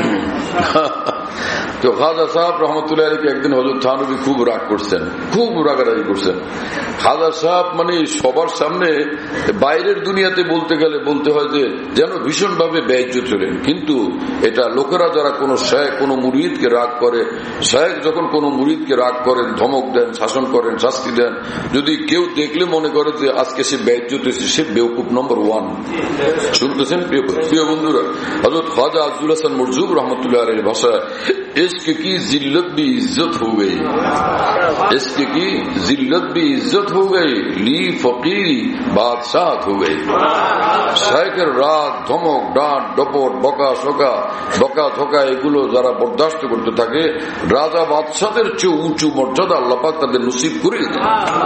B: তো খাজা সাহেব রহমতুল্লাহ আলাইহি একদিন হযরত থানভী খুব রাগ করছেন, খুব রাগারাগি করছেন। খাজা সাহেব মানে সবার সামনে, বাইরের দুনিয়াতে বলতে গেলে বলতে হয় যে যেন ভীষণ ভাবে বেইজ্জত চলেন, কিন্তু এটা লোকেরা যারা কোনো শেখ কোনো মুরিদকে রাগ করে, শেখ যখন কোনো মুরিদকে রাগ করেন, ধমক দেন, শাসন করেন, শাস্তি দেন, যদি কেউ দেখলে মনে করে যে আজকে সে বেইজ্জত হয়েছে, সে বেওকুফ নম্বর ওয়ান। শুনতেছেন প্রিয় বন্ধুরা? হযরত খাজা আব্দুল হাসান মরজুব রহমতুল্লাহ আলাইহির ভাষায় इश्क की जिल्लत भी इज्जत हो गई, इश्क की जिल्लत भी इज्जत हो गई, ली फकीरी बादशाह हो गई। শাইখের রাগ, ধমক, ডাঁট, ডপট, বকা শোকা, বকা থকা এগুলো যারা বরদাস্ত করতে থাকে, রাজা বাদশাদের চেয়ে উঁচু মর্যাদা আল্লাহ পাক তাদের নসিব করে দেন।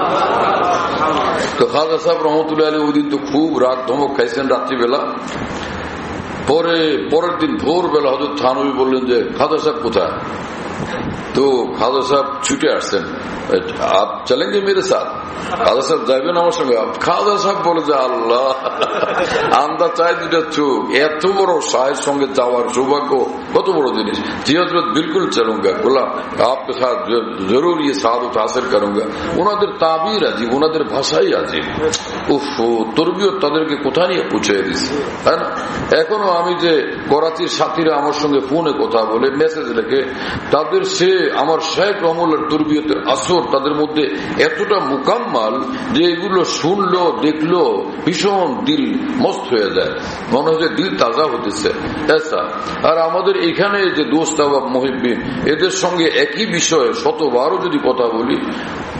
B: তো খাজা সাহেব রহমতুল্লাহ আলাইহি ওই দিন তো খুব রাগ ধমক খাইছেন রাত্রিবেলা। পরে পরের দিন ভোরবেলা হযরত থানভী বললেন যে খাজা সাহেব কোথায়? তো খাজা সাহেব ছুটে আসছেন, আপ চলেঙ্গে মেরে সাথ? খাজা সাহেব যাইবেন আমার সঙ্গে? খাজা সাহেব বলে যে আল্লাহ আন্দা চাই দুটা চোখ, এত বড় শাহের সঙ্গে যাওয়ার সৌভাগ্য কত বড় জিনিস। জি হযরত বিলকুল চলুঙ্গা, বলা আপকে সাথ জরুর ইয়ে সাদত হাসিল করুঙ্গা। ওনাদের তাবির আজিব, ওনাদের ভাষাই আজিব। উফ, তরবিয়ত তাদেরকে কোথায় নিয়ে পৌঁছে দিচ্ছে, তাই না? এখনো আমি যে করাচির সাথীরা আমার সঙ্গে ফোনে কথা বলে, মেসেজ লেখে, তাদের সে আমার শেখ রহমুল্লাহর তরবিয়তের আসর তাদের মধ্যে এতটা মুকাম্মাল যে এগুলো শুনলো দেখলো ভীষণ দিল মস্ত হয়ে যায়, মনে হয় যে দিল তাজা হতেছে। আর আমাদের এখানে যে দোস্ত বা মুহিব্বিন, এদের সঙ্গে একই বিষয়ে শতবারও যদি কথা বলি,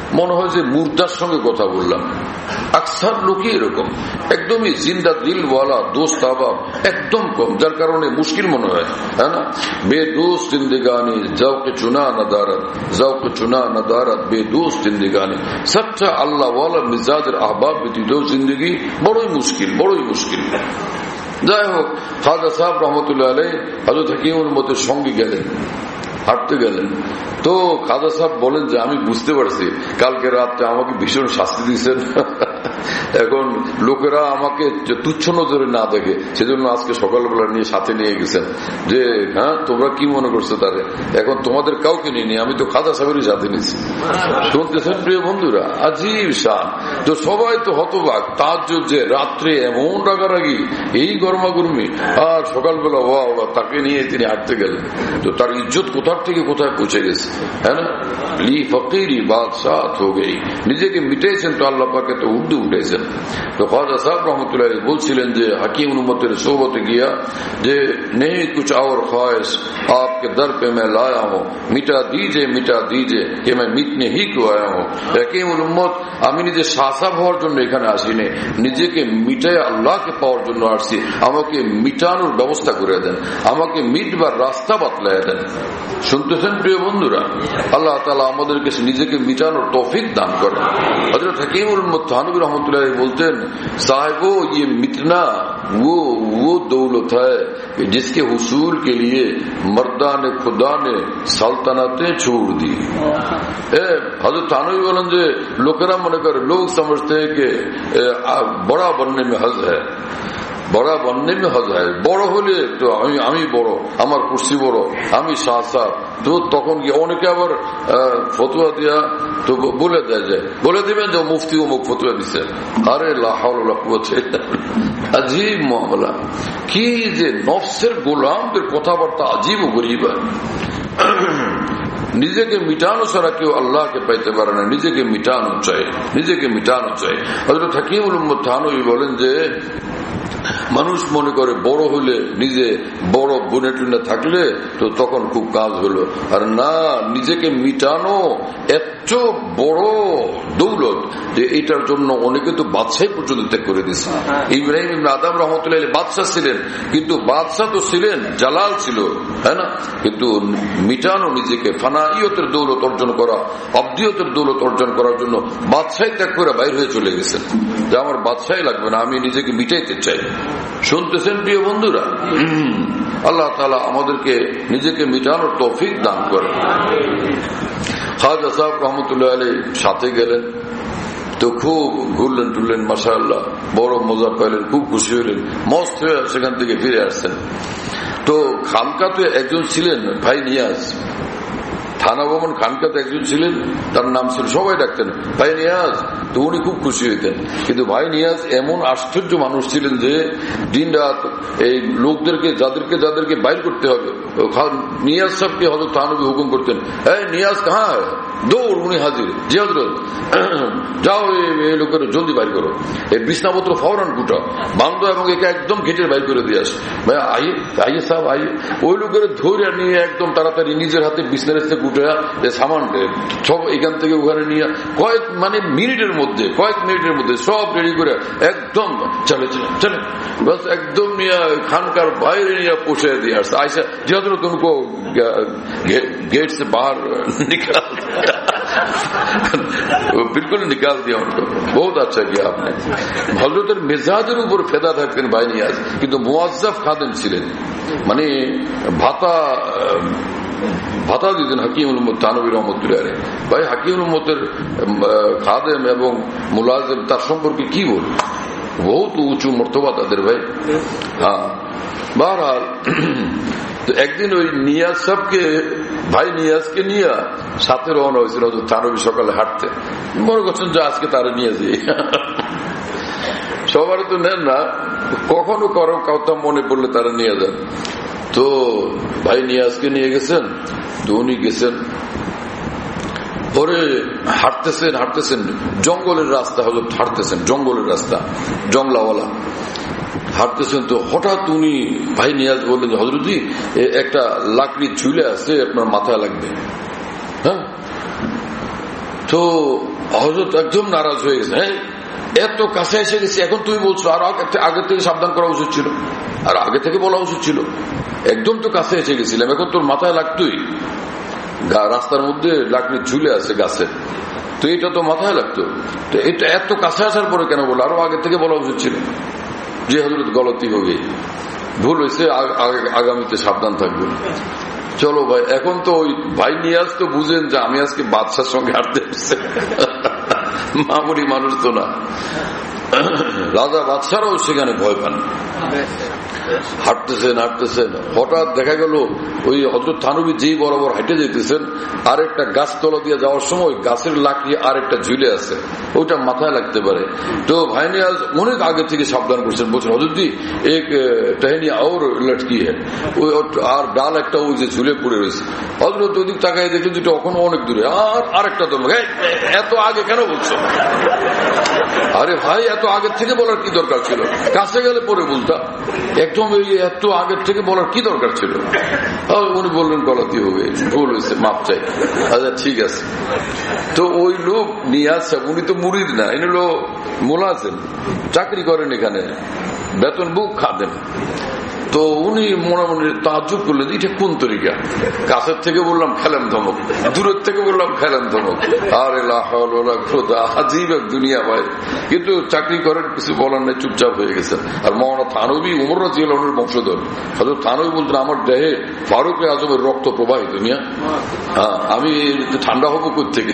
B: মনে হয় যে মুর্দার সঙ্গে কথা বললাম। আকসার লোকই এরকম, একদমই জিন্দা দিলওয়ালা, দোস্ত আবাব একদম কম, যার কারণে মুশকিল মনে হয়, হ্যাঁ না। বেদোস্ত জিন্দেগানি জাওকে চুনা নদারত, জাওকে চুনা নদারত বেদোস্ত জিন্দেগানি। সচ্চা আল্লাহ ওয়ালা মিজাজের আহবাব ব্যতীত জিন্দগি বড়ই মুশকিল, বড়ই মুশকিল। যাই হোক, খাজা সাহেব রহমতুল্লাহ আলাইহি হযরত হাকিমুল উম্মতের সঙ্গে গেলেন, হাঁটতে গেলেন। তো খাজা সাহেব বলেন যে আমি বুঝতে পারছি কালকে রাত্রে আমাকে ভীষণ শাস্তি দিয়েছেন, এখন লোকেরা আমাকে তুচ্ছ নজরে না দেখে সেজন্য আজকে সকালবেলা নিয়ে সাথে নিয়ে গেছেন যে হ্যাঁ তোমরা কি মনে করছো তারে, এখন তোমাদের কাউকে নিয়ে নিয়ে আমি তো খাজা সাহেবেরই সাথে নিয়েছি। শুনতেছেন প্রিয় বন্ধুরা, আজীব শান। তো সবাই তো হতবাক, তাজ্জুব যে রাত্রে এমন রাগারাগি, এই গরমাগরমি, আর সকালবেলা ওয়া ওয়া তাকে নিয়ে তিনি হাঁটতে গেলেন। তো তার ইজ্জত কোথার থেকে কোথায় পৌঁছে গেছে, হ্যাঁ না। লি ফকিরি বাদশাহ হয়ে গেই, নিজেকে মিটেছেন তো আল্লাহ পাকে তো উর্দু উঠেছেন। তো খাজা সাহেব রহমতুল্লাহ বলছিলেন যে হাকিম উম্মতের সোহবতে গিয়া যে নেই কুছ और ख्वाहिश आपके दर पे मैं लाया हूँ, मिटा दीजिए मिटा दीजिए कि मैं मिटने ही को आया हूँ। হাকিম উম্মত, আমি নিজে শাসাব হওয়ার জন্য এখানে আসিনি, নিজেকে মিটায় আল্লাহকে পাওয়ার জন্য আসছি। আমাকে মিটানোর ব্যবস্থা করে দেন, আমাকে মিটবার রাস্তা বাতলায় দেন। শুনতেছেন প্রিয় বন্ধুরা, আল্লাহ তাআলা আমাদেরকে নিজেকে মিটানোর তৌফিক দান করেন। হযরত হাকিমুল উম্মত থানভী रहमतुल्लाह बोलते हैं, साहिबो ये मिटना वो वो दौलत है जिसके हुसूल के लिए मर्दा ने खुदा ने सल्तनतें छोड़ दी। हजरत थानवी बोलें যে লোকেরা মনে করে, লোক समझते हैं कि बड़ा बनने में हज है, বড় বন্যে মে হজ হয়, বড় হলে তো আমি আমি বড়, আমার কুর্সি বড়, আমি শাহ সাহেব। তো তখন কি অনেকে আবার ফতুয়া দিয়া তো বলে দেয়, যায় বলে দিবেন যে মুফতি অমুক ফতুয়া দিচ্ছে। আরে লা হাওলা ওয়ালা কুওয়াতা ইল্লা বিল্লাহ, আজীব মামলা। কি যে নফসের গোলামদের কথাবার্তা আজীব ও গরীব। নিজেকে মিটানো ছাড়া কেউ আল্লাহকে পাইতে পারে না, নিজেকে মিটানো চাই, নিজেকে মিটানো চাই। হযরত হাকিমুল উম্মত থানভী বলেন যে মানুষ মনে করে বড় হলে, নিজে বড় বুনে টুনে থাকলে তো তখন খুব কাজ হলো, আর না, নিজেকে মিটানো এত বড় দৌলত যে এটার জন্য অনেকে তো বাদশাহী পর্যন্ত ত্যাগ করে দিচ্ছে। ইব্রাহিম ইবনে আদম রহমতুল্লাহ বাদশাহ ছিলেন, কিন্তু বাদশাহ তো ছিলেন, জালাল ছিল, তাই না, কিন্তু মিটানো নিজেকে, ফানাইয়তের দৌলত অর্জন করা, অব্দিয়তের দৌলত অর্জন করার জন্য বাদশাহী ত্যাগ করে বাইর হয়ে চলে গেছেন যে আমার বাদশাহী লাগবে না, আমি নিজেকে মিটাইতে চাই। শুনতেছেন প্রিয় বন্ধুরা, আল্লাহ তাআলা আমাদেরকে নিজেকে মিটানোর তৌফিক দান করেন। খাজা সাহেব রহমতুল্লাহ আলাইহি সাথে গেলেন, তো খুব ঘুরলেন টুরলেন, মাশাআল্লাহ বড় মজা পাইলেন, খুব খুশি হইলেন, মস্ত হয়ে সেখান থেকে ফিরে আসছেন। তো খানকাতে একজন ছিলেন ভাই নিয়াজ, থানা ভবন খানকাতে একজন ছিলেন, তার নাম ছিল, সবাই ডাকতেন ভাই নিয়াজ। তো উনি খুব খুশি হইতেন, কিন্তু ভাই নিয়াজ এমন আশ্চর্য মানুষ ছিলেন যে দিন রাত এই লোকদেরকে যাদেরকে যাদেরকে বাইর করতে হবে, নিয়াজ সাহেবকে হযরত থানভী হুকুম করতেন, এই নিয়াজ কাহা হয়, দৌড়, উনি হাজির, জি হযরত, যাও এই লোকের জলদি বাইর করো, এই বিছনাপত্র ফৌরান গুটাও, বান্ধব এবং একে একদম ঘেটের বাইর করে দিয়ে আস, ভাই আইয়ে আইয়ে সাহেব আইয়ে। ওই লোকের ধরে নিয়ে একদম তাড়াতাড়ি নিজের হাতে বিছনার গুটা সামান সব এখান থেকে ওখানে নিয়ে কয়েক মানে মিনিটের মধ্যে কয়েক মিনিটের মধ্যে সব রেডি করে একদম চলে চলে চলে বস একদম নিয়ে খানকার বাইরে নিয়ে পৌঁছে দিয়ে আসছে। আইসা যেহেতু तुमको गेट से बाहर निकाल बिल्कुल निकाल दिया उनको, बहुत अच्छा किया आपने। হযরতের মেজাজের উপর ফেদা থাকতেন ভাই নিয়াজ, কিন্তু মুয়াজ্জাফ খাদেম ছিলেন, মানে ভাতা ভাতা দিতেন হাকিমুল উম্মত থানভী রহমতুল্লাহ আলাইহি। ভাই হাকিমুল উম্মতের খাদেম এবং মুলাজিম, তার সম্পর্কে কি বল, বহুত উঁচু মর্তবা তাদের ভাই। হ্যাঁ, বহরহাল তো একদিন ওই নিয়াজ সাহেবকে, ভাই নিয়াজকে নিয়ে সাথে রওনা হয়েছিল হযরত থানভী সকালে হাঁটতে, মনে করছেন যে আজকে তারা নিয়ে যাই। সবার তো নেন না, কখনো কারো কথা মনে পড়লে তারা নিয়ে যান। তো ভাই নিয়াজকে নিয়ে গেছেন, তো উনি গেছেন, পরে হাঁটতেছেন হাঁটতেছেন জঙ্গলের রাস্তা, হযরত হাঁটতেছেন জঙ্গলের রাস্তা, জঙ্গলাওয়ালা হাঁটতেছেন। তো হঠাৎ উনি ভাই নিয়াজ বললেন, হযরতজি একটা লাকড়ি ঝুলে আছে, আপনার মাথায় লাগবে। হ্যাঁ, তো হযরত একদম নারাজ হয়ে গেছে, হ্যাঁ এত কাছে এসে গেছি, এখন তুমি বলছো, আর আগে থেকে সাবধান করা উচিত ছিল, আর আগে থেকে বলা উচিত ছিল, একদম তো কাছে এসে গেছিলাম, এখন তোর মাথায় লাগতোই, রাস্তার মধ্যে লাকড়ি ঝুলে আছে গাছে, তো এটা তো মাথায় লাগতো, তো এটা এত কাছে আসার পরে কেন বলো, আরো আগে থেকে বলা উচিত ছিল যে হযরত গলতি হবে, ভুল হয়েছে, আগামীতে সাবধান থাকবে। চলো ভাই, এখন তো ওই ভাই নিয়াজ তো বুঝেন যে আমি আজকে বাদশার সঙ্গে হাঁটতে আসছি, মামুলি মানুষ তো না, রাজা বাদশারাও সেখানে ভয় পান। হাঁটতেছেন হাঁটতেছেন হঠাৎ দেখা গেল ওই হযরত থানবী যেই বরাবর হাঁটে যেতেছেন, আরেকটা গাছতলা দিয়ে যাওয়ার সময় গাছের লাকড়ি আরেকটা ঝুলে আছে, ওইটা মাথায় লাগতে পারে। তো ভাই নিয়াজ অনেক আগে থেকে সাবধান করছেন, বলছেন হযরতজি এক টহনি আর লটকি হ্যাঁ, আর ডাল একটা ওই যে ঝুলে পড়ে রয়েছে। হযরত ওদিক তাকায় দেখলেন যেটা ওখানে অনেক দূরে, আর আরেকটা ধর্ম, এত আগে কেন বলছো? আরে ভাই এত আগের থেকে বলার কি দরকার ছিল, কাছে গেলে পরে বলতাম, একদম এত আগের থেকে বলার কি দরকার ছিল? উনি বললেন গলতি হবে, ভুল হয়েছে, মাপ চাই। আচ্ছা ঠিক আছে। তো ওই লোক নিয়ে আসছে, উনি তো মুরিদ না, ইনি হলো মুলাজিম, চাকরি করেন এখানে, বেতন বুক খাদেন। তো উনি মনে মনে তাজ্জুব করলেন এটা কোন তরিকা, কাছের থেকে বললাম খেলাম ধমক, দূরের থেকে বললাম খেলাম ধমক, আরে আজীব এক দুনিয়া ভাই। কিন্তু চাকরি করেন, কিছু বলার নেই, চুপচাপ হয়ে গেছেন। আর মৌলানা থানবী উমর রাদিয়াল্লাহু আনহুর বংশধর, হযরত থানবী বলতেন আমার দেহে ফারুক আজমের রক্ত প্রবাহিত, মিয়া হ্যাঁ আমি ঠান্ডা হবো কোত্থেকে?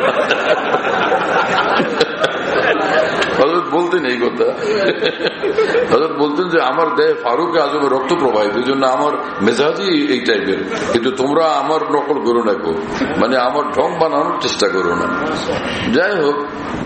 B: হযরত বলতেন এই কথা, হযরত বলতেন যে আমার দেহে ফারুক আজমের রক্ত প্রবাহিত, এই জন্য আমার মেজাজই এই টাইপের, কিন্তু তোমরা আমার নকল করো না, মানে আমার ঢং বানানোর চেষ্টা করো না। যাই হোক,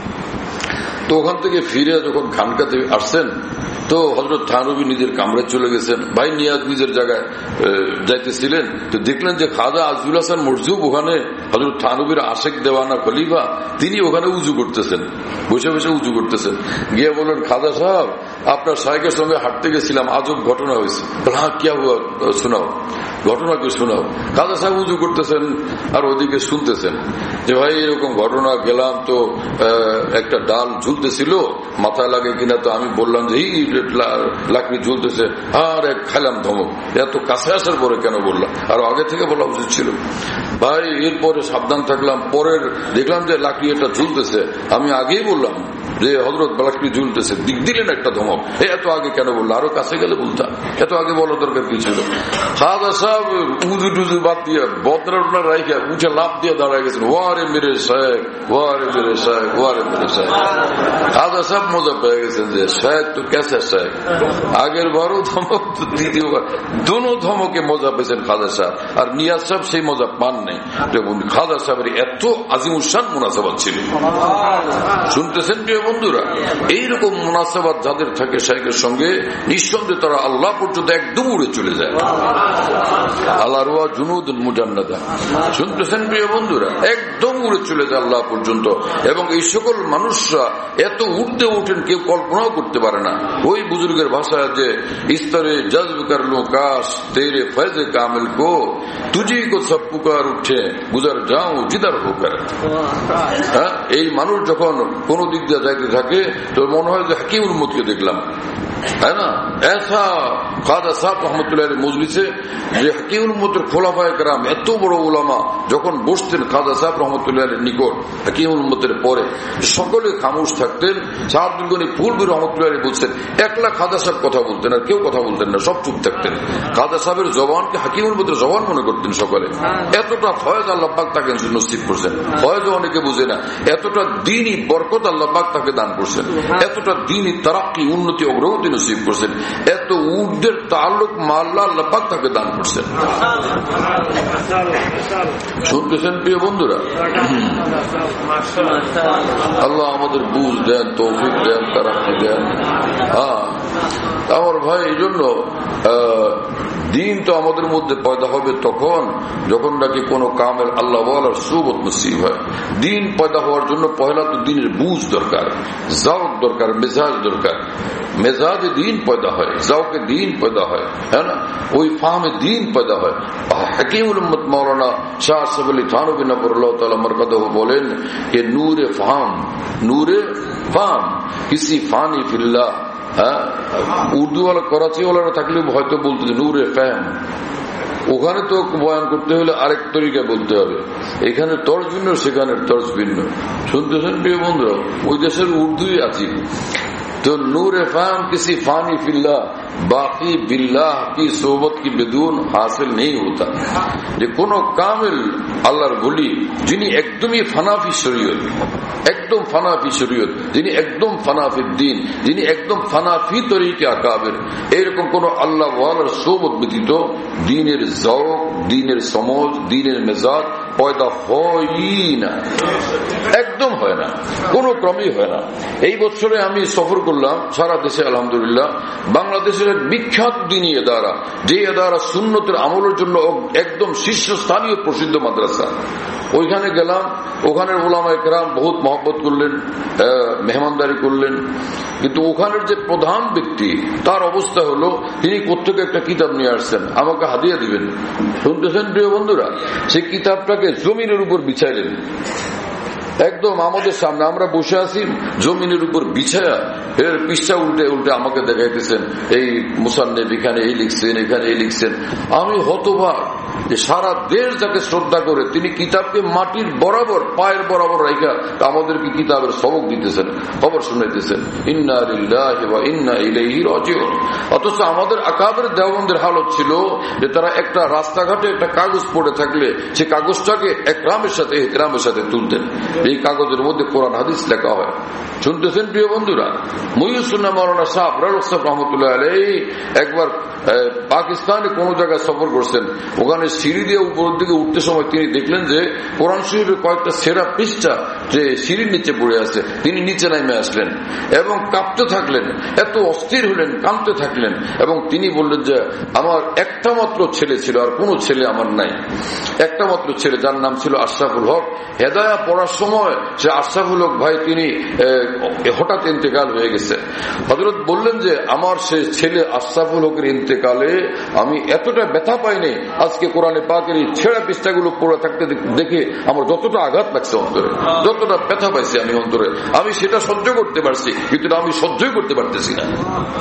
B: তো ওখান থেকে ফিরে যখন খানকাতে আসছেন, তো হযরত থানবী নিজের কামরায় চলে গেছেন, ভাই নিয়াজ নিজের জায়গায় যাইতেছিলেন, তো দেখলেন যে খাজা আজুল হাসান মরজুব ওখানে হযরত থানবীর আশেক দেওয়ানা খলিফা, তিনি ওখানে উজু করতেছেন, বসে বসে উজু করতেছেন। গিয়ে বললেন খাজা সাহেব আপনার শাইখের সঙ্গে হাঁটতে গেছিলাম, আজব ঘটনা হয়েছে। হ্যাঁ কি শোনাও, ঘটনা কি শোনাও। খাজা সাহেব উজু করতেছেন আর ওদিকে শুনতেছেন যে ভাই এরকম ঘটনা, গেলাম তো একটা ডাল ঝুলতেছিল, মাথায় লাগে কিনা, তো আমি বললাম যে এই লাকড়ি ঝুলতেছে, আর এক খাইলাম ধমক, এত কাছে আসার পরে কেন বললাম, আর আগে থেকে বলা উচিত ছিল। ভাই এরপরে সাবধান থাকলাম, পরের দেখলাম যে লাকড়ি এটা ঝুলতেছে, আমি আগেই বললাম যে হযরত লাকড়ি ঝুলতেছে, দিলেন একটা ধমক, এত আগে কেন বললো, আরো কাছে গেলে বলতাম, এত আগে বলা দরকার কি ছিল? খাজা সাহেব উজু টুজু বাদ দিয়ে বদরা রাইখা উঠে লাভ দিয়ে দাঁড়ায় গেছেন, ওয়ারে মেরে শেখ, ওয়ারে মেরে শেখ, ওয়ারে মেরে শেখ। খাজা সাহেব মজা পেয়ে গেছেন যে শেখ তো কেসে শেখ, আগের বারও ধমক, দ্বিতীয়বার দোনো ধমকে মজা পেয়েছেন খাজা সাহেব, আর নিয়াজ সাহেব সেই মজা পান নেই। খাজা সাহেবের এত আজিমুসান মুনাসাবাত ছিল, শুনতেছেন প্রিয় বন্ধুরা, এইরকম মুনাসাবাত যাদের থাকে শেখের সঙ্গে, নিঃসন্দেহে তারা আল্লাহ পর্যন্ত একদম উড়ে চলে যায়। আল্লাহ রুয়া জুনুদুল মুজান্নাদা, শুনতেছেন প্রিয় বন্ধুরা, একদম উড়ে চলে যায় আল্লাহ পর্যন্ত। এবং এই সকল মানুষরা এত উঠতে উঠেন কেউ কল্পনাও করতে পারে না। ওই বুজুর্গের ভাষায় যে স্তরে জজ্ব কর লো কাশ তেরে ফয়জে কামিল কো তুঝি কো সব পুকার উঠে গুজর যাও জিদার হোকার। হ্যাঁ, এই মানুষ যখন কোন দিক দিয়ে যাইতে থাকে তো মনে হয় যে হাকিম উম্মতকে দেখলাম, তাই না? এসা খাজা সাহেব রহমতুল্লাহ মজলিসে যে হাকিম উম্মতের খোলাফায়ে কেরাম এত বড় উলামা যখন বসতেন খাজা সাহেব রহমতুল্লাহ নিকট হাকিম উম্মতের পরে, সকলে খামোশ থাকতেন। শাহাবুল গনি ফুলবি রহমতুল্লাহ বলছেন একলা খাজা সাহেব কথা বলতেন, আর কেউ কথা বলতেন না, সব চুপ থাকতেন। খাজা সাহেবের জবানকে হাকিম উম্মতের জবান মনে করতেন সকলে। এতটা ফয়েজ আল্লাহ পাক তাকে নসিব করছেন, ফয়েজ অনেকে বুঝে না, এতটা দ্বীনি বরকত আল্লাহ পাক তাকে দান করছেন, এতটা দ্বীনি তারাক্কি উন্নতি অগ্রগতি নসিব করছেন, এত উর্দের তাল্লুক মাল্লা আল্লাহ পাক তাকে দান করছেন। শুনতেছেন প্রিয় বন্ধুরা, আল্লাহ আমাদের বুঝ দেন, তৌফিক দেন, তারাক্কি দেন। হ্যাঁ আমার ভাই, এই জন্য দিন তো আমাদের মধ্যে পয়দা হবে তখন যখন নাকি কোনো কামের আল্লাহ ওয়ালার সুবত নসিব হয়। দিন পয়দা হওয়ার জন্য পয়লা তো দিনের বুঝ দরকার, জাওক দরকার, মেজাজ দরকার। মেজাজে দিন পয়দা হয়, জাওকে দিন পয়দা হয়, হ্যাঁ না? ওই ফাহমে দিন পয়দা হয়। হাকিমুল উম্মত মৌলানা শাহ আসফ আলী থানভী নবরুল্লাহ তাআলা মারকাদহু বলেন যে নূরে ফাহম, নূরে ফাহম কিসি ফানি ফিল্লাহ। হ্যাঁ, উর্দু ওয়ালা করাচি ওয়ালারা থাকলে হয়তো বলতে নূরে ফাহম। ওখানে তো বয়ান করতে হলে আরেক তরিকা বলতে হবে, এখানে তর্জ ভিন্ন, সেখানের তর্জ ভিন্ন। শুনতেছেন প্রিয় বন্ধুরা, ওই দেশের উর্দুই আছে। तो नूर फाम किसी फानी फिल्ला बाकी बिल्लाह की सोबत की बेदून हासिल नहीं होता। যে কোন কামিল আল্লাহর বলি যিনি একদমই ফানাফি শরীয়ত, একদম ফানাফি শরীয়ত, যিনি একদম ফানাফি দ্বীন, যিনি একদম ফানাফি তরিকে আকাবের, এরকম কোন আল্লাহ ওয়ালার সোবত ব্যতীত দ্বীনের যৌক, দ্বীনের সমজ, দ্বীনের মেজাজ পয়দা হয়ই না, একদম হয় না, কোন ক্রমেই হয় না। এই বছরে আমি সফর করলাম সারা দেশে, আলহামদুলিল্লাহ। বাংলাদেশের এক বিখ্যাত দ্বীনী এদারা, যে এদারা সুন্নতের আমলের জন্য একদম শীর্ষস্থানীয় প্রসিদ্ধ মাদ্রাসা, ওইখানে গেলাম। ওখানের ওলামায়ে কেরাম বহুত মহব্বত করলেন, মেহমানদারি করলেন, কিন্তু ওখানের যে প্রধান ব্যক্তি তার অবস্থা হলো তিনি কোত্থেকে একটা কিতাব নিয়ে আসছেন, আমাকে হাদিয়া দিবেন। শুনতেছেন প্রিয় বন্ধুরা, সেই কিতাবটাকে জমিনের উপর বিছাইলেন একদম আমাদের সামনে। আমরা বসে আছি জমিনের উপর বিছায়া, এর পৃষ্ঠা উল্টে উল্টে আমাকে দেখাইতেছেন, এই মুসান্নেফ এখানে এই লিখছেন, এখানে এই লিখছেন। আমি হতবাক যে সারা দেশ যাকে শ্রদ্ধা করে তিনি কিতাবকে মাটির বরাবর, পায়ের বরাবর রাখা আমাদেরকে কিতাবের সবক দিতেছেন, খবর শুনাইতেছেন। ইন্না লিল্লাহি ওয়া ইন্না ইলাইহি রাজিউন। অথচ আমাদের আকাবের দেওবন্দের হালত ছিল যে তারা একটা রাস্তাঘাটে একটা কাগজ পড়ে থাকলে সে কাগজটাকে একরামের সাথে ইহতিরামের সাথে তুলতেন। এই কাগজের মধ্যে কোরআন হাদিস লেখা হয়। শুনতেছেন প্রিয় বন্ধুরা, মুহিউসুন্নাহ মাওলানা সাহেব রহমতুল্লাহ আলাইহি একবার পাকিস্তানে কোন জায়গায় সফর করছেন। ওখানে সিঁড়ি দিয়ে উপরের দিকে উঠতে সময় তিনি দেখলেন যে কোরআন শরীফের কয়েকটা সেরা পৃষ্ঠা যে সিঁড়ির নিচে পড়ে আছে। তিনি নিচে নেমে আসলেন এবং কাঁপতে থাকলেন, এত অস্থির হলেন, কাঁপতে থাকলেন। এবং তিনি বললেন যে আমার একটা মাত্র ছেলে ছিল, আর কোনো ছেলে আমার নাই। একটা মাত্র ছেলে যার নাম ছিল আশরাফুল হক। হেদায়া পড়ার সময় সে আশরাফুল হক ভাই তিনি হঠাৎ ইন্তেকাল হয়ে গেছে। হযরত বললেন যে আমার সে ছেলে আশরাফুল হকের ইন্তেকালে আমি এতটা ব্যথা পাইনি, আজকে কোরআনে পাকের এই ছেঁড়া পৃষ্ঠাগুলো পড়ে থাকতে দেখে আমার যতটা আঘাত লাগছে অন্তরে, যতটা ব্যথা পাইছি আমি অন্তরে, আমি সেটা সহ্য করতে পারছি, কিন্তু আমি সহ্যই করতে পারতেছি না।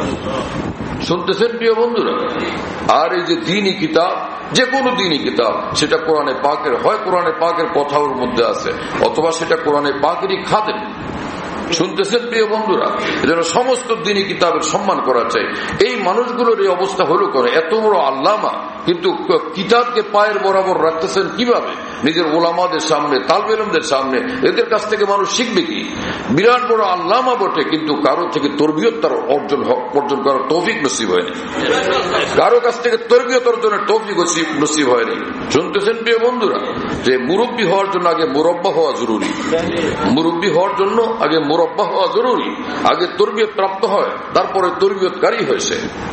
B: শুনতেছেন প্রিয় বন্ধুরা, আর এই যে দ্বীনি কিতাব, যে কোনো দ্বীনি কিতাব, সেটা কোরআনে পাকের হয়, কোরআনে পাকের কথা ওর মধ্যে আছে, অথবা সেটা কোরআনে পাকেরই খাদেম। শুনতেছেন প্রিয় বন্ধুরা, যেন সমস্ত দ্বীনি কিতাবের সম্মান করা চাই। এই মানুষগুলোর এই অবস্থা হলো করে, এত বড় আল্লামা কিন্তু কিতাবকে পায়ের বরাবর রাখতেছেন কিভাবে? নিজের ওলামাদের সামনে, তালবে ইলমদের সামনে। এদের কাছ থেকে মানুষ শিখবে কি? বিরাট বড় আল্লামা বটে, কিন্তু কারো থেকে তরবিয়ত তার অর্জন অর্জন করার তৌফিক নসিব হয়নি, কারো কাছ থেকে তরবিয়ত অর্জনের তৌফিক নসিব হয়নি। শুনতেছেন প্রিয় বন্ধুরা, যে মুরব্বী হওয়ার জন্য আগে মুরব্বা হওয়া জরুরি, মুরব্বী হওয়ার জন্য আগে মুরব্বা হওয়া জরুরি। আগে তরবিয়ত প্রাপ্ত হয়, তারপরে তরবিয়তকারী হয়েছে।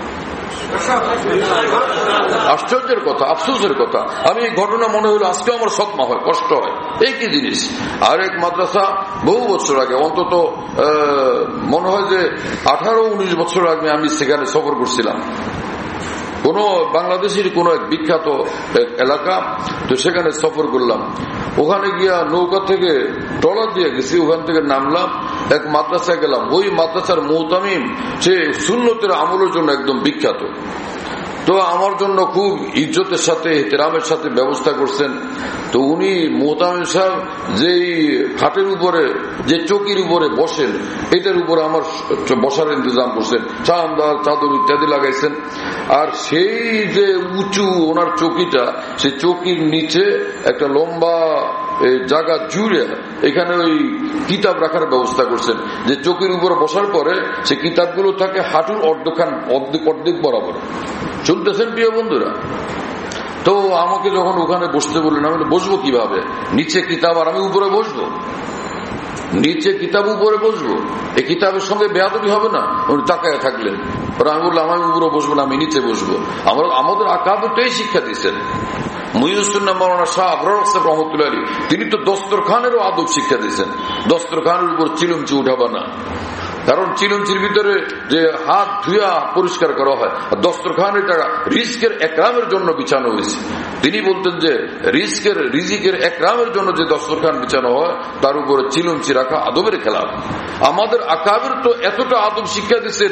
B: আশ্চর্যের কথা, আফসোসের কথা, আমি এই ঘটনা মনে হলো আজকে আমার সৎমা হয়, কষ্ট হয়। এই কি জিনিস? আর এক মাদ্রাসা বহু বছর আগে, অন্তত মনে হয় যে আঠারো উনিশ বছর আগে আমি সেখানে সফর করছিলাম, কোন বাংলাদেশের কোন এক বিখ্যাত এলাকা। তো সেখানে সফর করলাম, ওখানে গিয়া নৌকা থেকে ট্রলার দিয়ে গেছি, ওখান থেকে নামলাম, এক মাদ্রাসায় গেলাম। ওই মাদ্রাসার মুহতামিম সে সুন্নতের আমলের জন্য একদম বিখ্যাত। তো আমার জন্য খুব ইজ্জতের সাথে, ইহতিরামের সাথে ব্যবস্থা করছেন। তো উনি মুহতামিম সাহেব যেই খাটের উপরে, যে চৌকির উপরে বসেন, এটার উপরে আমার বসার ইন্তজাম করছেন, চাঁদার চাদর ইত্যাদি লাগাইছেন। আর সেই যে উঁচু ওনার চৌকিটা, সেই চৌকির নিচে একটা লম্বা জায়গা জুড়ে এখানে ওই কিতাব রাখার ব্যবস্থা করছেন, যে চৌকির উপরে বসার পরে সে কিতাবগুলো থাকে হাঁটুর অর্ধখান অর্ধেক অর্ধেক বরাবর। শুনতেছেন প্রিয় বন্ধুরা? তো আমাকে যখন ওখানে বসতে বললেন, আমি বসবো কিভাবে? নিচে কিতাব আর আমি উপরে বসবো? নিচে কিতাব উপরে বসবো, এই কিতাবের সঙ্গে বেয়াদবি হবে না? উনি তাকায় থাকলেন, আমি বললাম আমি উপরে বসবো না, আমি নিচে বসবো। আমরা আমাদের আকাবের তো এই শিক্ষা দিচ্ছেন। মুহিউদ্দিন মাওলানা শাহ আবরার সাহেব রহমতুল্লাহ আলী তিনি তো দস্তরখানেরও আদব শিক্ষা দিচ্ছেন। দস্তরখানের উপর চিলুমচি উঠাবা না, কারণ চিলুমচির ভিতরে যে হাত ধুয়া পরিষ্কার করা হয়, দস্তরখান এটা রিস্কের একরামের জন্য বিছানো হয়েছে। তিনি বলতেন যে রিস্কের রিজিকের একরামের জন্য যে দস্তরখান বিছানো হয় তার উপরে চিলুমচি রাখা আদবের খেলাফ। আমাদের আকাবের তো এতটা আদব শিক্ষা দিচ্ছেন,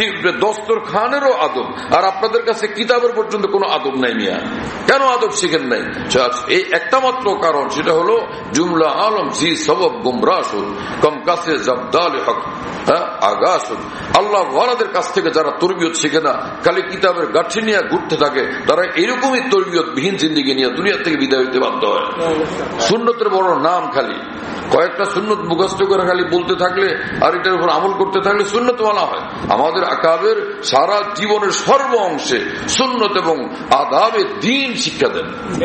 B: দস্তরখানেরও আদব, আর আপনাদের কাছে কিতাবের পর্যন্ত কোনো আদব নাই মিয়া। কেন আদব শিখেন নাই? এই একটা মাত্র কারণ, সেটা হলো জুমলা আলম জি সবব গুমরাসুল কম কাছে জবদাল হক আগাস। আল্লাহ ওয়ালাদের কাছ থেকে যারা তরবিয়ত শিখে না, খালি কিতাবের গাঠি নিয়ে ঘুরতে থাকে, তারা এরকমই তরবিয়ত বিহীন জিন্দিগি নিয়ে দুনিয়া থেকে বিদায় হইতে বাধ্য হয়। সুন্নতের বড় নাম, খালি কয়েকটা সুন্নত মুখস্থ করে খালি বলতে থাকলে আর এটার উপর আমল করতে থাকলে সুন্নত বলা হয়। আমাদের আকাবের সারা জীবনের সর্ব অংশে সুন্নত এবং আদাবে দ্বীন শিক্ষা দেন,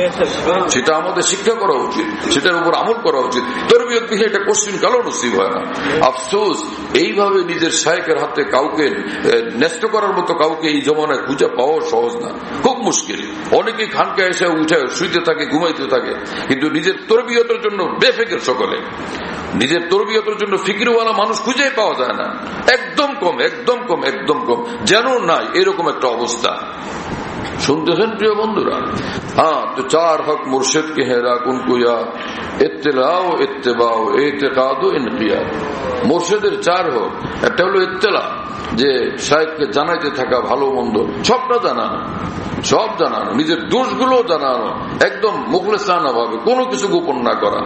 B: সেটা আমাদের শিক্ষা করা উচিত, সেটার উপর আমল করা উচিত। তরবিয়ত বিহীন এটা কোশ্চিন কালো নসিব হয় না। আফসোস, এইভাবে নিজের শায়েখের হাতে কাউকে ন্যস্ত করার মতো কাউকে এই জমানায় খুঁজে পাওয়া সহজ না, খুব মুশকিল। অনেকে খানকে এসে উঠে শুইতে থাকে, ঘুমাইতে থাকে, কিন্তু নিজের তরবিয়তের জন্য বেফিকির সকলে। নিজের তরবিয়তের জন্য ফিকিরওয়ালা মানুষ খুঁজে পাওয়া যায় না, একদম কম, একদম কম, একদম কম, যেন নাই এরকম একটা অবস্থা। শুনতেছেন প্রিয় বন্ধুরা? হ্যাঁ, তো চার হক মুর্শিদ কে হেরা কুনকুয়া ইত্তেলাও ইত্তেবাও ইতিকাদ ও ইনকিয়াদ। মুর্শিদের চার হক, একটা হলো ইত্তেলা, যে শায়েখকে জানাইতে থাকা ভালো মন্দ সবটা জানানো, সব জানানো, নিজের দোষগুলো জানানো, একদম মুখলেসানা ভাবে, কোনো কিছু গোপন না করা।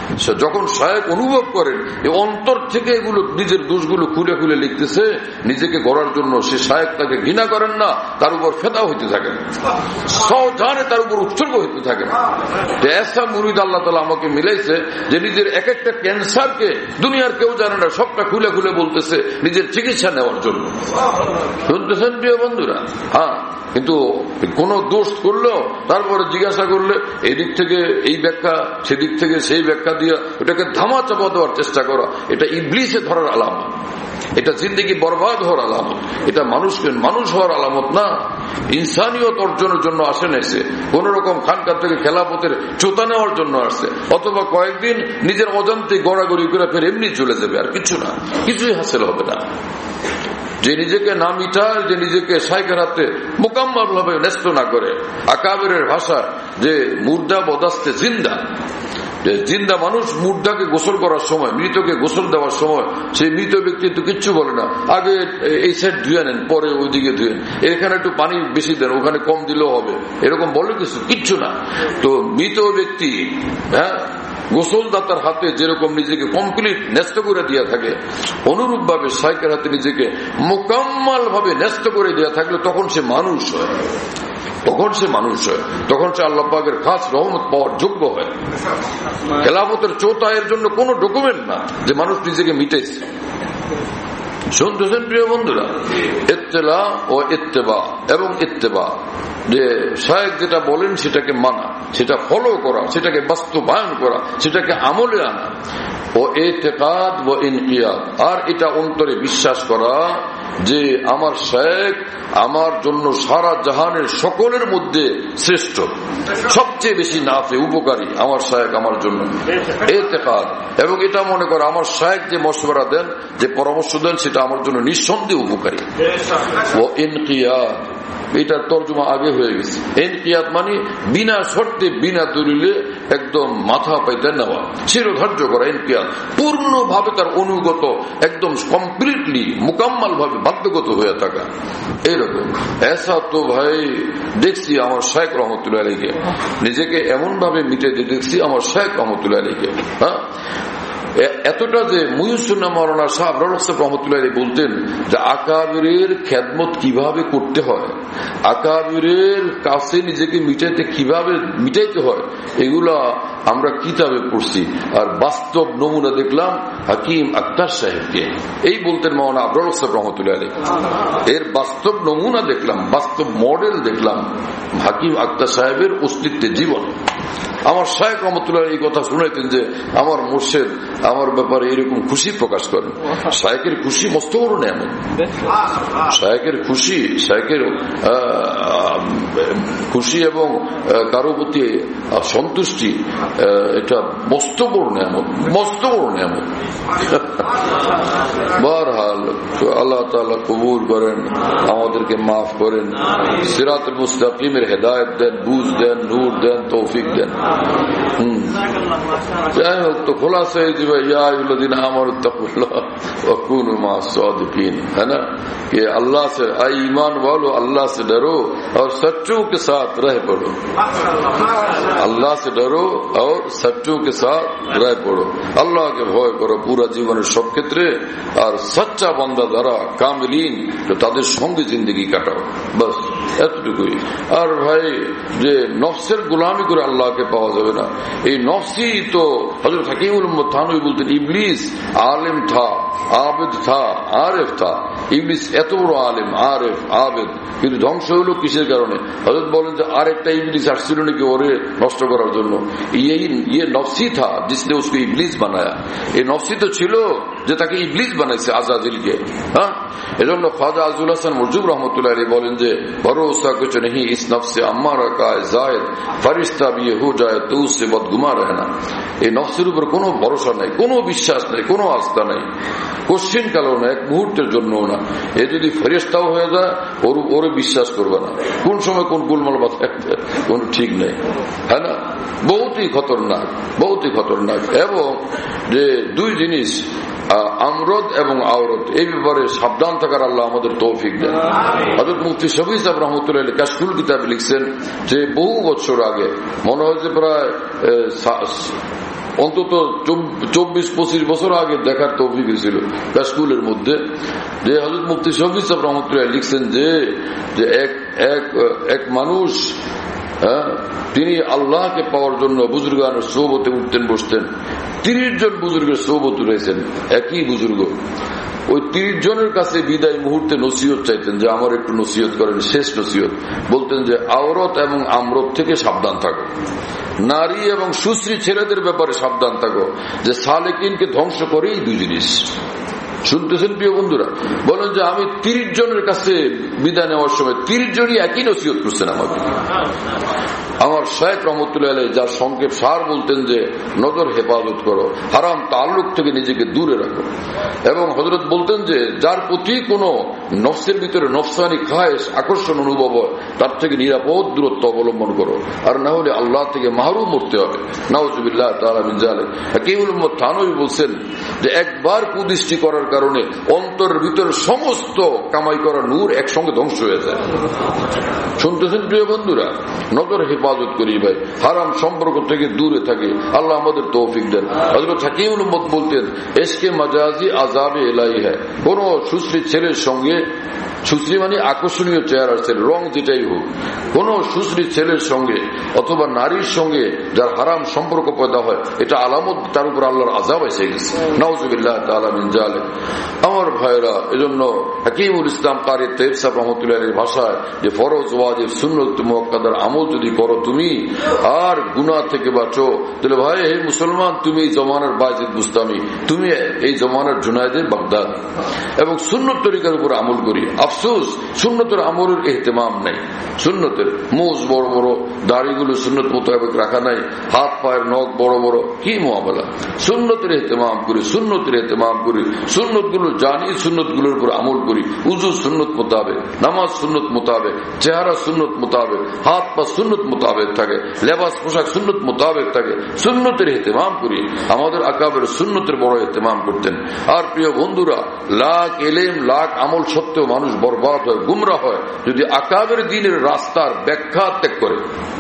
B: যখন শায়েখ অনুভব করেন এই অন্তর থেকে এগুলো নিজের দোষগুলো খুলে খুলে লিখতেছে নিজেকে গড়ার জন্য, সে শায়েখ তাকে ঘৃণা করেন না, তার উপর ফেদা হইতে থাকেন, সজানে তার উপর উৎসর্গ হইতে থাকেন। এসা মুরিদ আল্লাহ তাআলা আমাকে মিলাইছে যে নিজের এক একটা ক্যান্সারকে দুনিয়ার কেউ জানে না, সবটা খুলে খুলে বলতেছে নিজের চিকিৎসা নেওয়ার জন্য। শুনতেছেন প্রিয় বন্ধুরা? হ্যাঁ, কিন্তু কোন দোষ করলেও তারপরে জিজ্ঞাসা করলে এই দিক থেকে এই ব্যাখ্যা, সেদিক থেকে সেই ব্যাখ্যা দিয়ে ওটাকে ধামা চাপা দেওয়ার চেষ্টা করা, এটা ইবলিসে ধরার আলামত, এটা জিন্দেগি বরবাদ হওয়ার আলামত, এটা মানুষকে মানুষ হওয়ার আলামত না। ইনসানিয়ত অর্জনের জন্য আসেন এসে, কোন রকম খানকার থেকে খেলাপথের চোতা নেওয়ার জন্য আসছে, অথবা কয়েকদিন নিজের অজান্তে গড়াগড়ি করে ফের এমনি চলে যাবে, আর কিছু না, কিছুই হাসিল হবে না। যে নিজেকে না মিটায়, যে নিজেকে শায়েখের হাতে মোকাম্মল ভাবে ন্যস্ত না করে, আকাবেরের ভাষা যে মুর্দা বদাস্তে জিন্দা, যে জিন্দা মানুষ মুর্দাকে গোসল করার সময়, মৃতকে গোসল দেওয়ার সময় সেই মৃত ব্যক্তি তো কিচ্ছু বলে না, আগে এই সাইড ধুয়ে নেন, পরে ওইদিকে ধুয়ে, এখানে একটু পানি বেশি দেন, ওখানে কম দিলেও হবে, এরকম বলে কিছু কিচ্ছু না। তো মৃত ব্যক্তি হ্যাঁ গোসলদাতার হাতে যেরকম নিজেকে কমপ্লিট ন্যস্ত করে দেওয়া থাকে, অনুরূপ ভাবে শায়েখের হাতে নিজেকে মোকাম্মল ভাবে ন্যস্ত করে দেওয়া থাকলে তখন সে মানুষ হয়, তখন সে মানুষ হয়, তখন সে আল্লাহ পাকের খাস রহমত পাওয়ার যোগ্য হয়। খেলাফতের চৌতায়ের জন্য কোনো ডকুমেন্ট না যে মানুষ নিজেকে মিটেছে। শুনতেছেন প্রিয় বন্ধুরা? ইত্তেলা ও ইত্তেবা, এবং ইত্তেবা যে শায়েখ যেটা বলেন সেটাকে মানা, সেটা ফলো করা, সেটাকে বাস্তবায়ন করা, সেটাকে আমলে আনা। ও ইতিকাদ ও ইনকিয়াদ, আর এটা অন্তরে বিশ্বাস করা যে আমার শায়েখ আমার জন্য সারা জাহানের সকলের মধ্যে শ্রেষ্ঠ, সবচেয়ে বেশি নাফে উপকারী আমার শায়েখ আমার জন্য, ইতিকাদ। এবং এটা মনে করা আমার শায়েখ যে মশওয়ারা দেন, যে পরামর্শ দেন, সেটা আমার জন্য নিঃসন্দেহে উপকারী। ও ইনকিয়াদ, এটার তর্জমা আগে হয়ে গেছে। ইনকিয়াদ মানে বিনা শর্তে, বিনা দলিলে একদম মাথা পাইতে নেওয়া, চিরধার্য করা। ইনকিয়াদ পূর্ণভাবে তার অনুগত, একদম কমপ্লিটলি মোকাম্মল ভাবে বাধ্যগত হয়ে থাকা, এইরকম। এসা তো ভাই দেখছি আমার শায়েখ রহমতুল্লাহ আলাইহি, নিজেকে এমন ভাবে মিটাইতে দেখছি আমার শায়েখ রহমতুল্লাহ আলাইহি। হ্যাঁ, এতটা যে মুহিউদ্দিন মাওলানা শাহ আবরার রহমতুল্লাহ আলাইহি বলতেন যে আকাবিরের খেদমত কিভাবে করতে হয়, আকাবিরের কাছে নিজেকে মিটাইতে কিভাবে মিটাইতে হয়, এগুলা আমরা কিতাবে পড়ছি, আর বাস্তব নমুনা দেখলাম হাকিম আক্তার সাহেবকে। এই বলতেন মাওলানা আবরার রহমতুল্লাহ আলাইহি, এর বাস্তব নমুনা দেখলাম, বাস্তব মডেল দেখলাম হাকিম আক্তার সাহেবের অস্তিত্বের জীবন। আমার শায়েখ রহমতুল্লাহ এই কথা শুনাইতেন যে আমার মুর্শিদ আমার ব্যাপারে এরকম খুশি প্রকাশ করেন। শায়েকের খুশি মস্ত বড় নেয়ামত। শায়েকের খুশি, শায়েকের খুশি এবং কারো প্রতি সন্তুষ্টি, এটা মস্ত বড় নেয়ামত, মস্ত বড় নেয়ামত। বহরহাল আল্লাহ তাআলা কবুল করেন, আমাদেরকে মাফ করেন, সিরাতুল মুস্তাকিমের হেদায়েত দেন, বুঝ দেন, নূর দেন, তৌফিক দেন। হম যাই হোক, তো খোলাসা है या अय्युहल्लज़ीना आमनू तक़ुल्लाह व कूनू मअस-सादिक़ीन, है ना, कि अल्लाह से आई ईमान वालो, अल्लाह से डरो और सच्चों के साथ रह पड़ो। अल्लाह से डरो और सच्चों के साथ रह पड़ो। अल्लाह के भय करो पूरा জীবনের সব ক্ষেত্রে, আর সচ্চা বান্দা যারা কামিলিন, তো তাদের সঙ্গে জিন্দেগি কাটাও, বাস এতটুকুই। আর ভাই, যে নফসের গোলামি করে আল্লাহকে পাওয়া যাবে না, এই নফসই তো হযরত হাকিমুল উম্মত থানভী বলতেন, ইবলিস আলেম থা, আবেদ থা, আরেফ থা। ইবলিস এত বড় আলেম, আরেফ, আবেদ, কিন্তু ধ্বংস হলো কিসের কারণে? হযরত বলেন যে আরেকটা ইবলিস আসছিল নাকি ওরে নষ্ট করার জন্য। ইয়ে নফসি থা जिसने उसको इबलिस बनाया। এই নফসি তো ছিল যে তাকে ইবলিস বানাইছে, আজাজিলকে। হ্যাঁ, এজন্য খ্বাজা আজুল হাসান মরজুব রহমতুল্লাহ আলাইহি বলেন যে ভরসা কুছ नहीं इस नफ्स से अम्मारा का जाहिर फरिश्ता भी हो जाए तो उससे बदगुमा रहना। এই নফসের উপর কোনো ভরসা নাই, কোনো বিশ্বাস নাই, কোনো আস্থা নাই, কোশ্চিন কালেও না, এক মুহূর্তের জন্য না। এ যদি ফেরেশতাও হয়ে যায়, ওর ওরে বিশ্বাস করবে না, কোন সময় কোন গোলমাল বাঁধায় কোন ঠিক নেই, হ্যাঁ না, বহুতই খতরনাক, বহুতই খতরনাক। এবং যে দুই জিনিস আমরদ এবং আওরত, এই ব্যাপারে সাবধান থাকার আল্লাহ আমাদের তৌফিক দেন। হযরত মুফতি শফি সাহেব রহমতুল্লাহ আলাইহি কাশফুল কিতাবে লিখছেন যে বহু বছর আগে, মনে হয় যে প্রায় অন্তত চব্বিশ পঁচিশ বছর আগে দেখার তৌফিক হয়েছিল কাশফুলের মধ্যে, যে হযরত মুফতি শফি সাহেব রহমতুল্লাহ লিখছেন যে এক এক এক মানুষ, হ্যাঁ, তিনি আল্লাহকে পাওয়ার জন্য বুজুর্গানের সোহবতে উঠতেন বসতেন। তিরিশ জন বুজুর্গের সোহবত রয়েছেন, একই বুজুর্গ। ওই তিরিশ জনের কাছে বিদায় মুহূর্তে নসিহত চাইতেন যে আমার একটু নসিহত করেন, শেষ নসিহত। বলতেন যে আওরত এবং আমরত থেকে সাবধান থাকো, নারী এবং সুশ্রী ছেলেদের ব্যাপারে সাবধান থাকো, যে সালেকিনকে ধ্বংস করেই দুই জিনিস। শুনতেছেন প্রিয় বন্ধুরা? বলেন যে আমি তিরিশ জনের কাছে বিদায় নেওয়ার সময় তিরিশ জনই একই নসিহত করছেন আমাকে। আমার শায়েখ রহমতুল্লাহ আলাইহি যার সংক্ষেপ সার বলতেন যে নজর হেফাজত করো, হারাম তাল্লুক থেকে নিজেকে দূরে রাখো। এবং হযরত বলতেন যে যার প্রতি কোনো নফসের ভিতরে নফসানি খায়েশ, আকর্ষণ অনুভব হয়, তার থেকে নিরাপদ দূরত্ব অবলম্বন করো, আর না হলে আল্লাহ থেকে মাহরুম মরতে হবে। নাউজুবিল্লাহ তাআলা মিন যালিক। হাকিমুল উম্মত থানভী বলছেন যে একবার কুদৃষ্টি করার কারণে অন্তরের ভিতরে সমস্ত কামাই করা নূর একসঙ্গে ধ্বংস হয়ে যায়। শুনতেছেন প্রিয় বন্ধুরা? নজর হেফাজত করি ভাই, হারাম সম্পর্ক থেকে দূরে থাকি, আল্লাহ আমাদের তৌফিক দেন। হযরত হাকিমুল উম্মত বলতেন এশকে মাজাজি আযাবে ইলাহি হ্যায়। কোন সুশ্রী ছেলের সঙ্গে, সুশ্রী মানে আকর্ষণীয় চেহারার ছেলে, রং যেটাই হোক, কোন সুশ্রী ছেলের সঙ্গে অথবা নারীর সঙ্গে যার হারাম সম্পর্ক পয়দা হয়, এটা আলামত তার উপর আল্লাহর আযাব এসে গেছে। নাউজুবিল্লাহ তাআলা মিন যালিক। আমার ভাইরা, এজন্য হাকিমুল ইসলাম কারি তাইব সাহেব রহমতুল্লাহির ভাষায় যে ফরজ, ওয়াজিব, সুন্নত মুআক্কাদার আমল যদি করো তুমি আর গুনাহ থেকে বাঁচো, তাহলে ভাই হে মুসলমান, তুমি এই জমানার বায়জিদ বুস্তামি, তুমি এই জমানার জুনায়েদে বাগদাদি। এবং সুন্নত তরিকার উপর আমল করি। আফসোস, সুন্নতের আমলের ইহতিমাম নাই। সুন্নতের মোজ বড় বড়, দাড়িগুলো সুন্নত মোতাবেক রাখা নাই, হাত পায়ের নখ বড় বড়, কি মুআমালা। সুন্নতের ইহতিমাম করি, সুন্নতের ইহতিমাম করি, সুন্নত গুলো জানি, সুন্নত গুলোর উপর আমল করি। উযু সুন্নত মোতাবেক, নামাজ সুন্নত মোতাবেক, চেহারা সুন্নত মোতাবেক, হাত পা সুন্নত মোতাবেক থাকে, লেবাস পোশাক সুন্নত মোতাবেক থাকে, সুন্নতের ইহতিমাম করি। আমাদের আকাবের সুন্নতের বড় ইহতিমাম করতেন। আর প্রিয় বন্ধুরা, লাখ ইলম, লাখ আমল সত্ত্বেও মানুষ বরবাদ হয়, গুমরাহ হয় যদি আকাবের দ্বীনের রাস্তার ব্যাখ্যা ত্যাগ করে।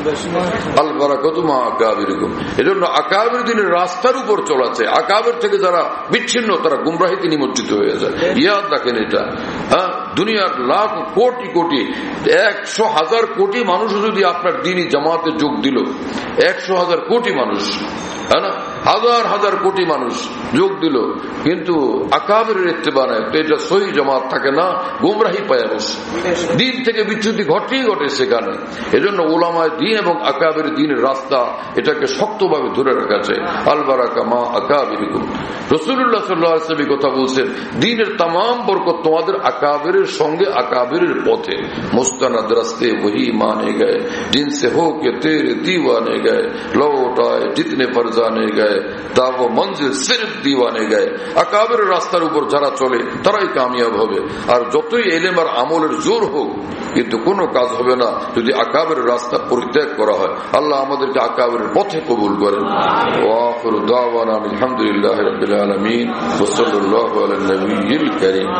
B: আল বারাকাতু মা আকাবিরিকুম। এজন্য আকাবের দ্বীনের রাস্তার উপর চলাছে, আকাবের থেকে যারা বিচ্ছিন্ন তারা গুমরাহিতে নিমজ্জিত হয়ে যায়। ইয়াদ রাখেন এটা। হ্যাঁ, দুনিয়ার লাখ কোটি কোটি, একশো হাজার কোটি মানুষ যদি আপনার দ্বীনি জামাতে যোগ দিল, একশো হাজার কোটি মানুষ, হ্যাঁ না, হাজার হাজার কোটি মানুষ যোগ দিল, কিন্তু আকাবেরের ইত্তেবা নাই, তো এটা সহি জামাত থাকে না, গুমরাহি পায় বসে, দিন থেকে বিচ্যুতি ঘটেই ঘটে সেখানে। এজন্য উলামায়ে দ্বীন এবং আকাবের দ্বীনের রাস্তা এটাকে শক্তভাবে ধরে রাখা চাই। আল বারাকা মা আকাবিরিকুম, রাসূলুল্লাহ সাল্লাল্লাহু আলাইহি ওয়াসাল্লাম কথা বলছেন, দ্বীনের तमाम বরকত তোমাদের আকাবেরের সঙ্গে আকাবেরের পথে। মুস্তানাদ রাস্তে वही माने गए जिनसे हो के तेरे दीवाने गए, लौट आए जितने फरजाने गए ता वो मंजिल सिर्फ दीवाने गए। আকাবের রাস্তার উপর যারা চলে তারাই কামিয়াব হবে। আর যতই ইলম আর আমলের জোর হোক, কিন্তু কোনো কাজ হবে না যদি আকাবের রাস্তা পরিত্যাগ করা হয়। আল্লাহ আমাদেরকে আকাবের পথে কবুল করেন। ওয়া আখিরু দাওয়ানা আলহামদুলিল্লাহি রাব্বিল আলামিন ওয়া সাল্লাল্লাহু আলা নবিয়্যিল কারীম।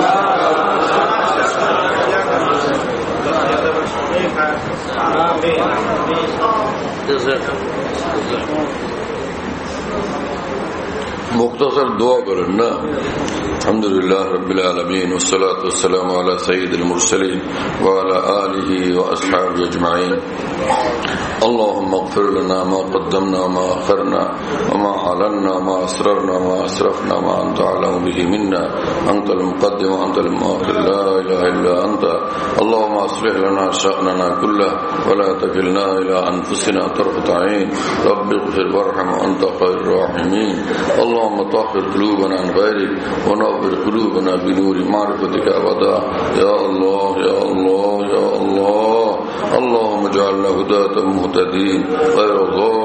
B: মুখতাসার দোয়া করেন না। আলহামদুলিল্লাহ রাব্বিল আলামিন ওয়া সলাতু ওয়া সালামু আলা সাইয়্যিদিল মুরসালিন ওয়া আলা আলিহি ওয়া আসহাবিহি আজমাইন। اللهم اغفر لنا ما قدمنا وما أخرنا وما أعلنا وما أسررنا وما أسرفنا ما أنت أعلم به منا، أنت المقدم وأنت المؤخر، لا إله إلا أنت. اللهم أصلح لنا شأننا كله ولا تكلنا إلى أنفسنا طرفة عين. رب اغفر وارحم وأنت خير الراحمين. اللهم طهر قلوبنا عن غيرك ونور قلوبنا بنور معرفتك أبدا. يا الله يا الله يا الله. اللهم اجعلنا هداة مهتدين غير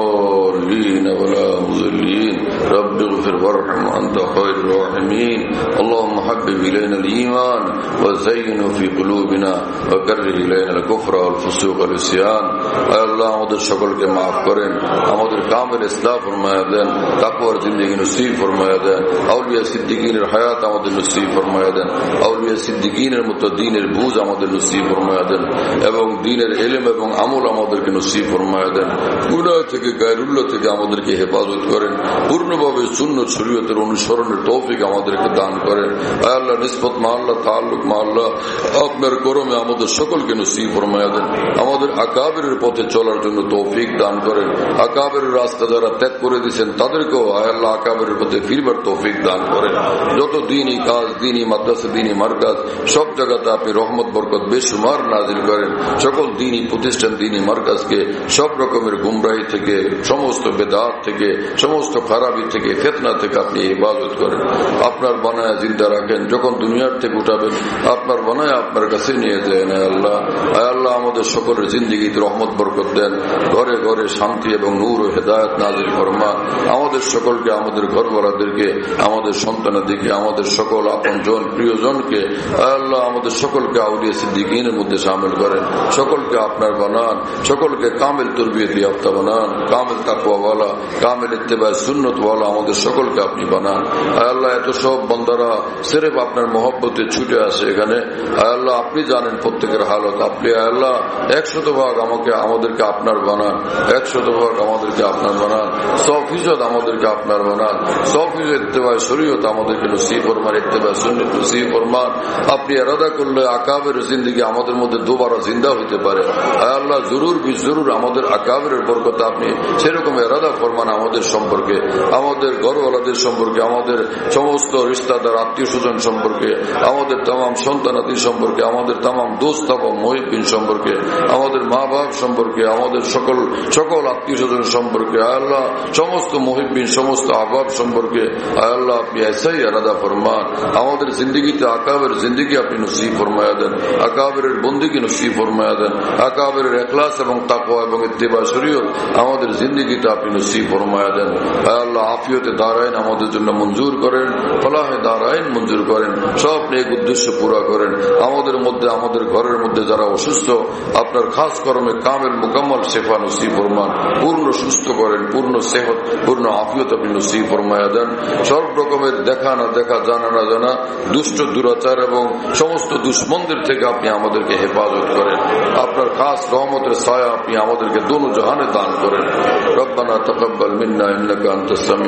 B: ضالين ولا مضلين. رب اغفر وارحم وأنت خير الراحمين. اللهم حبب إلينا الإيمان وزينه في قلوبنا وكره إلينا الكفر والفسوق والعصيان. اے اللہ আমাদের সকলকে maaf করেন, আমাদের কামেল ইসলাহ ফরমায়া দেন, তাকওয়ার জিন্দেগি নসিব ফরমায়া দেন, আউলিয়া সিদ্দিকীনের হায়াত আমাদের নসিব ফরমায়া দেন, আউলিয়া সিদ্দিকীনের মতো দ্বীনের বুঝ আমাদের নসিব ফরমায়া দেন, এবং দ্বীনের ইলম এবং আমল আমাদেরকে নসিব ফরমায়া দেন। গুনাহ থেকে গায়রুল্লাহ থেকে আমাদেরকে হেফাজত করেন, পূর্ণভাবে সুন্নাত শরীয়তের অনুসরণের তৌফিক আমাদেরকে দান করেন। আয় আল্লাহ, নিসবত মাআল্লাহ, তাআল্লুক মাআল্লাহ আপনার করমে আমাদের সকলকে নসিব ফরমায়া দেন। আমাদের আকাবেরের পথে চলার জন্য তৌফিক দান করেন। আকাবেরের রাস্তা যারা ত্যাগ করে দিয়েছেন তাদেরকেও আয় আল্লাহ আকাবেরের পথে ফিরবার তৌফিক দান করেন। যত দ্বীনি কাজ, দ্বীনি মাদ্রাসা, দ্বীনি মারকাজ, সব জায়গাতে আপনি রহমত বরকত বেশুমার নাজিল করেন। সকল দ্বীনি প্রতিষ্ঠান, দ্বীনি মারকাজকে সব রকমের গুমরাহি থেকে, সমস্ত বেদাত থেকে, সমস্ত খারাপি থেকে, ফিতনা থেকে আপনি ইবাদত করেন। আপনার বানায়া জিন্দা রাখেন, যখন দুনিয়ার থেকে উঠাবেন আপনার বানায়া আপনার কাছে নিয়ে যান। আল্লাহ আয় আল্লাহ আমাদের সকলের জিন্দেগিতে রহমত বরকত দেন, ঘরে ঘরে শান্তি এবং নূর ও হেদায়েত নাজিল ফরমান। আমাদের সকলকে, আমাদের ঘরওয়ালাদেরকে, আমাদের সন্তানাদিকে, আমাদের সকল আপনজন প্রিয়জনকে আয় আল্লাহ আমাদের সকলকে আউলিয়া সিদ্দিকীনের মধ্যে শামিল করেন। সকলকে আপনার বানান, সকলকে কামিল তরবিয়ত ইয়াফতা বানান, কামিল তাকওয়াওয়ালা, কামিল ইত্তেবা সুন্নত ওয়ালা আমাদের সকলকে আপনি বানান। আয় আল্লাহ এত সব বান্দারা সির্ফ আপনার মহব্বতে ছুটে আসে এখানে। আয় আল্লাহ আপনি জানেন প্রত্যেকের হালত। আপনি আয় আল্লাহ একশত ভাগ আমাকে আমাদেরকে আপনার বানান, একশত ভাগ আমাদেরকে আপনার বানান, সব ফিসদ আমাদেরকে আপনার বানান, সব ফিসদ ইত্তেবা শরীয়ত আমাদেরকে নসিব ফরমান, ইত্তেবা সুন্নত নসিব ফরমান। আপনি ইরাদা করলে আকাবের জিন্দেগি আমাদের মধ্যে দুবারা জিন্দা হইতে পারে। আয় আল্লাহ জরুর বি জরুর আমাদের আকাবের বরকত আপনি সেরকম ইরাদা ফরমান আমাদের সম্পর্কে, আমাদের ঘরওয়ালাদের সম্পর্কে, আমাদের সমস্ত রিশতাদার আত্মীয় স্বজন সম্পর্কে, আমাদের তামাম সন্তানাদি সম্পর্কে, আমাদের তামাম দোস্ত এবং মুহিব্বিন সম্পর্কে, আমাদের মা বাপ সম্পর্কে, আমাদের সকল সকল আত্মীয় স্বজন সম্পর্কে, আয় আল্লাহ সমস্ত মুহিব্বিন, সমস্ত আহবাব সম্পর্কে আয় আল্লাহ আপনি এসাই ইরাদা ফরমান। আমাদের জিন্দগিতে আকাবের জিন্দগি আপনি নসিব ফরমায়া দেন, আকাবের বন্দিগি নসিব ফরমায়া দেন, আকাবের ইখলাস এবং তাকওয়া এবং ইত্তেবা শরীয়ত আমাদের জিন্দগিতে আপনি নসিব ফরমায়া দেন। আয় আল্লাহ আফিয়তে দারাইন আমাদের জন্য মঞ্জুর করেন, ফলাহে দারাইন মঞ্জুর করেন, সব নেক উদ্দেশ্য পুরা করেন। আমাদের মধ্যে, আমাদের ঘরের মধ্যে যারা অসুস্থ আপনার খাস কর্মে কামেল মুকাম্মল শেফা নসিব ফরমান, পূর্ণ সুস্থ করেন, পূর্ণ সেহত, পূর্ণ আফিয়ত আপনি নসিব ফরমায়া দেন। সব রকমের দেখা না দেখা, জানা না জানা দুষ্ট দুরাচার এবং সমস্ত দুশ্মনদের থেকে আপনি আমাদেরকে হেফাজত করেন। আপনার খাস রহমতের ছায়া আপনি আমাদেরকে দোনো জাহানে দান করেন। রব্বানা তাকাব্বাল মিন্না ইন্নাকা আনতাস সামিউল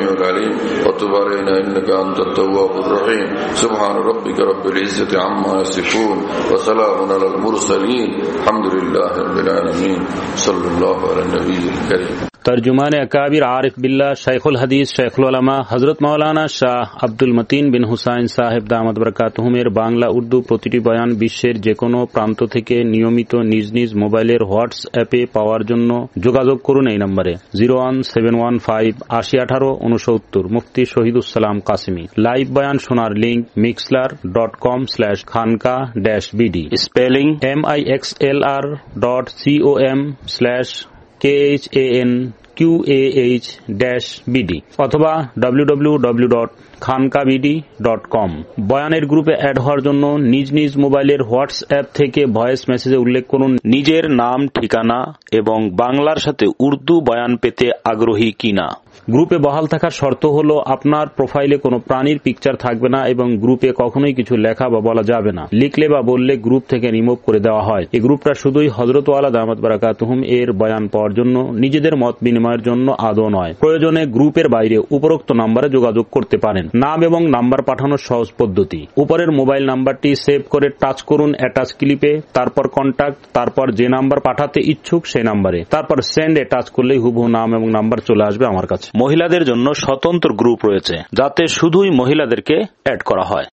B: السميع العليم وتب علينا إنك أنت التواب الرحيم سبحان ربك رب العزة عما يصفون وسلام على المرسلين الحمد لله رب العالمين صلى الله على النبي الكريم।
A: তরজুমান আকাবির আরিফ বিল্লাহ শাইখুল হাদিস শাইখুল উলামা হযরত মাওলানা শাহ আব্দুল মতিন বিন হুসাইন সাহেব দামাত বরকাতুহুমের বাংলা উর্দু প্রতিটি বয়ান বিশ্বের যে কোনো প্রান্ত থেকে নিয়মিত নিজ নিজ মোবাইলের হোয়াটসঅ্যাপে পাওয়ার জন্য যোগাযোগ করুন এই নম্বরে zero one seven one five আশি আঠারো উনসত্তর। মুফতি শহীদুসালাম কাসিমি। লাইভ বয়ান শোনার link Mixlr dot com slash Khanqa dash BD, spelling M I X L R dot C O M slash K H A N Q A H dash BD অথবা W W W dot Khanqa BD dot com. বয়ানের গ্রুপে অ্যাড হওয়ার জন্য নিজ নিজ মোবাইলের হোয়াটসঅ্যাপ থেকে ভয়েস মেসেজে উল্লেখ করুন নিজের নাম, ঠিকানা এবং বাংলার সাথে উর্দু বয়ান পেতে আগ্রহী কিনা। গ্রুপে বহাল থাকার শর্ত হল আপনার প্রোফাইলে কোনো প্রাণীর পিকচার থাকবে না এবং গ্রুপে কখনোই কিছু লেখা বা বলা যাবে না। লিখলে বা বললে গ্রুপ থেকে রিমুভ করে দেওয়া হয়। এই গ্রুপটা শুধুই হযরত ওয়ালা দামাত বারাকাতুহুম এর বয়ান পাওয়ার জন্য, নিজেদের মত বিনিময়ের জন্য আদৌ নয়। প্রয়োজনে গ্রুপের বাইরে উপরোক্ত নম্বরে যোগাযোগ করতে পারেন। নাম এবং নাম্বার পাঠানোর সহজ পদ্ধতি, উপরের মোবাইল নাম্বারটি সেভ করে টাচ করুন অ্যাটাচ ক্লিপে, তারপর কন্টাক্ট, তারপর যে নাম্বার পাঠাতে ইচ্ছুক সেই নাম্বারে, তারপর সেন্ড এ টাচ করলেই হুবহু নাম এবং নাম্বার চলে আসবে আমার কাছে। মহিলাদের জন্য স্বতন্ত্র গ্রুপ রয়েছে যাতে শুধুই মহিলাদেরকে অ্যাড করা হয়।